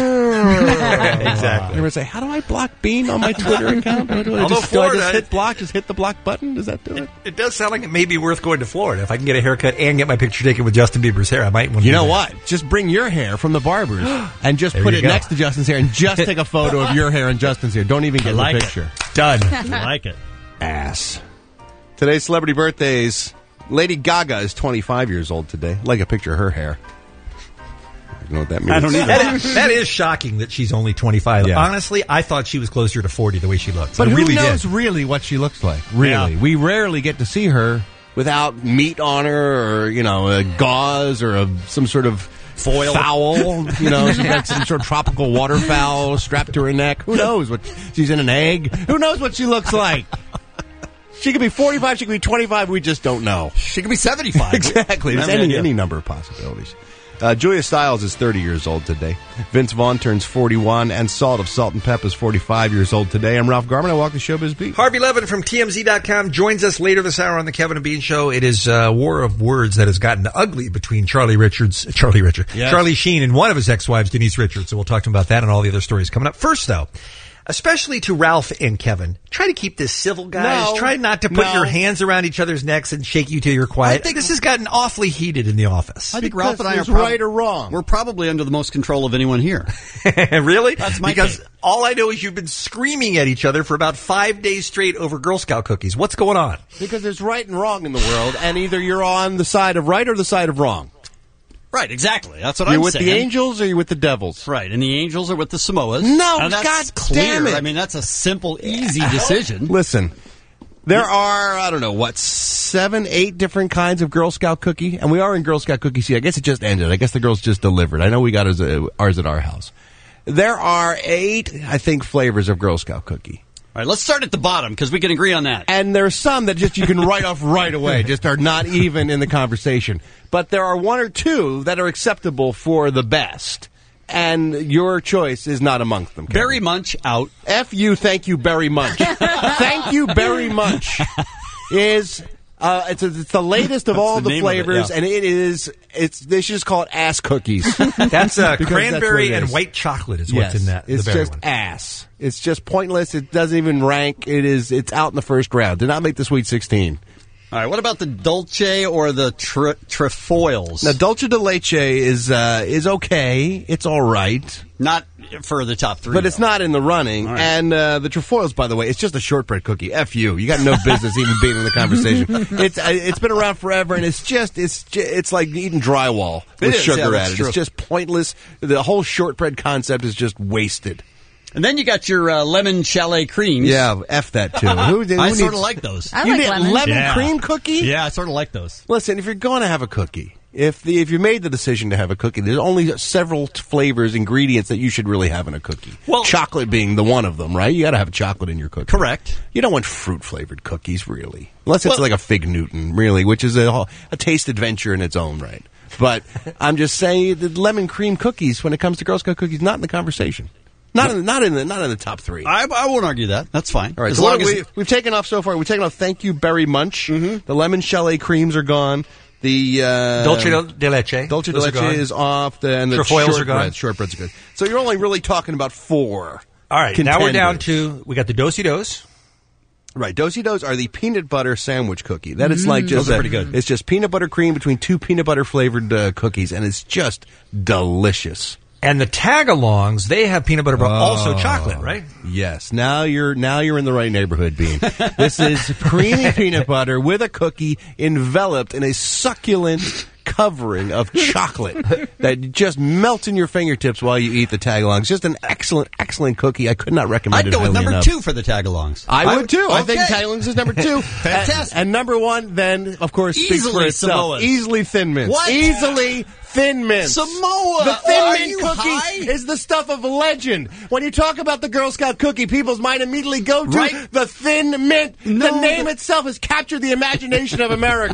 K: Exactly.
L: Everyone say, how do I block Bean on my Twitter account? What do I
K: Although
L: just, do I
K: Florida-
L: just hit block? Just hit the block button? Does that do it?
K: It does sound like it may be worth going to Florida. If I can get a haircut and get my picture taken with Justin Bieber's hair, I might want to
L: You
K: do
L: know
K: that.
L: what? Just bring your hair from the barbers and just
K: There
L: put
K: you
L: it
K: go.
L: next to Justin's hair and just take a photo of your hair and Justin's hair. Don't even get
J: like
L: the
J: it.
L: picture.
K: Done.
J: I like it.
L: Ass. Today's celebrity birthdays. Lady Gaga is twenty-five years old today. Like a picture of her hair. I don't know what that means.
J: I don't either.
K: That is, that is shocking that she's only twenty-five.
L: Yeah.
K: Honestly, I thought she was closer to forty the way she looks.
L: But
K: I
L: who
K: really
L: knows
K: did.
L: really what she looks like? Really.
J: Yeah.
L: We rarely get to see her without meat on her or, you know, a gauze or a, some sort of
J: Foil.
L: fowl. You know, she's got some sort of tropical waterfowl strapped to her neck. Who knows what she's in an egg? Who knows what she looks like? She could be forty-five, she could be twenty-five, we just don't know.
J: She could be seventy-five.
L: Exactly. There's
J: I have no
L: any,
J: idea.
L: any number of possibilities. Uh, Julia Stiles is thirty years old today. Vince Vaughn turns forty-one, and Salt of Salt and Pep is forty-five years old today. I'm Ralph Garman. I walk the showbiz beat.
K: Harvey Levin from T M Z dot com joins us later this hour on the Kevin and Bean Show. It is a war of words that has gotten ugly between Charlie Richards, Charlie Richard,
J: Yes.
K: Charlie Sheen, and one of his ex-wives, Denise Richards. So we'll talk to him about that and all the other stories coming up. First, though, especially to Ralph and Kevin, try to keep this civil, guys.
L: No.
K: Try not to put
L: No.
K: your hands around each other's necks and shake you till you're quiet. I think this has gotten awfully heated in the office.
J: I think
L: Because
J: Ralph and I are
L: there's
J: prob-
L: right or wrong.
J: We're probably under the most control of anyone here.
K: Really?
J: That's my
K: because
J: take.
K: all I know is you've been screaming at each other for about five days straight over Girl Scout cookies. What's going on?
L: Because there's right and wrong in the world, and either you're on the side of right or the side of wrong.
J: Right, exactly. That's what
L: You're
J: I'm
L: with
J: saying.
L: the angels or you're with the devils?
J: Right, and the Angels are with the Samoas.
L: No,
J: and that's
L: God
J: clear.
L: damn it.
J: I mean, that's a simple, easy decision.
L: Listen, there are, I don't know, what, seven, eight different kinds of Girl Scout cookie? And we are in Girl Scout cookie season. I guess it just ended. I guess the girls just delivered. I know we got ours, uh, ours at our house. There are eight, I think, flavors of Girl Scout cookie.
J: All right, let's start at the bottom because we can agree on that.
L: And there's some that just you can write off right away, just are not even in the conversation. But there are one or two that are acceptable for the best. And your choice is not amongst them. Kevin.
J: Berry Munch out.
L: F you, thank you, Berry Munch. Thank you, Berry Munch is uh, it's, a, it's the latest of all
J: the
L: the,
J: name of it,
L: flavors,
J: yeah.
L: and it is it's they should just call it ass cookies.
K: That's uh,
L: Because that's
K: cranberry
L: what it
K: and
L: is.
K: white chocolate is
L: Yes,
K: what's in that.
L: it's
K: the berry
L: just
K: one.
L: ass. It's just pointless. It doesn't even rank. It is. It's out in the first round. Did not make the Sweet sixteen.
J: All right, what about the Dolce or the tre- Trefoils?
L: Now, Dolce de Leche is uh, is okay. It's all right.
J: Not for the top three.
L: But it's not in the running.
J: All right.
L: And uh, the Trefoils, by the way, it's just a shortbread cookie. F you. You got no business even being in the conversation. It's uh, it's been around forever, and it's just it's ju- it's like eating drywall with
J: It is,
L: sugar
J: yeah, that's
L: added.
J: true.
L: It's just pointless. The whole shortbread concept is just wasted.
J: And then you got your uh, lemon chalet creams.
L: Yeah, F that too. Who, who
J: I
L: needs-
J: sort of like those.
I: I
L: you
I: like
L: need
I: lemon.
L: lemon
J: Yeah.
L: cream cookie?
J: Yeah, I sort of like those.
L: Listen, if you're going to have a cookie, if the if you made the decision to have a cookie, there's only several t- flavors, ingredients that you should really have in a cookie.
J: Well-
L: chocolate being the one of them, right? You got to have chocolate in your cookie.
J: Correct.
L: You don't want fruit flavored cookies, really, unless it's
J: Well-
L: like a Fig Newton, really, which is a a taste adventure in its own right. But I'm just saying, the lemon cream cookies, when it comes to Girl Scout cookies, not in the conversation. Not in, not in the not in the top three.
J: I, I won't argue that. That's fine.
L: All right,
J: As
L: so
J: long
L: what
J: as
L: we, we've taken off so far. We've taken off Thank You Berry Munch.
J: Mm-hmm.
L: The lemon chalet creams are gone. The uh,
K: Dolce de leche.
L: Dolce de
K: Those are
L: leche
K: gone.
L: is off, the, and the
K: Trefoils are gone.
L: shortbread. Shortbreads are good. So you're only really talking about four.
K: All right, now we're down
L: contenders.
K: to, we got the Do-si-dos.
L: Right, Do-si-dos are the peanut butter sandwich cookie. That is like
K: Mm.
L: just
K: Those are
L: a-
K: pretty good.
L: It's just peanut butter cream between two peanut butter flavored uh, cookies, and it's just delicious.
K: And the tagalongs, they have peanut butter, but also
L: Oh.
K: chocolate, right?
L: Yes. Now you're now you're in the right neighborhood, Bean. This is creamy peanut butter with a cookie enveloped in a succulent covering of chocolate that just melts in your fingertips while you eat the tagalongs. Just an excellent, excellent cookie. I could not recommend
J: I'd
L: it
J: go with
L: highly
J: number
L: enough.
J: two for the tagalongs.
L: I would too. I think
J: Okay.
L: tagalongs is number two.
J: Fantastic.
L: And, and number one, then, of course, speaks
J: Easily
L: for itself.
J: Samoas.
L: Easily Thin Mints.
J: What?
L: Easily Thin Mints.
J: Samoa.
L: The Thin
J: Are
L: Mint
J: you
L: cookie
J: high?
L: is the stuff of legend. When you talk about the Girl Scout cookie, people's mind immediately go to
J: Right.
L: the Thin Mint.
J: No,
L: the name
J: the-
L: itself has captured the imagination of America.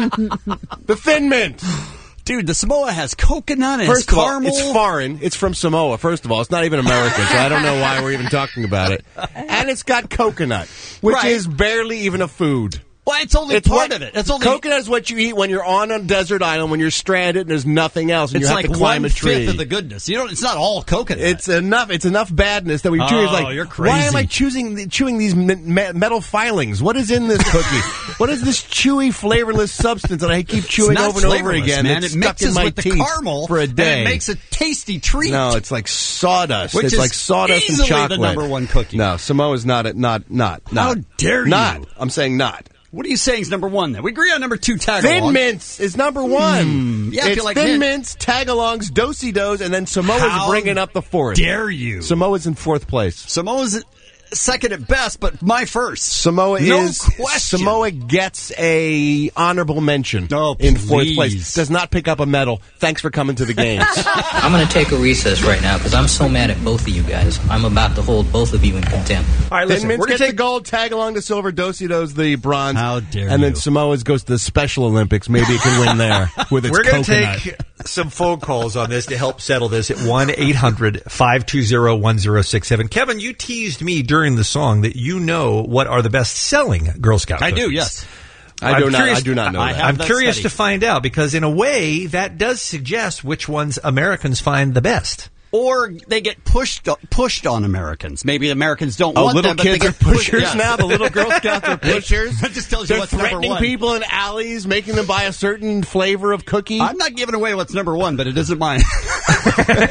L: The Thin Mint.
J: Dude, the Samoa has coconut and
L: First
J: it's
L: of all,
J: caramel.
L: it's foreign. It's from Samoa, first of all. It's not even American, so I don't know why we're even talking about it. And it's got coconut, which
J: Right.
L: is barely even a food.
J: Well, it's only
L: It's
J: part
L: what-
J: of it. It's only
L: coconut is what you eat when you're on a desert island, when you're stranded and there's nothing else, and
J: It's
L: you
J: like
L: have to climb
J: one
L: a tree.
J: fifth of the goodness. You know, it's not all coconut.
L: It's enough. It's enough badness that we chew. It's
J: Oh,
L: like,
J: you're
L: why am
J: crazy.
L: I choosing chewing these me- me- metal filings? What is in this cookie? What is this chewy, flavorless substance that I keep chewing
J: It's not
L: over and over
J: flavorless,
L: again?
J: man.
L: That's
J: It
L: stuck
J: mixes
L: in my
J: with the
L: teeth
J: caramel
L: for a
J: and
L: day.
J: it makes a tasty treat.
L: No, it's like sawdust.
J: Which
L: it's
J: is
L: like sawdust and
J: easily the
L: chocolate.
J: number one cookie.
L: No, Samoa's not. A, not. Not.
J: How
L: Not.
J: dare you?
L: Not. I'm saying not.
J: What are you saying is number one then? We agree on number two, tagalong.
L: Thin Mints is number one.
J: Hmm. Yeah, I
L: it's
J: feel like
L: Thin
J: mint.
L: Mints, Tagalongs, Do-si-dos, and then Samoa's
J: How
L: bringing up the fourth.
J: dare you?
L: Samoa's in fourth place.
J: Samoa's second at best, but my first.
L: Samoa
J: no
L: is
J: question.
L: Samoa gets a honorable mention
J: Oh,
L: in fourth
J: please.
L: place. Does not pick up a medal. Thanks for coming to the games.
E: I'm going to take a recess right now because I'm so mad at both of you guys. I'm about to hold both of you in contempt.
K: All right,
L: Thin
K: listen,
L: Mints
K: we're going
L: get
K: to
L: the
K: take
L: gold, Tagalong the silver, Do-si-dos the bronze.
J: How dare
L: And then
J: you.
L: Samoa's goes to the Special Olympics. Maybe it can win there with its
K: We're going to
L: coconut.
K: take some phone calls on this to help settle this at one eight hundred five two zero one zero six seven. Kevin, you teased me during the song that you know what are the best-selling Girl Scout
J: I
K: cookies.
J: do, yes.
L: I
K: I'm
L: do not.
K: curious-
L: I do not know
J: I
L: that.
J: have
K: I'm
J: that
K: curious
J: study.
K: to find out because, in a way, that does suggest which ones Americans find the best.
J: Or they get pushed pushed on Americans. Maybe Americans don't
L: Oh,
J: want
L: little
J: them, but
L: kids
J: they
L: are
J: get pushed-
L: pushers
J: yes.
L: now. The little Girl Scouts are pushers.
J: That just tells you
L: They're
J: what's number
L: threatening
J: one.
L: people in alleys, making them buy a certain flavor of cookie.
J: I'm not giving away what's number one, but it isn't mine. I'll tell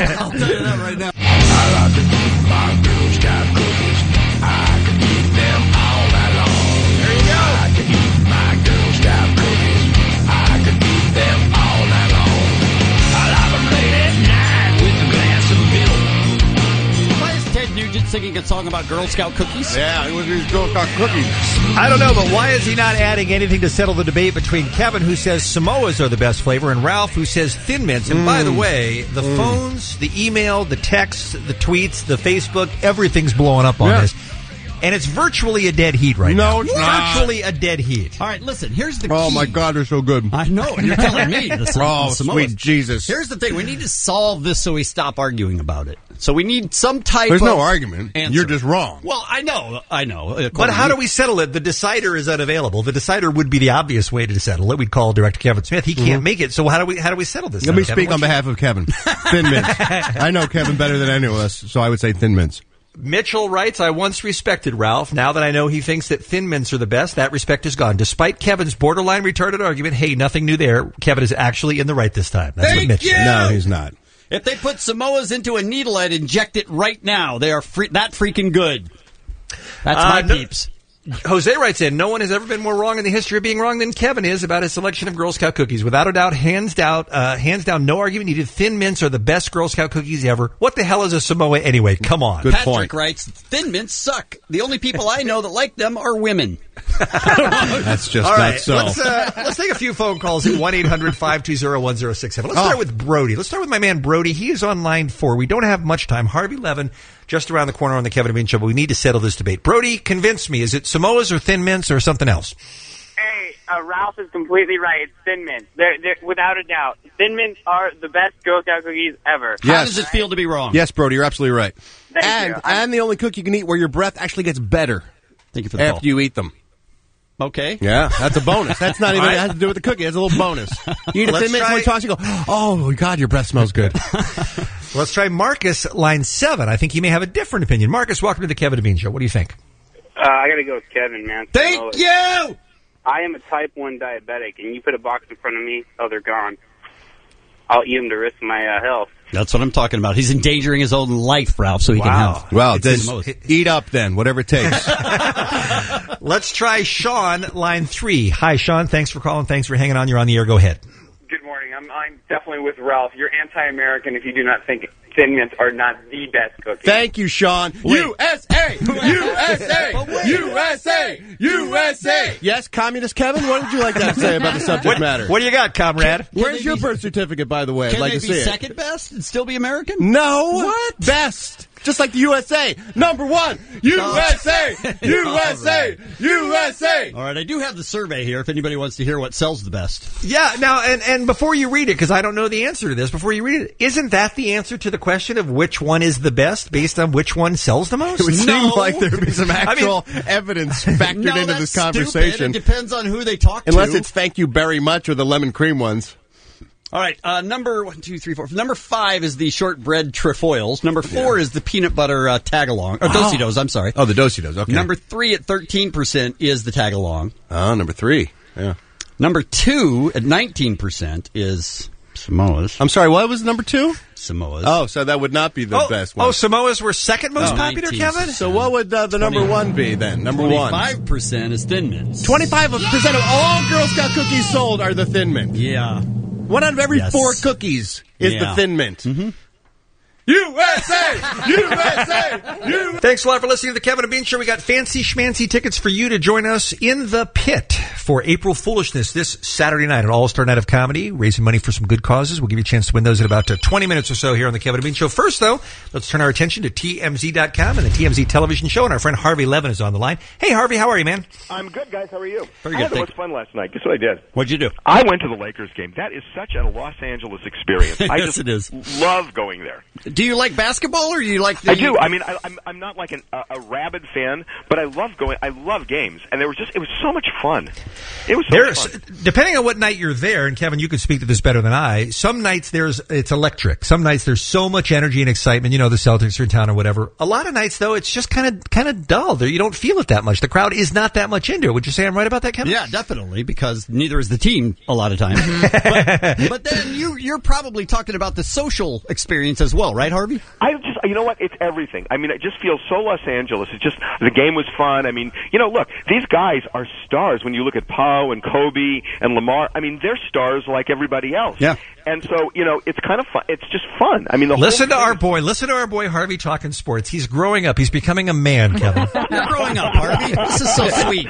J: you that right now.
D: I like to eat my Girl Scout cookies. I could eat them all night long. There you go. I could eat my Girl Scout cookies. I could eat them all night long. I like them late at night with a glass of milk.
J: Why is Ted Nugent singing a song about Girl Scout cookies?
L: Yeah, it was these Girl Scout cookies.
K: I don't know, but why is he not adding anything to settle the debate between Kevin, who says Samoas are the best flavor, and Ralph, who says Thin Mints? And by the way, the phones, the email, the texts, the tweets, the Facebook, everything's blowing up on
L: Yeah.
K: this. And it's virtually a dead heat right
L: No,
K: now.
L: it's not.
K: Virtually a dead heat.
J: All right, listen, here's the
L: Oh
J: key.
L: my God, they're so good.
J: I know, and you're telling me. The,
L: Oh,
J: the Samoas.
L: sweet Jesus.
J: Here's the thing. We need to solve this so we stop arguing about it. So we need some type
L: There's
J: of
L: no argument.
J: answer.
L: You're just wrong.
J: Well, I know. I know.
K: But how do we settle it? The decider is unavailable. The decider would be the obvious way to settle it. We'd call Director Kevin Smith. He can't make it. So how do we how do we settle this?
L: Let me
K: Kevin,
L: speak
K: why
L: on
K: don't you-
L: behalf of Kevin. Thin Mints. I know Kevin better than any of us, so I would say Thin Mints.
K: Mitchell writes, I once respected Ralph. Now that I know he thinks that Thin Mints are the best, that respect is gone. Despite Kevin's borderline retarded argument, hey, nothing new there. Kevin is actually in the right this time. That's what
J: Thank
K: Mitch
J: you!
K: said.
L: No, he's not.
J: If they put Samoas into a needle, I'd inject it right now. They are free- that freaking good. That's
K: Uh,
J: my
K: no-
J: peeps.
K: Jose writes in, no one has ever been more wrong in the history of being wrong than Kevin is about his selection of Girl Scout cookies. Without a doubt, hands down, uh, hands down, no argument needed. Thin Mints are the best Girl Scout cookies ever. What the hell is a Samoa anyway? Come on.
L: Good
J: Patrick
L: point.
J: writes, Thin Mints suck. The only people I know that like them are women.
L: That's just
K: All
L: not
K: right,
L: so.
K: let's, uh, let's take a few phone calls at one eight hundred five two zero one zero six seven. Let's
L: Oh.
K: start with Brody. Let's start with my man Brody. He is on line four. We don't have much time. Harvey Levin, just around the corner on the Kevin and Bean Show, but we need to settle this debate. Brody, convince me. Is it Samoas or Thin Mints or something else?
A: Hey, uh, Ralph is completely right. It's Thin Mints. They're, they're, without a doubt. Thin Mints are the best Girl Scout cookies ever.
J: How
L: Yes.
J: does it feel to be wrong?
L: Yes, Brody, you're absolutely right.
A: Thank
L: and
A: you.
L: and the only cookie you can eat where your breath actually gets better
J: Thank you for the
L: after
J: call.
L: you eat them.
J: Okay.
L: Yeah, that's a bonus. That's not even,
K: All right.
L: it has to do with the cookie. It's a little bonus. You eat a
K: Let's
L: Thin Mint,
K: try-
L: somebody talks, you go, oh, God, your breath smells good.
K: Let's try Marcus, line seven. I think he may have a different opinion. Marcus, welcome to the Kevin and Bean Show. What do you think?
A: Uh, I gotta go with Kevin, man.
L: Thank
A: you!
L: you!
A: I am a type one diabetic, and you put a box in front of me, oh, they're gone. I'll eat them to risk my uh, health.
J: That's what I'm talking about. He's endangering his own life, Ralph, so he can have.
L: Well,
J: It's
L: then
J: his most.
L: eat up then, whatever it takes.
K: Let's try Sean, line three. Hi, Sean. Thanks for calling. Thanks for hanging on. You're on the air. Go ahead.
A: Good morning. I'm, I'm definitely with Ralph. You're anti-American if you do not think Thin Mints are not the best cookie.
L: Thank you, Sean. U S A! U S A! U S A! U S A! Yes, Communist Kevin, what would you like to have to say about the subject
K: What,
L: matter?
K: what do you got, comrade?
L: Where's your birth certificate, by the way? I'd
J: Can
L: like
J: they
L: to
J: be
L: see it.
J: second best and still be American?
L: No. What? Best. Just like the U S A. Number one. U S A! U S A! U S A!
J: All right, I do have the survey here if anybody wants to hear what sells the best.
K: Yeah, now, and, and before you read it, because I don't know the answer to this, before you read it, isn't that the answer to the question of which one is the best based on which one sells the most?
L: It would
K: No.
L: seem like there would be some
K: I mean-
L: actual evidence factored
J: No,
L: into
J: that's
L: this
J: stupid.
L: conversation.
J: It depends on who they talk
L: Unless
J: to.
L: it's thank you very much or the lemon cream ones.
J: All right, uh, number one, two, three, four. Number five is the shortbread trefoils. Number four is the peanut butter uh, tag-along. Or Dositos, I'm sorry.
L: Oh, the Dositos, okay.
J: Number three at thirteen percent is the tag-along.
L: Oh, number three. Yeah.
J: Number two at nineteen percent is Samoa's.
L: I'm sorry, what was number two?
J: Samoa's.
L: Oh, so that would not be the
K: oh,
L: best one.
K: oh, Samoas were second most
J: Oh.
K: popular,
J: nineteen.
K: Kevin?
L: So what would uh, the number one be then? Number one.
J: twenty-five percent is Thin Mints.
L: twenty-five percent of all Girl Scout cookies sold are the Thin Mint.
J: Yeah.
L: One out of every
J: Yes.
L: four cookies is
J: Yeah.
L: the Thin Mint.
J: Mm-hmm.
L: U S A! U S A! U S A!
K: Thanks a lot for listening to the Kevin and Bean Show. We got fancy schmancy tickets for you to join us in the pit for April Foolishness this Saturday night, an all-star night of comedy, raising money for some good causes. We'll give you a chance to win those in about uh, twenty minutes or so here on the Kevin and Bean Show. First, though, let's turn our attention to T M Z dot com and the T M Z television show, and our friend Harvey Levin is on the line. Hey, Harvey, how are you, man?
C: I'm good, guys. How are you?
J: Very
C: I
J: good,
C: had the
J: thank
C: most fun last night. Guess what I did?
J: What'd you do?
C: I went to the Lakers game. That is such a Los Angeles experience. I
J: Yes,
C: just
J: it is.
C: love going there.
J: Do you like basketball or do you like the...
C: I do. I mean, I, I'm I'm not like an, a, a rabid fan, but I love going. I love games, and there was just it was so much fun. It was so
K: There's,
C: much fun.
K: depending on what night you're there, and Kevin, you could speak to this better than I. Some nights there's it's electric. Some nights there's so much energy and excitement. You know, the Celtics are in town or whatever. A lot of nights though, it's just kind of kind of dull. There, you don't feel it that much. The crowd is not that much into it. Would you say I'm right about that, Kevin?
J: Yeah, definitely, because neither is the team a lot of times. but, but then you, you're probably talking about the social experience as well, right, Harvey?
C: I just, you know what? It's everything. I mean, it just feels so Los Angeles. It's just the game was fun. I mean, you know, look, these guys are stars. When you look at Poe and Kobe and Lamar, I mean, they're stars like everybody else.
J: Yeah.
C: And so, you know, it's kind of fun. It's just fun. I mean, the
K: Listen to
C: whole
K: our boy. Listen to our boy Harvey talking sports. He's growing up. He's becoming a man, Kevin.
J: You're growing up, Harvey. This is so sweet.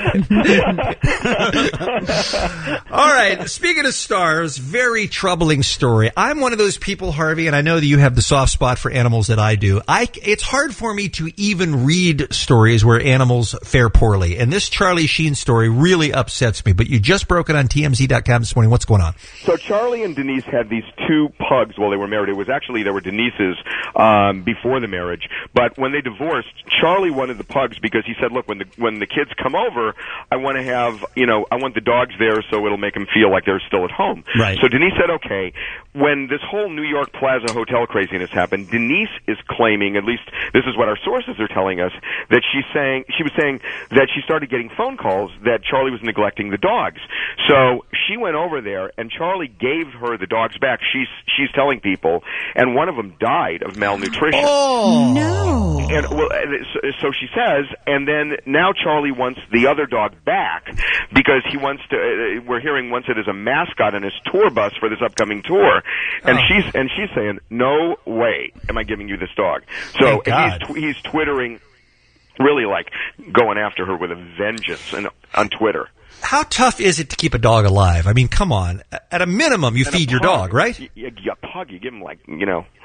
K: All right. Speaking of stars, very troubling story. I'm one of those people, Harvey, and I know that you have the soft spot for animals that I do. I, it's hard for me to even read stories where animals fare poorly. And this Charlie Sheen story really upsets me. But you just broke it on T M Z dot com this morning. What's going on?
C: So Charlie and Denise had these two pugs while they were married. It was actually, they were Denise's um, before the marriage. But when they divorced, Charlie wanted the pugs because he said, look, when the when the kids come over, I want to have, you know, I want the dogs there so it'll make them feel like they're still at home.
J: Right.
C: So Denise said, okay. When this whole New York Plaza Hotel craziness happened, Denise is claiming, at least this is what our sources are telling us, that she's saying, she was saying that she started getting phone calls that Charlie was neglecting the dogs. So she went over there and Charlie gave her the dogs back. She's, she's telling people, and one of them died of malnutrition.
K: Oh,
I: no.
C: And well, so, so she says, and then now Charlie wants the other dog back because he wants to. Uh, we're hearing wants it as a mascot on his tour bus for this upcoming tour, and
K: Oh.
C: she's and she's saying, "No way, am I giving you this dog?" So
K: Thank God.
C: he's tw- he's twittering, really like going after her with a vengeance, and on Twitter.
K: How tough is it to keep a dog alive? I mean, come on. At a minimum, you
C: And a
K: feed your
C: pug,
K: dog, right?
C: Y- y- a pug, you give him like you know.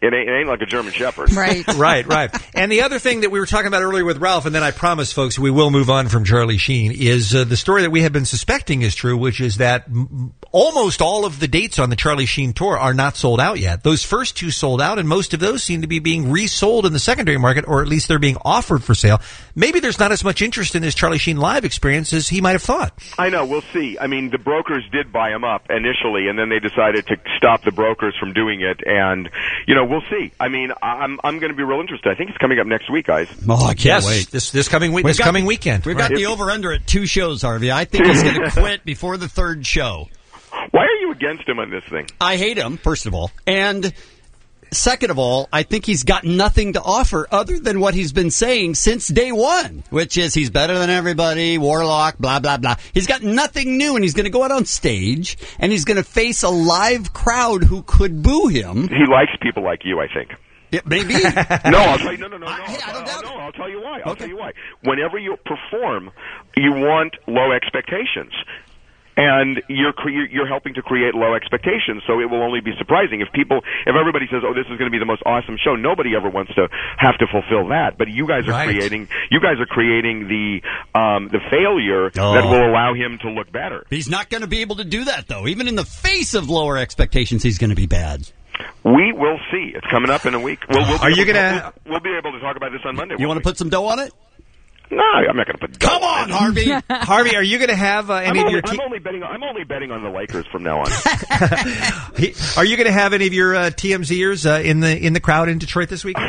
C: It ain't, it ain't like a German Shepherd.
I: Right.
K: right, right. And the other thing that we were talking about earlier with Ralph, and then I promise, folks, we will move on from Charlie Sheen, is uh, the story that we have been suspecting is true, which is that m- almost all of the dates on the Charlie Sheen tour are not sold out yet. Those first two sold out, and most of those seem to be being resold in the secondary market, or at least they're being offered for sale. Maybe there's not as much interest in this Charlie Sheen live experience as he might have thought.
C: I know. We'll see. I mean, the brokers did buy him up initially, and then they decided to stop the brokers from doing it. And you know, we'll see. I mean, I'm I'm going to be real interested. I think it's coming up next week, guys.
J: Oh, I can't
K: yes,
J: wait.
K: This this coming week.
J: We've
K: This
J: got-
K: coming weekend.
J: We've
K: Right.
J: got the over-under at two shows, Harvey. I think he's going to quit before the third show.
C: Why are you against him on this thing?
J: I hate him, first of all. And second of all, I think he's got nothing to offer other than what he's been saying since day one, which is he's better than everybody, Warlock, blah, blah, blah. He's got nothing new, and he's going to go out on stage, and he's going to face a live crowd who could boo him.
C: He likes people like you, I think.
J: Yeah, maybe.
C: no, I'll tell you. No, no, no, no.
J: I, I don't doubt
C: no, I'll tell you why. I'll tell you why. Whenever you perform, you want low expectations. And you're cre- you're helping to create low expectations, so it will only be surprising if people, if everybody says, "Oh, this is going to be the most awesome show." Nobody ever wants to have to fulfill that. But you guys are
J: Right.
C: creating, you guys are creating the um, the failure
J: Oh.
C: that will allow him to look better.
J: He's not going to be able to do that, though. Even in the face of lower expectations, he's going to be bad.
C: We will see. It's coming up in a week. We'll, we'll be
J: Are you
C: able to-
J: gonna-
C: We'll, we'll be able to talk about this on Monday.
J: You want to put some dough on it?
C: No, I'm not going to put.
J: Come on, Harvey.
K: Harvey, are you going to have uh,
C: I'm
K: any of
C: only,
K: your?
C: I'm
K: T-
C: only betting. I'm only betting on the Lakers from now on.
K: He- are you going to have any of your uh, T M Zers uh, in the in the crowd in Detroit this week?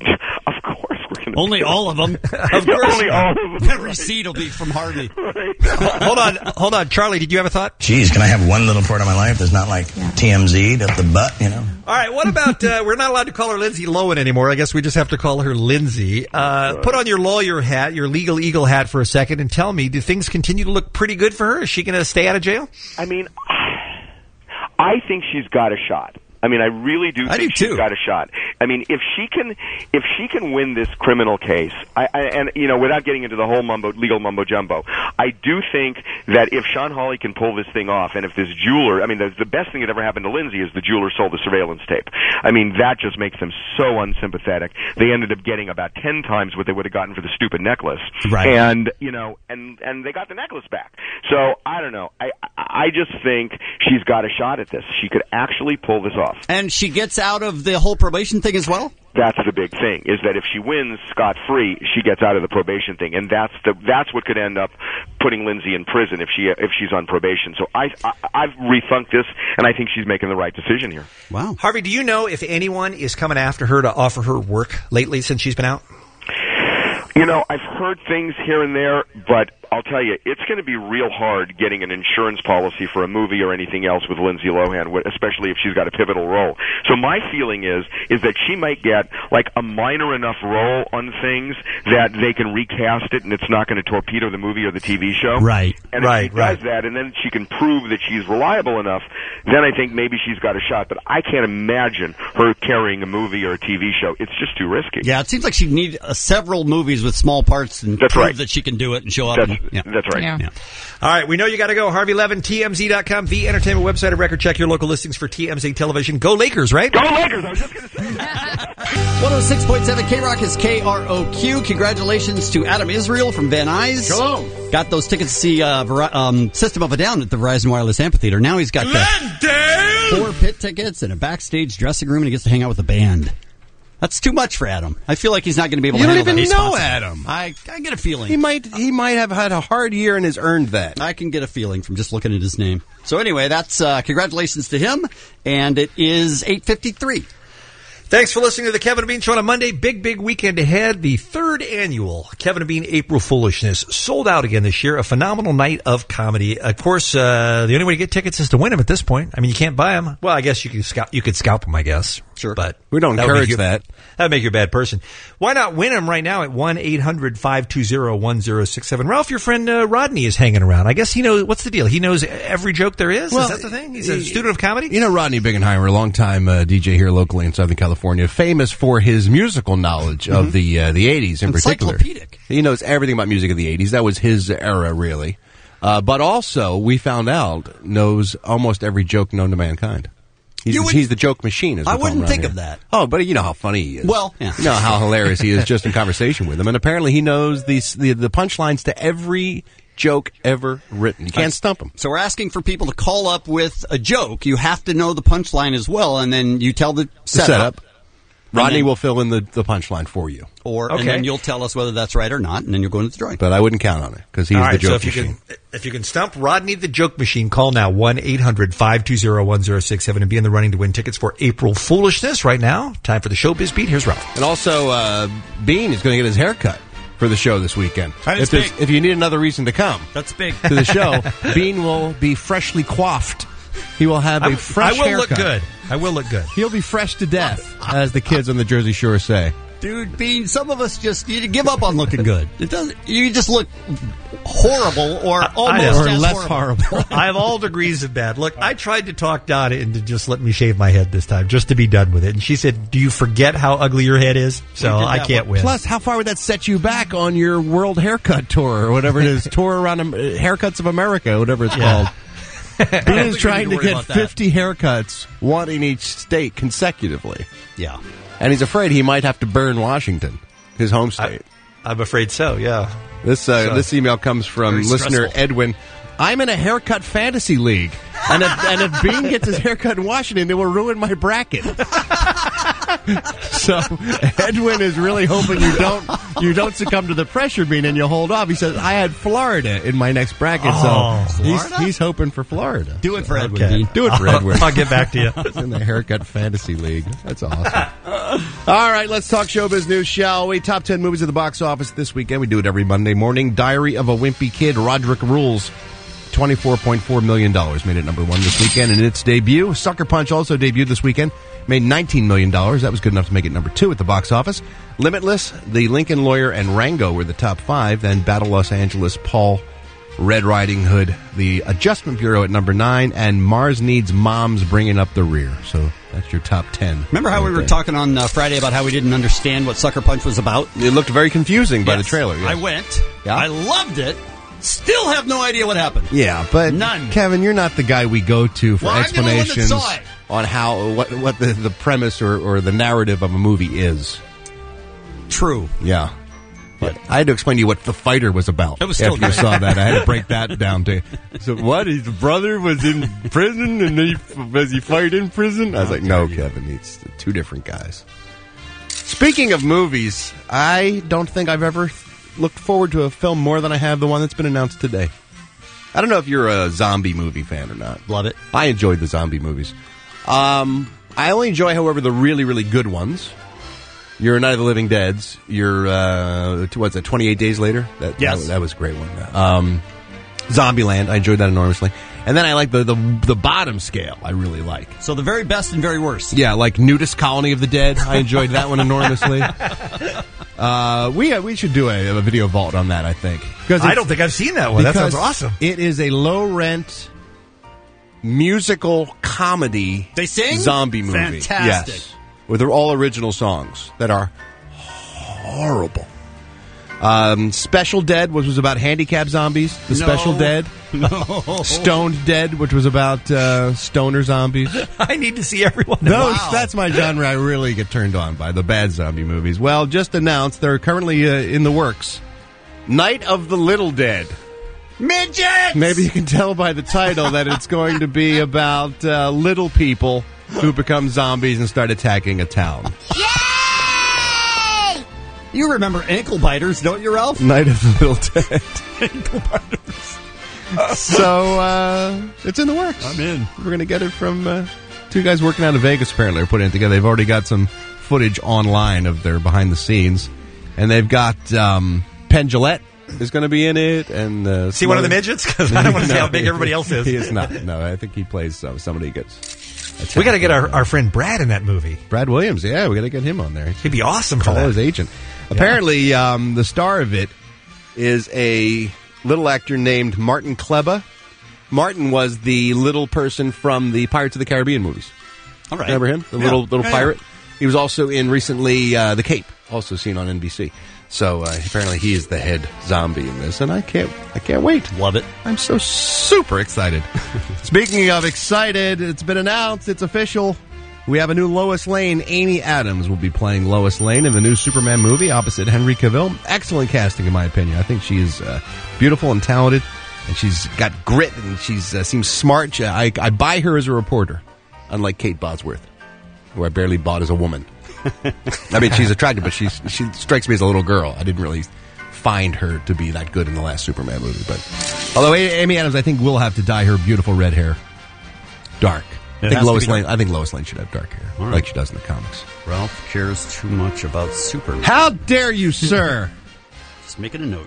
J: Only all of them.
K: Of course.
C: Only all of them.
J: Every seed will be from Harvey.
K: Hold on, hold on, Charlie. Did you have a thought?
F: Geez, can I have one little part of my life that's not like T M Z'd up the butt, you know?
K: All right. What about? Uh, we're not allowed to call her Lindsay Lohan anymore. I guess we just have to call her Lindsay. Uh, put on your lawyer hat, your legal eagle hat, for a second, and tell me: do things continue to look pretty good for her? Is she going to stay out of jail?
C: I mean, I think she's got a shot. I mean, I really do
J: I
C: think
J: do
C: she's
J: too.
C: got a shot. I mean, if she can, if she can win this criminal case, I, I, and you know, without getting into the whole mumbo, legal mumbo jumbo, I do think that if Sean Hawley can pull this thing off, and if this jeweler, I mean, the, the best thing that ever happened to Lindsay is the jeweler sold the surveillance tape. I mean, that just makes them so unsympathetic. They ended up getting about ten times what they would have gotten for the stupid necklace,
J: Right.
C: and you know, and and they got the necklace back. So I don't know. I I just think she's got a shot at this. She could actually pull this off.
J: And she gets out of the whole probation thing as well?
C: That's the big thing, is that if she wins scot-free, she gets out of the probation thing, and that's the that's what could end up putting Lindsay in prison if she if she's on probation. So I, I I've rethunked this, and I think she's making the right decision here.
J: Wow.
K: Harvey, do you know if anyone is coming after her to offer her work lately since she's been out?
C: You know, I've heard things here and there, but I'll tell you, it's going to be real hard getting an insurance policy for a movie or anything else with Lindsay Lohan, especially if she's got a pivotal role. So my feeling is is that she might get like a minor enough role on things that they can recast it, and it's not going to torpedo the movie or the T V show.
J: Right.
C: And if
K: Right,
C: she
K: right.
C: does that, and then she can prove that she's reliable enough, then I think maybe she's got a shot. But I can't imagine her carrying a movie or a T V show. It's just too risky.
J: Yeah, it seems like she'd need uh, several movies with small parts and
C: That's
J: prove
C: right.
J: that she can do it and show up.
C: That's,
J: and, yeah.
C: that's right.
I: Yeah.
J: Yeah.
K: All right, we know you got to go. Harvey Levin, T M Z dot com, the entertainment website of record. Check your local listings for T M Z Television. Go Lakers, right?
C: Go Lakers! I was just going to say that.
J: one oh six point seven K-Rock is K R O Q. Congratulations to Adam Israel from Van Nuys.
L: Shalom.
J: Got those tickets to see uh, Ver- um, System of a Down at the Verizon Wireless Amphitheater. Now he's got the four pit tickets and a backstage dressing room, and he gets to hang out with the band. That's too much for Adam. I feel like he's not going to be able
L: You
J: to
L: don't
J: handle
L: even
J: that
L: know
J: responsibility.
L: Adam.
J: I, I get a feeling.
L: He might he might have had a hard year and has earned that.
J: I can get a feeling from just looking at his name. So anyway, that's uh, congratulations to him, and it is eight fifty-three.
K: Thanks for listening to the Kevin and Bean Show on a Monday. Big, big weekend ahead. The third annual Kevin and Bean April Foolishness sold out again this year. A phenomenal night of comedy. Of course, uh, the only way to get tickets is to win them at this point. I mean, you can't buy them. Well, I guess you could scalp, you could scalp them, I guess.
J: Sure.
K: But
L: We don't
K: that would make
L: encourage
K: you-
L: that.
K: That would make you a bad person. Why not win them right now at one eight hundred five two zero one zero six seven? Ralph, your friend uh, Rodney is hanging around. I guess he knows, what's the deal? He knows every joke there is?
L: Well,
K: is that the thing? He's a student of comedy?
L: You know Rodney Bingenheimer, a longtime uh, D J here locally in Southern California, famous for his musical knowledge
J: Mm-hmm.
L: of the uh, the eighties in particular.
J: Encyclopedic.
L: He knows everything about music of the eighties. That was his era, really. Uh, but also, we found out, knows almost every joke known to mankind. He's,
J: You
L: the,
J: would-
L: he's the joke machine. As we
J: I
L: call him
J: wouldn't
L: around
J: think
L: here.
J: of that.
L: Oh, but you know how funny he is.
J: Well, yeah.
L: You know how hilarious he is just in conversation with him. And apparently he knows the, the, the punchlines to every joke ever written. You can't stump him.
J: So we're asking for people to call up with a joke. You have to know the punchline as well, and then you tell the
L: The
J: setup.
L: setup. Rodney
J: then-
L: will fill in the, the punchline for you.
J: Or,
K: Okay.
J: and then you'll tell us whether that's right or not, and then you'll go into the drawing.
L: But I wouldn't count on it because he's
K: All
L: the
K: right, so
L: joke
K: if you
L: machine.
K: can if you can stump Rodney the Joke Machine, call now one eight hundred five two zero one zero six seven and be in the running to win tickets for April Foolishness. Right now, time for the Showbiz Beat. Here's Ralph.
L: And also, uh, Bean is going to get his hair cut for the show this weekend.
J: That is
L: if, there's-
J: big.
L: if you need another reason to come
J: That's big.
L: to the show, Bean will be freshly coiffed. He will have a
K: I,
L: fresh
K: I will
L: haircut.
K: look good. I will look good.
L: He'll be fresh to death, as the kids on the Jersey Shore say.
J: Dude, Bean, some of us just you give up on looking good. It doesn't. You just look horrible, or almost
L: Or
J: as
L: less
J: horrible.
L: horrible.
K: I have all degrees of bad. Look, I tried to talk Donna into just let me shave my head this time, just to be done with it. And she said, "Do you forget how ugly your head is?" So
L: We did
K: I
L: that
K: can't
L: one.
K: win.
L: Plus, how far would that set you back on your World Haircut Tour, or whatever it is, tour around um, Haircuts of America, whatever it's
K: Yeah.
L: called? Bean is
J: we
L: trying
J: need
L: to
J: to worry
L: get
J: about that.
L: fifty haircuts, one in each state consecutively.
J: Yeah.
L: And he's afraid he might have to burn Washington, his home state.
K: I, I'm afraid so. Yeah.
L: This uh,
K: So-
L: this email comes from
K: Very
L: listener
K: stressful.
L: Edwin. I'm in a haircut fantasy league, and if, and if Bean gets his haircut in Washington, it will ruin my bracket. So Edwin is really hoping you don't you don't succumb to the pressure, Bean, and you'll hold off. He says I had Florida in my next bracket,
K: Oh,
L: so he's,
K: Florida?
L: he's hoping for Florida.
J: Do it for Edwin.
K: Okay.
J: Bean.
L: Do it for
K: I'll-
L: Edwin.
K: I'll get back to you.
L: He's in the haircut fantasy league. That's awesome. All right, let's talk showbiz news, shall we? Top ten movies at the box office this weekend. We do it every Monday morning. Diary of a Wimpy Kid, Roderick Rules. twenty-four point four million dollars made it number one this weekend in its debut. Sucker Punch also debuted this weekend, made nineteen million dollars. That was good enough to make it number two at the box office. Limitless, The Lincoln Lawyer, and Rango were the top five. Then Battle Los Angeles, Paul, Red Riding Hood, The Adjustment Bureau at number nine, and Mars Needs Moms bringing up the rear. So that's your top ten.
J: Remember how we were talking on uh, Friday about how we didn't understand what Sucker Punch was about?
L: It looked very confusing by
J: Yes.
L: the trailer. yes.
J: I went.
L: Yeah?
J: I loved it. Still have no idea what happened.
L: Yeah, but
J: None.
L: Kevin, you're not the guy we go to for
J: Well, I'm the only one that
L: explanations
J: saw it.
L: on how what what the, the premise or, or the narrative of a movie is.
J: True.
L: Yeah. But I had to explain to you what The Fighter was about.
J: It was still
L: after you
J: great.
L: saw that. I had to break that down to you. So what? His brother was in prison and he was he fight in prison? I was like, no, Kevin, it's two different guys. Speaking of movies, I don't think I've ever looked forward to a film more than I have the one that's been announced today. I don't know if you're a zombie movie fan or not.
J: Love it.
L: I enjoyed the zombie movies. Um, I only enjoy, however, the really, really good ones. Your Night of the Living Dead's. Your, uh, what's that, twenty-eight Days Later? That,
J: Yes.
L: That, that was a great one. Um, Zombieland, I enjoyed that enormously. And then I like the, the, the bottom scale, I really like.
J: So the very best and very worst.
L: Yeah, like Nudist Colony of the Dead. I enjoyed that one enormously. Uh, we we should do a, a video vault on that, I think. Because
K: I don't think I've seen that one. That sounds
L: because
K: awesome.
L: It is a low rent musical comedy
J: They sing?
L: zombie movie.
J: Fantastic.
L: Yes. With all original songs that are horrible. Um, Special Dead, which was about handicapped zombies. The
J: No.
L: Special Dead.
J: No.
L: Stoned Dead, which was about uh, stoner zombies.
K: I need to see everyone.
L: Those,
J: Wow.
L: That's my genre I really get turned on by, the bad zombie movies. Well, just announced, they're currently uh, in the works. Night of the Little Dead.
J: Midgets!
L: Maybe you can tell by the title that it's going to be about uh, little people who become zombies and start attacking a town.
J: You remember ankle biters, don't you, Ralph?
L: Night of the Little Dead.
J: Ankle biters.
L: So, uh, it's in the works.
J: I'm in.
L: We're going to get it from uh, two guys working out of Vegas, apparently, are putting it together. They've already got some footage online of their behind the scenes. And they've got um, Penn Jillette is going to be in it. And uh,
K: Is he one of the midgets? Because I don't want to see how big everybody else is.
L: He is not. No, I think he plays uh, somebody who gets...
K: We got to get our, our friend Brad in that movie.
L: Brad Williams, yeah, we got to get him on there.
K: He'd be awesome for
L: Call
K: that.
L: his agent. Apparently, um, the star of it is a little actor named Martin Kleba. Martin was the little person from the Pirates of the Caribbean movies.
J: All right.
L: Remember him? The
J: Yeah.
L: little little
J: Yeah,
L: pirate? He was also in recently uh, The Cape, also seen on N B C. So uh, apparently he is the head zombie in this, and I can't I can't wait.
J: Love it.
L: I'm so super excited. Speaking of excited, it's been announced, it's official. We have a new Lois Lane. Amy Adams will be playing Lois Lane in the new Superman movie opposite Henry Cavill. Excellent casting, in my opinion. I think she's uh, beautiful and talented, and she's got grit, and she's uh, seems smart. She, I, I buy her as a reporter, unlike Kate Bosworth, who I barely bought as a woman. I mean, she's attractive, but she's, she strikes me as a little girl. I didn't really find her to be that good in the last Superman movie. But although Amy Adams, I think, will have to dye her beautiful red hair dark. I think Lois Lane. I think Lois Lane should have dark hair, right, like she does in the comics.
J: Ralph cares too much about Superman.
L: How dare you, sir?
J: Just making a note.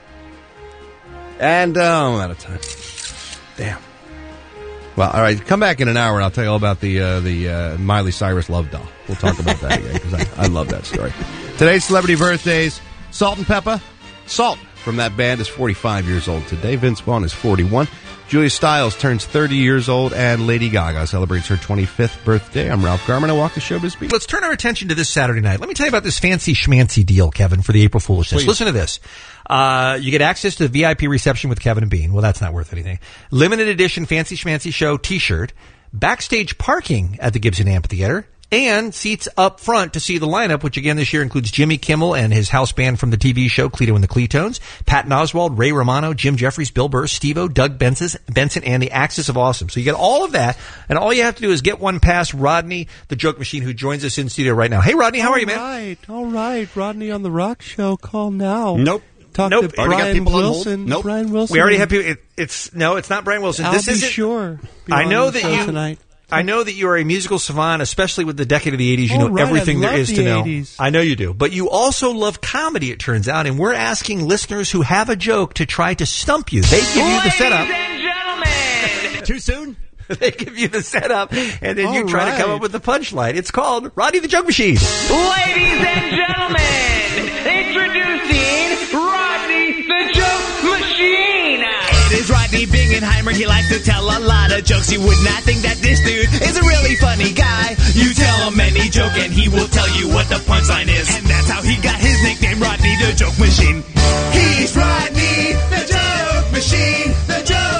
L: And uh, I'm out of time. Damn. Well, all right. Come back in an hour, and I'll tell you all about the uh, the uh, Miley Cyrus love doll. We'll talk about that again because I, I love that story. Today's celebrity birthdays: Salt and Pepper. Salt from that band is forty-five years old today. Vince Vaughn is forty-one. Julia Stiles turns thirty years old, and Lady Gaga celebrates her twenty-fifth birthday. I'm Ralph Garman. I walk the showbiz beat.
K: Let's turn our attention to this Saturday night. Let me tell you about this fancy schmancy deal, Kevin, for the April Foolishness.
J: Please.
K: Listen to this. Uh, you get access to the V I P reception with Kevin and Bean. Well, that's not worth anything. Limited edition fancy schmancy show t-shirt, backstage parking at the Gibson Amphitheater, and seats up front to see the lineup, which again this year includes Jimmy Kimmel and his house band from the T V show Cleto and the Cletones, Patton Oswalt, Ray Romano, Jim Jeffries, Bill Burr, Steve-O, Doug Benson, Benson, and the Axis of Awesome. So you get all of that, and all you have to do is get one past Rodney, the Joke Machine, who joins us in studio right now. Hey, Rodney, how
H: all
K: are you, man?
H: All right, all right. Rodney on the Rock Show. Call now.
K: Nope.
H: Talk
K: nope.
H: to Brian Wilson.
K: Nope.
H: Brian Wilson.
K: We already have people. It, it's no, it's not Brian Wilson.
H: I'll
K: this
H: be
K: isn't.
H: Sure. Be
K: I know
H: the
K: that you.
H: Tonight.
K: I know that you are a musical savant, especially with the decade of the eighties. You
H: oh,
K: know
H: right.
K: everything
H: I
K: there is
H: the
K: to know.
H: eighties.
K: I know you do. But you also love comedy, it turns out, and we're asking listeners who have a joke to try to stump you. They give you the setup.
D: Ladies and gentlemen!
K: Too soon? They give you the setup, and then
H: All
K: you try
H: right.
K: to come up with the punchline. It's called Rodney the Joke Machine.
D: Ladies and gentlemen, introducing Rodney the Joke Machine!
B: It is Rodney Bingenheimer. He likes to tell a lot of jokes. You would not think that this dude is a really funny guy. You tell him any joke and he will tell you what the punchline is. And that's how he got his nickname, Rodney the Joke Machine. He's Rodney the Joke Machine. The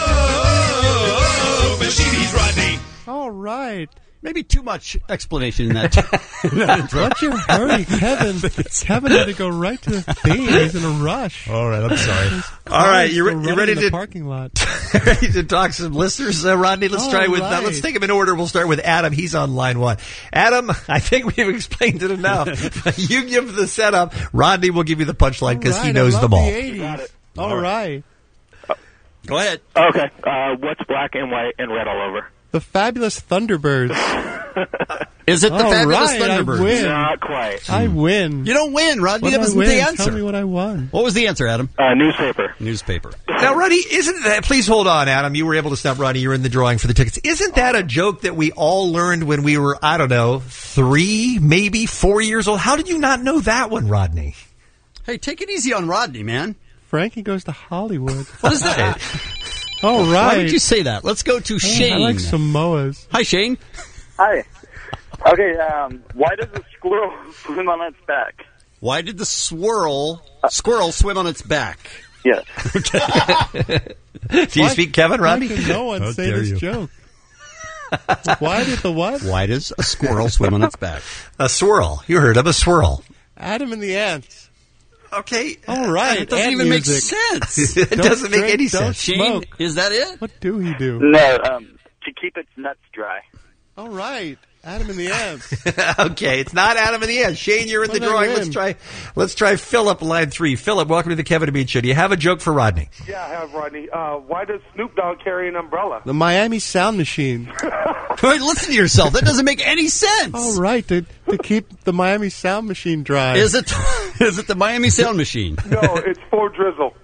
B: Joke Machine. He's Rodney.
H: All right.
J: Maybe too much explanation in that. in that
H: What's your hurry, Kevin? Kevin had to go right to the theme. He's in a rush.
K: All right, I'm sorry. All right, you re- you ready
H: in
K: to
H: the parking lot?
K: ready to talk to some listeners, uh, Rodney? Let's
H: All
K: try with uh,
H: right.
K: let's take them in order. We'll start with Adam. He's on line one. Adam, I think we've explained it enough. You give the setup. Rodney will give you the punchline because
H: Right,
K: he knows
H: I love
K: them all.
H: The eighties. All, all right.
J: right. Go ahead.
V: Okay. Uh, what's black and white and red all over?
H: The Fabulous Thunderbirds.
J: Is it the
H: All
J: Fabulous
H: right,
J: Thunderbirds?
H: I win.
V: Not quite.
H: I win.
J: You don't win, Rodney.
H: What
J: That
H: did I
J: wasn't
H: win?
J: the answer.
H: Tell me what I won.
J: What was the answer, Adam?
V: Uh, newspaper.
J: Newspaper.
K: Now, Rodney, isn't that? Please hold on, Adam. You were able to stop Rodney. You're in the drawing for the tickets. Isn't that a joke that we all learned when we were, I don't know, three, maybe four years old? How did you not know that one, Rodney?
J: Hey, take it easy on Rodney, man.
H: Frankie Goes to Hollywood.
J: What is that?
H: All right.
J: Why would you say that? Let's go to
H: Oh,
J: Shane.
H: I like Samoas.
J: Hi, Shane.
V: Hi. Okay, um, why does the squirrel swim on its back?
J: Why did the swirl squirrel swim on its back?
V: Yes.
K: Do you speak Kevin, Rodney?
H: Why can no one
K: How
H: say
K: dare
H: this
K: you.
H: joke? Why did the what?
J: Why does a squirrel swim on its back?
K: A swirl. You heard of a swirl.
H: Adam and the Ants.
K: Okay.
H: All right.
J: It doesn't
H: ant
J: even make
H: music.
J: sense.
K: It
H: Don't
K: doesn't make
H: drink,
K: any
H: don't
K: sense.
J: Shane,
H: smoke.
J: is that it?
H: What do he do?
V: No, um, to keep its nuts dry.
H: All right. Adam and the Ants.
K: Okay, it's not Adam in the end. Shane, you're in
H: What
K: the
H: did I
K: drawing.
H: win?
K: Let's try. Let's try Philip, line three. Philip, welcome to the Kevin and Bean Show. Do you have a joke for Rodney?
W: Yeah, I have, Rodney. Uh, why does Snoop Dogg carry an umbrella?
H: The Miami Sound Machine.
J: Wait, listen to yourself. That doesn't make any sense.
H: All right. To, to keep the Miami Sound Machine dry.
J: Is it? Is it the Miami Sound Machine?
W: No, it's for drizzle.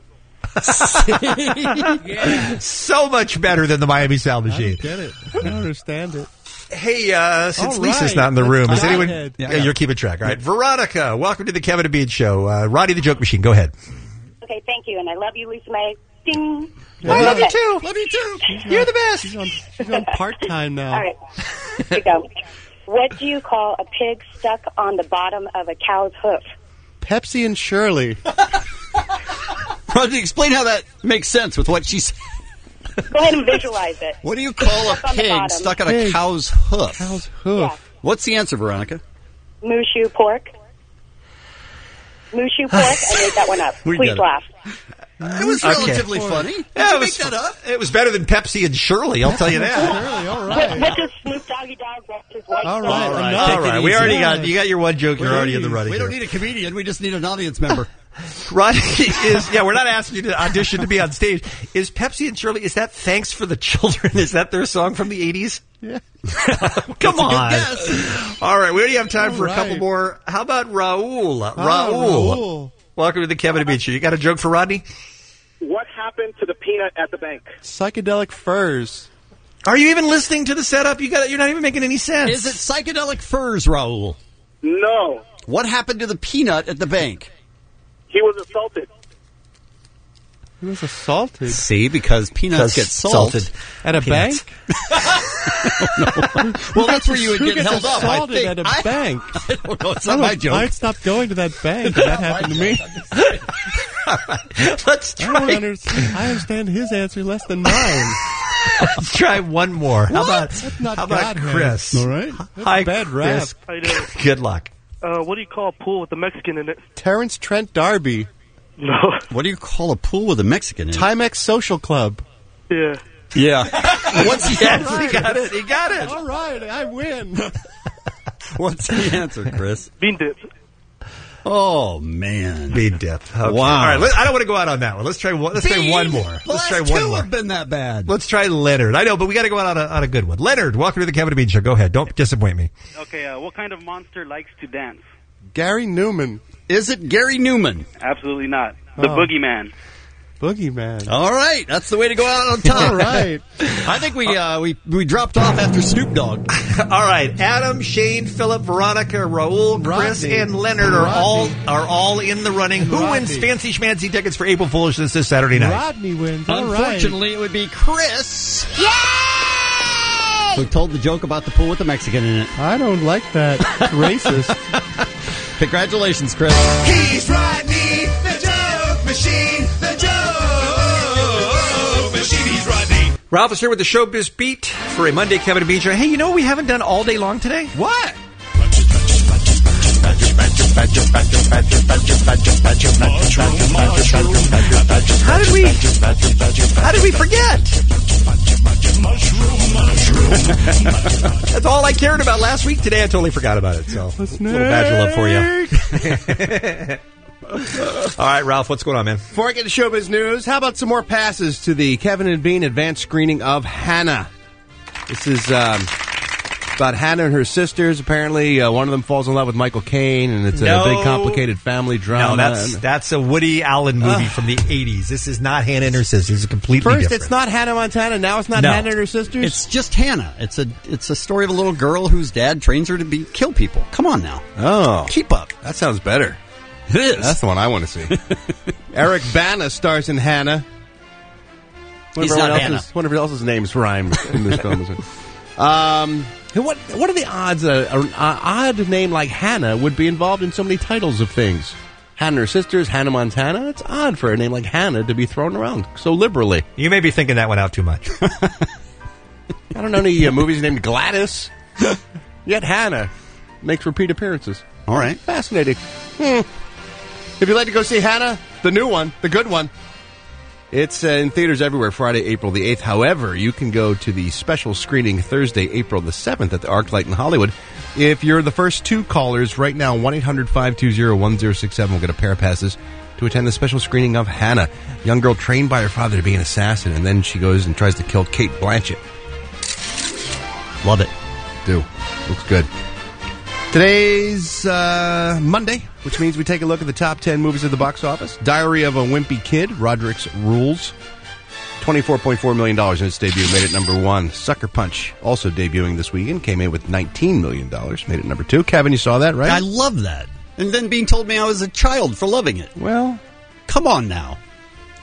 J: Yeah.
K: So much better than the Miami Sound
H: I
K: Machine.
H: don't get it. I don't understand it.
K: Hey, uh, since
H: All
K: Lisa's
H: right.
K: not in the room, is
H: Go
K: anyone?
H: ahead.
K: Yeah, you're keeping track. All right, Veronica, welcome to the Kevin and Bean Show. Uh, Rodney the Joke Machine, go ahead.
X: Okay, thank you, and I love you, Lisa May. Ding.
H: I love
X: you
K: too. Love you too. You're the best.
H: She's on, she's on part-time now.
X: All right, here we go. What do you call a pig stuck on the bottom of a cow's hoof?
H: Pepsi and Shirley.
J: Rodney, explain how that makes sense with what she said.
X: Go ahead and visualize it.
J: What do you call a
X: Up on the
J: pig
X: bottom.
J: stuck on a
H: Pig.
J: cow's hoof?
H: Cow's hoof.
X: Yeah.
J: What's the answer, Veronica?
X: Mushu pork. Mushu pork. I made that one up.
J: We
X: Please
J: get it.
X: laugh.
J: It was
K: Okay.
J: relatively funny. Did
K: Yeah,
J: you
K: it
J: make
K: was,
J: that up?
K: it was better than Pepsi and Shirley, I'll tell you that.
H: Shirley, all
X: What,
H: right.
X: what does Snoop Doggy Dog want his wife
H: All
X: to
H: right,
X: do?
H: enough.
K: All right, we already got you got your one joke. You're
H: Please.
K: already in the running.
J: We don't
K: here.
J: need a comedian. We just need an audience member.
K: Rodney is yeah. We're not asking you to audition to be on stage. Is Pepsi and Shirley? Is that "Thanks for the Children"? Is that their song from the eighties?
H: Yeah.
K: Come
J: That's a good
K: on.
J: guess.
K: All right, we already have time
H: All
K: for a couple
H: right.
K: more. How about Raul?
H: Ah,
K: Raul.
H: Raul.
K: Welcome to the Kevin and Bean Show. You got a joke for Rodney?
W: What happened to the peanut at the bank?
H: Psychedelic furs.
K: Are you even listening to the setup? You got. You're not even making any sense.
J: Is it psychedelic furs, Raul?
W: No.
J: What happened to the peanut at the bank?
W: He was assaulted.
H: He was assaulted.
J: See, because peanuts get salt.
K: salted
H: At a
K: Peanuts.
H: bank?
J: Well, that's where you would
H: Who
J: get
H: gets
J: held up. I
H: assaulted
J: think.
H: at a
J: I,
H: bank?
J: I don't know. It's
H: I
J: not my
H: don't-
J: joke.
H: I'd stop going to that bank if that happened to me.
K: Let's
H: I don't
K: try.
H: understand. I understand his answer less than mine.
K: Let's try one more. How about
H: That's not
K: how about
H: Godhead.
K: Chris?
H: All right.
K: Hi,
H: bad rap.
K: Chris.
W: How you doing?
K: Good luck.
W: Uh, what do you call a pool with a Mexican in it?
H: Terrence Trent D'Arby.
W: No.
J: What do you call a pool with a Mexican in it?
H: Timex Social Club.
W: Yeah.
J: Yeah. What's the
K: Yes,
J: answer?
K: he got it. He got it.
H: All right, I win.
J: What's the answer, Chris?
W: Bean dip.
J: Oh, man.
K: Bean dip. Okay.
J: Wow.
K: All right. Let, I don't want to go out on that one. Let's try one. Let's try one more.
J: The
K: Let's try
J: last
K: one
J: two
K: more.
J: have been that bad.
K: Let's try Leonard. I know, but we got to go out on a, on a good one. Leonard, welcome to the Kevin and Bean Show. Go ahead. Don't disappoint me.
W: Okay, uh, what kind of monster likes to dance?
H: Gary Newman.
J: Is it Gary Newman?
W: Absolutely not. The
H: Oh.
W: boogeyman.
H: Boogeyman.
J: All right. That's the way to go out on top.
H: All right.
J: I think we, uh, we, we dropped off after Snoop Dogg.
K: All right. Adam, Shane, Philip, Veronica, Raul, Chris,
H: Rodney.
K: and Leonard are
H: Rodney.
K: all are all in the running. Who
H: Rodney.
K: wins fancy schmancy tickets for April Foolishness this Saturday night?
H: Rodney wins. All right.
J: Unfortunately, it would be Chris. Yay! Who told the joke about the pool with the Mexican in it.
H: I don't like that. It's racist.
J: Congratulations, Chris.
B: He's Rodney, the joke machine, the joke machine. He's Rodney.
K: Ralph is here with the Showbiz Beat for a Monday Kevin and Bean Show. Hey, you know what we haven't done all day long today?
J: What?
K: How did we? How did we forget? That's all I cared about last week. Today I totally forgot about it. So, a little badger love for you. All right, Ralph, what's going on, man?
L: Before I get to showbiz news, how about some more passes to the Kevin and Bean advanced screening of Hannah? This is um, about Hannah and her sisters. Apparently, uh, one of them falls in love with Michael Caine, and it's a
K: No.
L: big, complicated family drama.
K: No, that's that's a Woody Allen movie from the eighties. This is not Hannah and her sisters. It's completely
L: First,
K: different.
L: it's not Hannah Montana. Now, it's not
K: No.
L: Hannah and her sisters.
J: It's just Hannah. It's a it's a story of a little girl whose dad trains her to be kill people. Come on now.
L: Oh,
J: Keep up.
L: that sounds better.
J: It is.
L: That's the one I want to see. Eric Bana stars in Hannah.
J: He's
L: Whatever
J: not
L: else's,
J: Hannah.
L: Whatever else's names rhyme in this film. Um, what what are the odds a, an odd name like Hannah would be involved in so many titles of things? Hannah and her sisters, Hannah Montana. It's odd for a name like Hannah to be thrown around so liberally.
K: You may be thinking that one out too much.
L: I don't know any uh, movies named Gladys. Yet Hannah makes repeat appearances.
J: All right.
L: Fascinating. Hmm. If you'd like to go see Hannah, the new one, the good one, it's uh, in theaters everywhere Friday, April the eighth. However, you can go to the special screening Thursday, April the seventh at the ArcLight in Hollywood. If you're the first two callers right now, one eight hundred five two zero one zero six seven will get a pair of passes to attend the special screening of Hannah. Young girl trained by her father to be an assassin, and then she goes and tries to kill Kate Blanchett.
J: Love it.
L: Do. Looks good. Today's uh, Monday, which means we take a look at the top ten movies at the box office. Diary of a Wimpy Kid, Roderick's Rules. twenty-four point four million dollars in its debut, made it number one. Sucker Punch, also debuting this weekend, came in with nineteen million dollars, made it number two. Kevin, you saw that, right?
J: I love that. And then being told me I was a child for loving it.
L: Well,
J: come on now.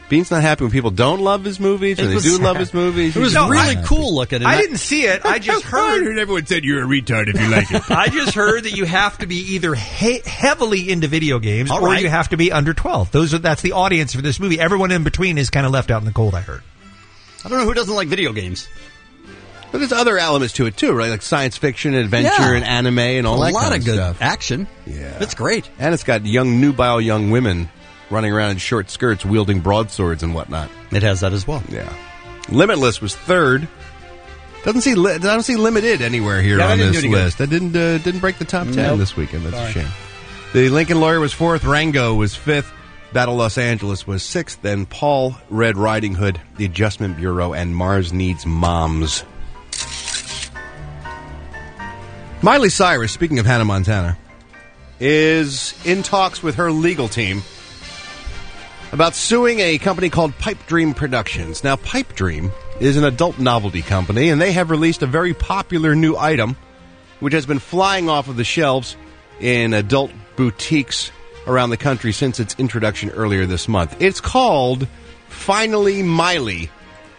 L: Bean's not happy when people don't love his movies, and
J: It
L: they
J: was-
L: do love his movies.
J: It was
L: He's
J: really
L: not
J: cool looking. and
K: I
J: that-
K: didn't see it. I just heard.
B: everyone said you're a retard if you like it.
K: I just heard that you have to be either he- heavily into video games
J: All
K: or
J: right.
K: you have to be under twelve. Those are that's the audience for this movie. Everyone in between is kind of left out in the cold. I heard.
J: I don't know who doesn't like video games.
L: But there's other elements to it too, right? Like science fiction, adventure,
J: Yeah.
L: and anime, and all
J: A
L: that
J: lot
L: kind
J: of
L: of
J: good
L: stuff.
J: action.
L: Yeah,
J: It's great.
L: And it's got young, nubile young women running around in short skirts, wielding broadswords and whatnot.
J: It has that as well.
L: Yeah. Limitless was third. Doesn't see. Li- I don't see Limited anywhere here
J: Yeah, that
L: on
J: didn't
L: this
J: do any good.
L: list. That didn't uh, didn't break the top ten
J: Nope.
L: this weekend. That's
J: Sorry.
L: a shame. The Lincoln Lawyer was fourth. Rango was fifth. Battle Los Angeles was sixth. Then Paul Red Riding Hood, The Adjustment Bureau, and Mars Needs Moms. Miley Cyrus, speaking of Hannah Montana, is in talks with her legal team about suing a company called Pipe Dream Productions. Now, Pipe Dream is an adult novelty company, and they have released a very popular new item, which has been flying off of the shelves in adult boutiques around the country since its introduction earlier this month. It's called Finally Miley.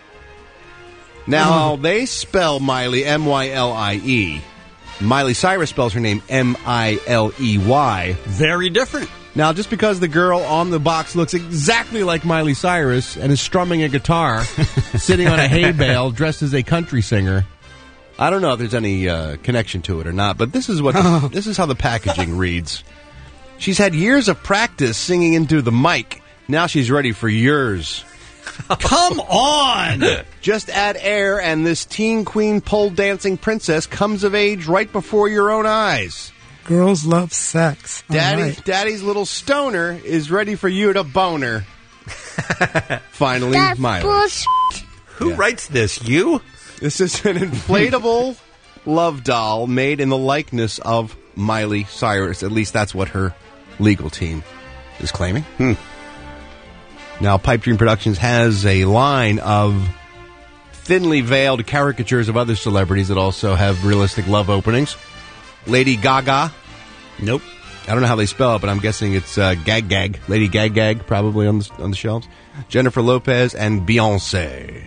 L: Now, they spell Miley M Y L I E. Miley Cyrus spells her name M I L E Y.
J: Very different.
L: Now, just because the girl on the box looks exactly like Miley Cyrus and is strumming a guitar, sitting on a hay bale, dressed as a country singer, I don't know if there's any uh, connection to it or not. But this is what the, this is how the packaging reads. She's had years of practice singing into the mic. Now she's ready for yours.
J: Come on!
L: Just add air, and this teen queen pole dancing princess comes of age right before your own eyes.
G: Girls love sex. All
L: Daddy,
G: right.
L: Daddy's little stoner is ready for you to boner. Finally,
G: That's
L: Miley.
K: Who writes this? You?
L: This is an inflatable love doll made in the likeness of Miley Cyrus. At least that's what her legal team is claiming. Hmm. Now, Pipe Dream Productions has a line of thinly veiled caricatures of other celebrities that also have realistic love openings. Lady Gaga.
J: Nope.
L: I don't know how they spell it, but I'm guessing it's uh, Gag Gag. Lady Gag Gag, probably on the, on the shelves. Jennifer Lopez and Beyonce.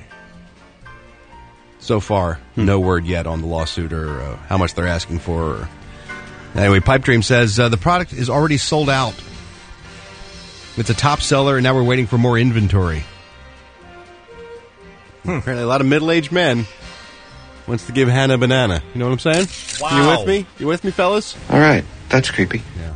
L: So far,
J: Hmm.
L: no word yet on the lawsuit or uh, how much they're asking for. Or... Anyway, Pipe Dream says uh, the product is already sold out. It's a top seller, and now we're waiting for more inventory. Hmm. Apparently, a lot of middle-aged men wants to give Hannah a banana. You know what I'm saying?
J: Wow.
L: You with me? You with me, fellas?
M: All right. That's creepy.
L: Yeah.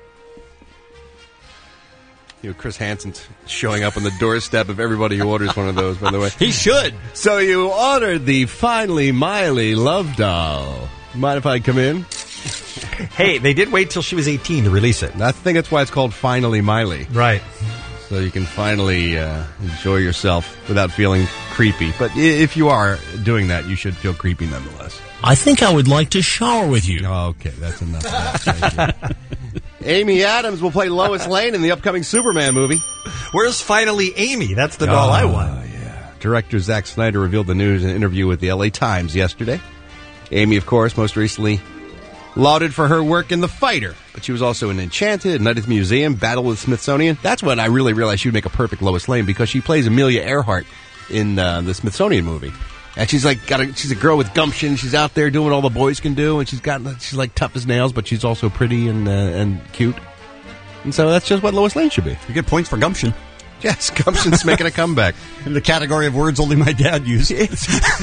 L: You know, Chris Hansen's showing up on the doorstep of everybody who orders one of those, by the way.
J: He should.
L: So you ordered the Finally Miley love doll. Mind if I come in?
K: Hey, they did wait till she was eighteen to release it.
L: I think that's why it's called Finally Miley.
K: Right.
L: So you can finally uh, enjoy yourself without feeling creepy. But i- if you are doing that, you should feel creepy nonetheless.
B: I think I would like to shower with you.
L: Oh, okay, that's enough. Thank you. Amy Adams will play Lois Lane in the upcoming Superman movie.
K: Where's Finally Amy? That's the doll I
L: Oh,
K: want.
L: yeah. Director Zack Snyder revealed the news in an interview with the L A Times yesterday. Amy, of course, most recently lauded for her work in The Fighter, but she was also in Enchanted, Night at the Museum, Battle with Smithsonian. That's when I really realized she would make a perfect Lois Lane, because she plays Amelia Earhart in uh, the Smithsonian movie. And she's like got a, she's a girl with gumption. She's out there doing what all the boys can do, and she's got she's like tough as nails, but she's also pretty and uh, and cute. And so that's just what Lois Lane should be.
J: You get points for gumption.
L: Yes, gumption's making a comeback.
J: In the category of words only my dad used.
L: It's,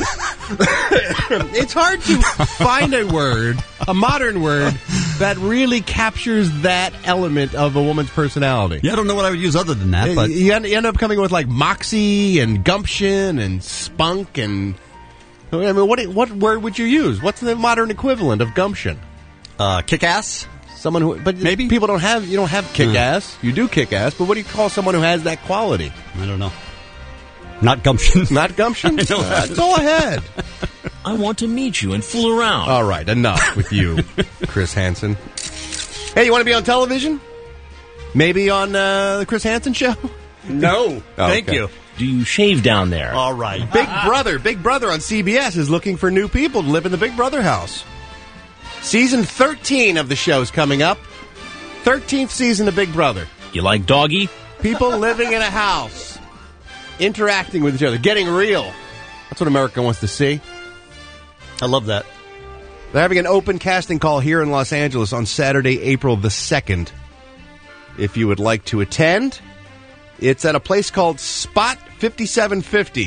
L: it's hard to find a word, a modern word, that really captures that element of a woman's personality.
J: Yeah, I don't know what I would use other than that, but
L: You end, you end up coming with like moxie and gumption and spunk and... I mean, what what word would you use? What's the modern equivalent of gumption?
J: Uh, kick-ass?
L: Someone who... But maybe people don't have... You don't have kick-ass. You do kick-ass, but what do you call someone who has that quality?
J: I don't know. Not gumption.
L: Not gumption?
J: I know
L: uh,
J: that.
L: go ahead.
B: I want to meet you and fool around.
L: All right, enough with you, Chris Hansen. Hey, you want to be on television? Maybe on uh, the Chris Hansen show?
J: No.
L: Oh,
J: Thank
L: okay.
J: you.
B: Do you shave down there?
J: All right.
L: Big Brother, Big Brother on C B S is looking for new people to live in the Big Brother house. Season thirteen of the show is coming up. thirteenth season of Big Brother.
B: You like doggy?
L: People living in a house. interacting with each other, getting real. That's what America wants to see.
J: I love that.
L: They're having an open casting call here in Los Angeles on Saturday, April the second. If you would like to attend, it's at a place called Spot fifty-seven fifty.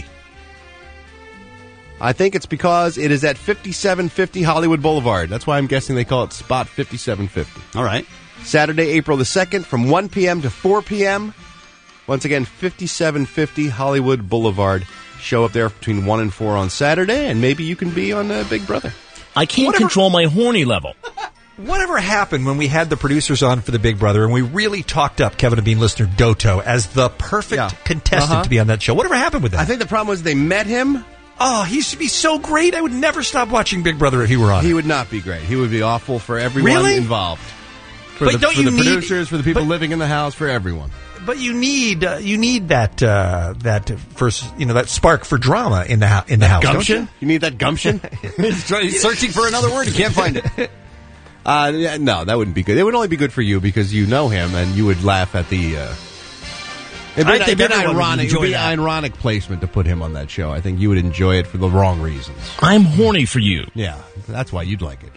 L: I think it's because it is at fifty-seven fifty Hollywood Boulevard. That's why I'm guessing they call it Spot fifty-seven fifty.
J: All right.
L: Saturday, April the second from one p.m. to four p.m. Once again, fifty-seven fifty Hollywood Boulevard. Show up there between one and four on Saturday, and maybe you can be on uh, Big Brother.
B: I can't
K: Whatever.
B: control my horny level.
K: Whatever happened when we had the producers on for the Big Brother and we really talked up Kevin and Bean listener Doto as the perfect
L: Yeah.
K: contestant
L: Uh-huh.
K: to be on that show? Whatever happened with that?
L: I think the problem was they met him.
K: Oh, he used to be so great. I would never stop watching Big Brother if he were on.
L: He would not be great. He would be awful for everyone
K: Really?
L: involved. For
K: But
L: the,
K: don't
L: for
K: you
L: the
K: need-
L: producers, for the people
K: but-
L: living in the house, for everyone.
K: But you need uh, you need that uh, that first you know that spark for drama in the ho- in the house. don't
L: Gumption?
K: you?
L: You need that gumption?
J: He's try- he's searching for another word. He can't find it.
L: Uh, yeah, no, that wouldn't be good. It would only be good for you because you know him and you would laugh at the. Uh, it'd be,
B: I think
L: it'd be an
B: everyone would
L: ironic,
B: enjoy
L: it'd be
B: that.
L: an ironic placement to put him on that show. I think you would enjoy it for the wrong reasons.
B: I'm horny for you.
L: Yeah, that's why you'd like it.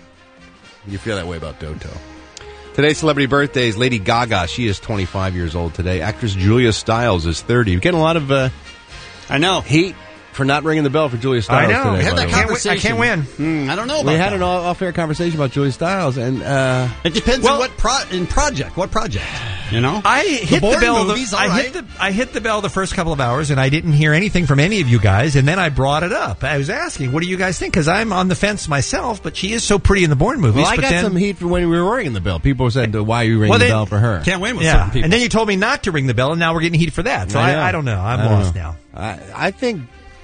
L: You feel that way about Doto. Today's celebrity birthdays: Lady Gaga. She is twenty-five years old today. Actress Julia Stiles is thirty. You're getting a lot of. Uh,
J: I know.
L: Heat for not ringing the bell for Julia
K: I
L: Stiles
K: know.
L: today.
K: We had
L: by
K: that
L: the way.
K: conversation. I can't win.
J: Hmm, I don't know about
L: We had
J: that.
L: an off-air conversation about Julia Stiles, and uh,
J: It depends
K: Well-
J: on what pro- in project. What project? You know?
K: I hit the,
J: Bourne
K: bell.
J: movies,
K: the,
J: all
K: I
J: right.
K: hit the I hit the bell the first couple of hours, and I didn't hear anything from any of you guys. And then I brought it up. I was asking, "What do you guys think?" Because I'm on the fence myself. But she is so pretty in the Bourne movies.
L: well, I
K: but
L: got
K: then,
L: some heat for when we were ringing the bell. People said, "Why are you ringing
K: Well,
L: the
K: they-
L: bell for her?"
J: Can't win with
K: yeah.
J: certain people.
K: And then you told me not to ring the bell, and now we're getting heat for that. So I,
L: know.
K: I don't know. I'm
L: I don't
K: lost
L: know.
K: now.
L: I, I think,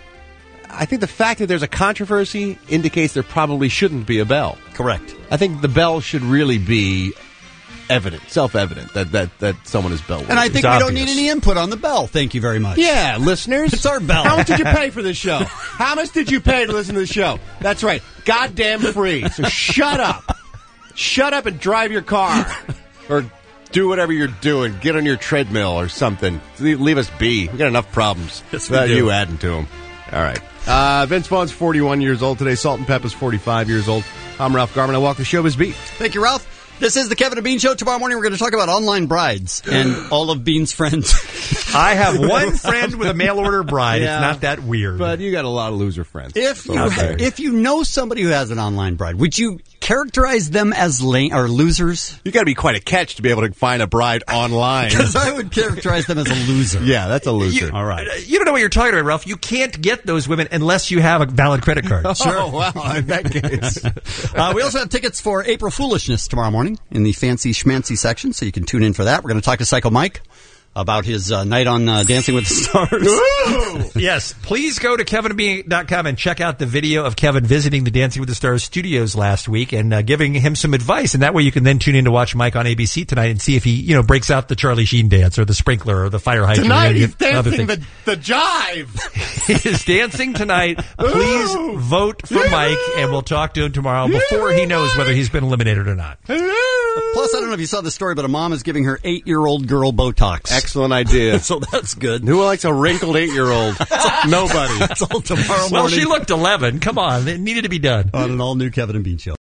L: I think the fact that there's a controversy indicates there probably shouldn't be a bell.
J: Correct.
L: I think the bell should really be evident, self-evident that that, that someone is bell.
J: And I think
K: It's
J: we don't
K: obvious.
J: need any input on the bell. Thank you very much.
L: Yeah, listeners.
J: It's our bell.
L: How much did you pay for this show? How much did you pay to listen to the show? That's right. Goddamn free. So shut up. Shut up and drive your car. Or do whatever you're doing. Get on your treadmill or something. Leave, leave us be. We got enough problems
J: Yes, we
L: without
J: do.
L: you adding to them. All right. Uh, Vince Vaughn's forty-one years old today. Salt and Pepper's forty-five years old. I'm Ralph Garman. I walk the showbiz beat.
J: Thank you, Ralph. This is the Kevin and Bean Show. Tomorrow morning, we're going to talk about online brides and all of Bean's friends.
K: I have one friend with a mail order bride.
L: Yeah.
K: It's not that weird.
L: But you got a lot of loser friends.
J: If you
L: Okay.
J: if you know somebody who has an online bride, would you characterize them as lame or losers?
L: You got to be quite a catch to be able to find a bride online.
J: Because I would characterize them as a loser.
L: Yeah, that's a loser.
J: All right.
K: You don't know what you're talking about, Ralph. You can't get those women unless you have a valid credit card.
L: Oh, well, in that case.
J: Uh, we also have tickets for April Foolishness tomorrow morning in the Fancy Schmancy section, so you can tune in for that. We're going to talk to Psycho Mike about his uh, night on uh, Dancing with the Stars.
K: Yes, please go to kevin bean dot com and check out the video of Kevin visiting the Dancing with the Stars studios last week and uh, giving him some advice. And that way you can then tune in to watch Mike on A B C tonight and see if he, you know, breaks out the Charlie Sheen dance or the sprinkler or the fire hydrant.
L: Tonight
K: or
L: he's
K: other
L: dancing
K: things.
L: the, the jive.
K: He is dancing tonight. Please vote for Mike, and we'll talk to him tomorrow before he knows whether he's been eliminated or not.
J: Plus, I don't know if you saw the story, but a mom is giving her eight-year-old girl Botox.
L: Excellent idea.
J: So that's good.
L: Who likes a wrinkled eight-year-old? Nobody.
J: That's all tomorrow morning
K: Well, she looked eleven. Come on. It needed to be done.
J: on an all-new Kevin and Bean Show.